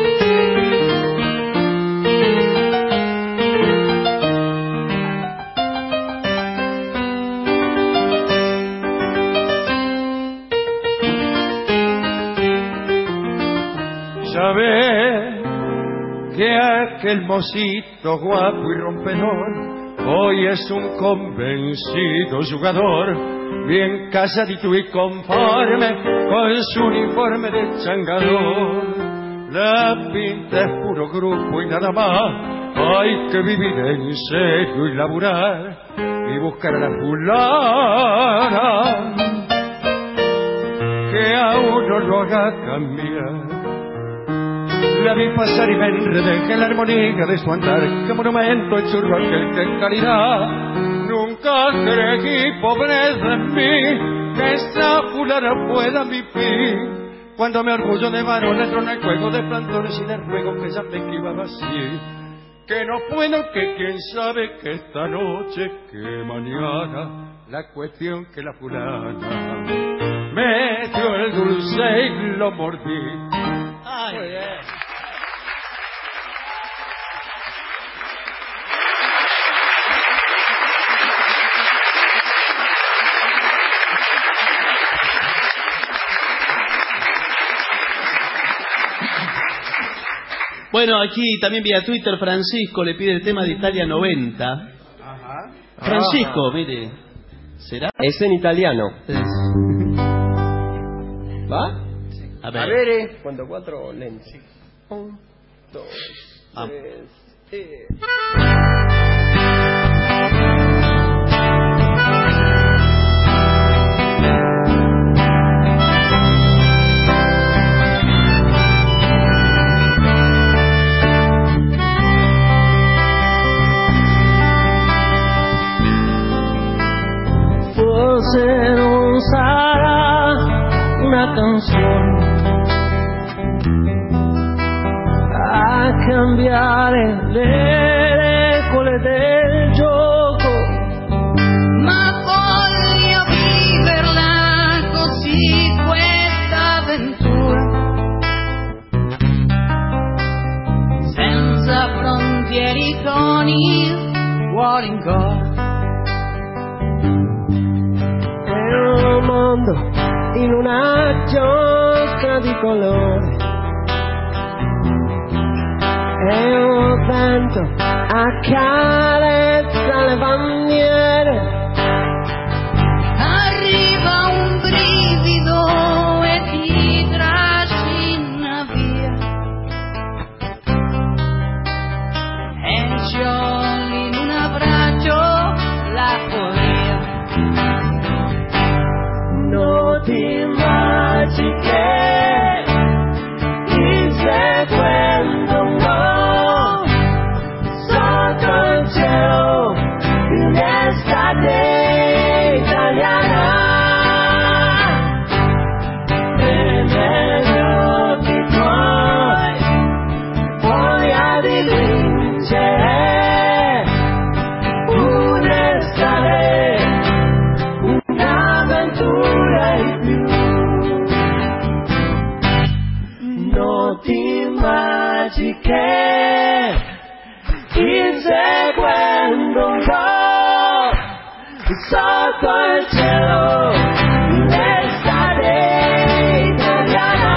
Saber que aquel mocito guapo y rompedor hoy es un convencido jugador, bien casadito y conforme con su uniforme de changador. La pinta es puro grupo y nada más, hay que vivir en serio y laburar y buscar a la fulana que a uno lo haga cambiar. La vi pasar y me enredé en la armonía de su andar, que monumento el churro aquel que caridad. Nunca creí, pobre de mí, que esa fulana pueda mi fin. Cuando me orgullo de varón entro en el juego de plantones y de ruego que ya me esquivaba así. Que no puedo, que quién sabe que esta noche, que mañana, la cuestión que la fulana me dio el dulce y lo mordí. Ay, Muy bien. Bueno, aquí también vía Twitter Francisco le pide el tema de Italia noventa. Ajá. Francisco, mire, ¿será? Es en italiano. ¿Va? A ver. A ver, eh. Cuando cuatro lentes. Un, dos, Ah. tres, eh. Forse non sarà una canzone a cambiare le regole del gioco, ma voglio viverla così questa avventura, senza frontiere con il cuore in gola. un mondo in una giostra di colore, e un vento accarezza le bandiere. Arriva un brivido e ti trascina via, e il cielo in un abbraccio che inseguendo un po' sotto il cielo l'estate italiana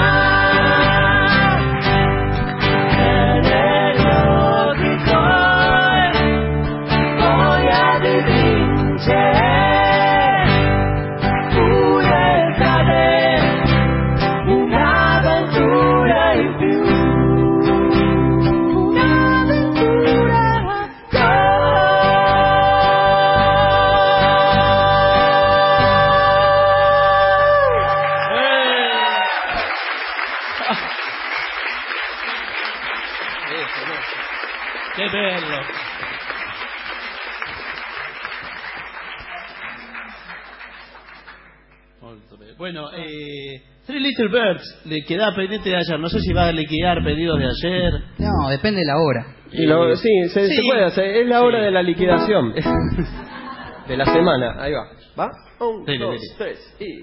e negli occhi tuoi voglia di vincere un'estate, un'avventura in più. Che bello. Molto bene. Bueno, eh, Three Little Birds le queda pendiente de ayer. No sé si va a liquidar pedidos de ayer. No, depende de la hora. Y lo- sí, se, Sí. se puede hacer. Es la hora Sí. de la liquidación. De la semana. Ahí va. ¿Va? Un, Dele, dos, dele. tres y...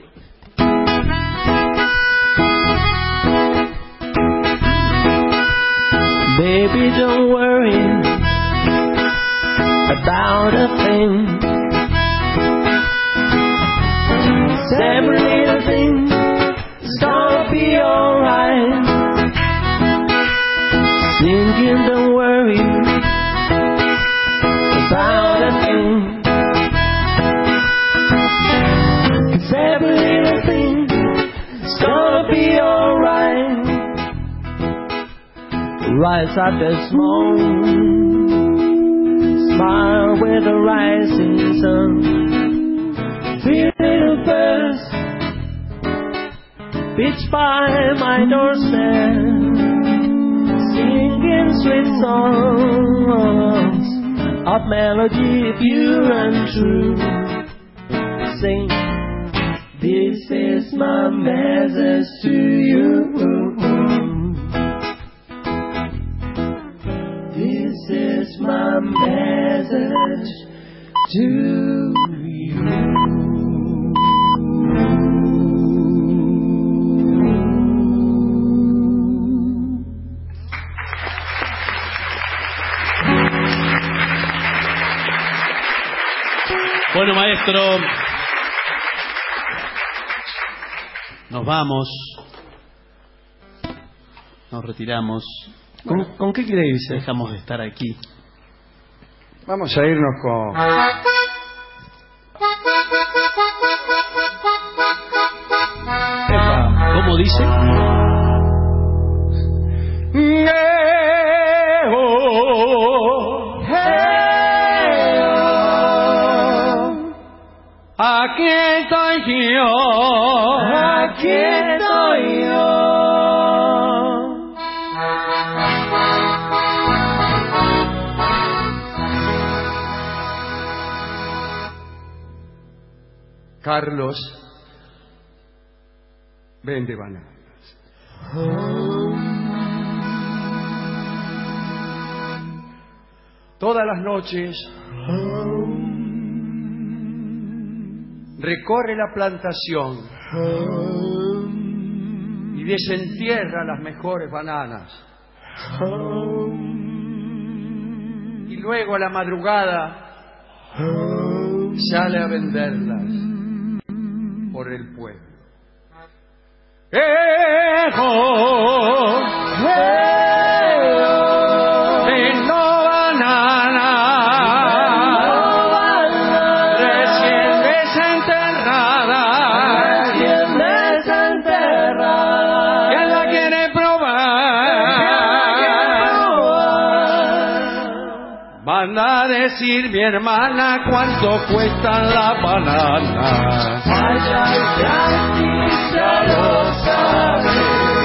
Baby, don't worry about a thing. Every little thing is gonna be alright. Singing, don't worry about a thing. 'Cause every little thing is gonna be alright. Rise up the smoke, smile with the rising sun. Three little birds pitch by my doorstep, singing sweet songs of melody pure and true. Sing, this is my message to you. This is my message to you. Bueno, maestro, nos vamos, nos retiramos. ¿Con, ¿Con qué quiere irse? Dejamos de estar aquí. Vamos a irnos con... Epa, ¿cómo dice? Aquí estoy yo, aquí estoy yo. Carlos vende bananas. Todas las noches recorre la plantación y desentierra las mejores bananas. Y luego a la madrugada sale a venderlas por el pueblo. ¡Ejo! Vendo banana, recién desenterrada, Recién desenterrada. ¿quién la quiere probar? Manda a decir mi hermana cuánto cuestan las bananas. Vaya ya lo sabe.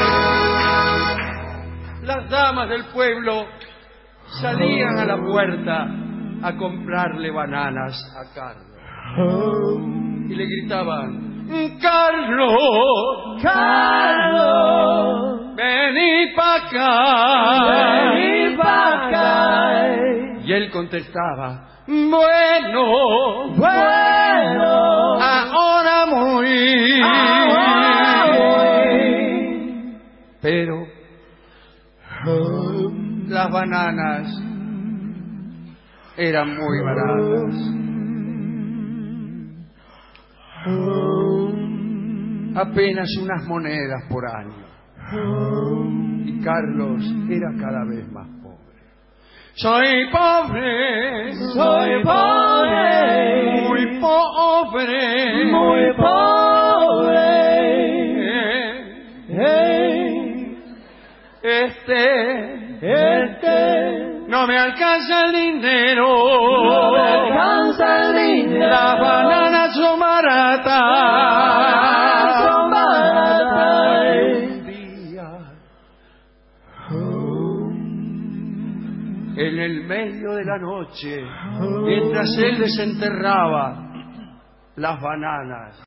Las damas del pueblo salían a la puerta a comprarle bananas a Carlos y le gritaban: Carlos, Carlos, vení pa' acá, vení pa' acá. Y él contestaba: bueno, Bueno, ahora muy, ahora voy. pero las bananas eran muy baratas. Apenas unas monedas por año. Y Carlos era cada vez más pobre. Soy pobre, soy pobre, muy pobre, muy pobre. Este, este, no me alcanza el dinero, no me alcanza el dinero. Las bananas son baratas, son baratas. Un día, en el medio de la noche, mientras él desenterraba las bananas,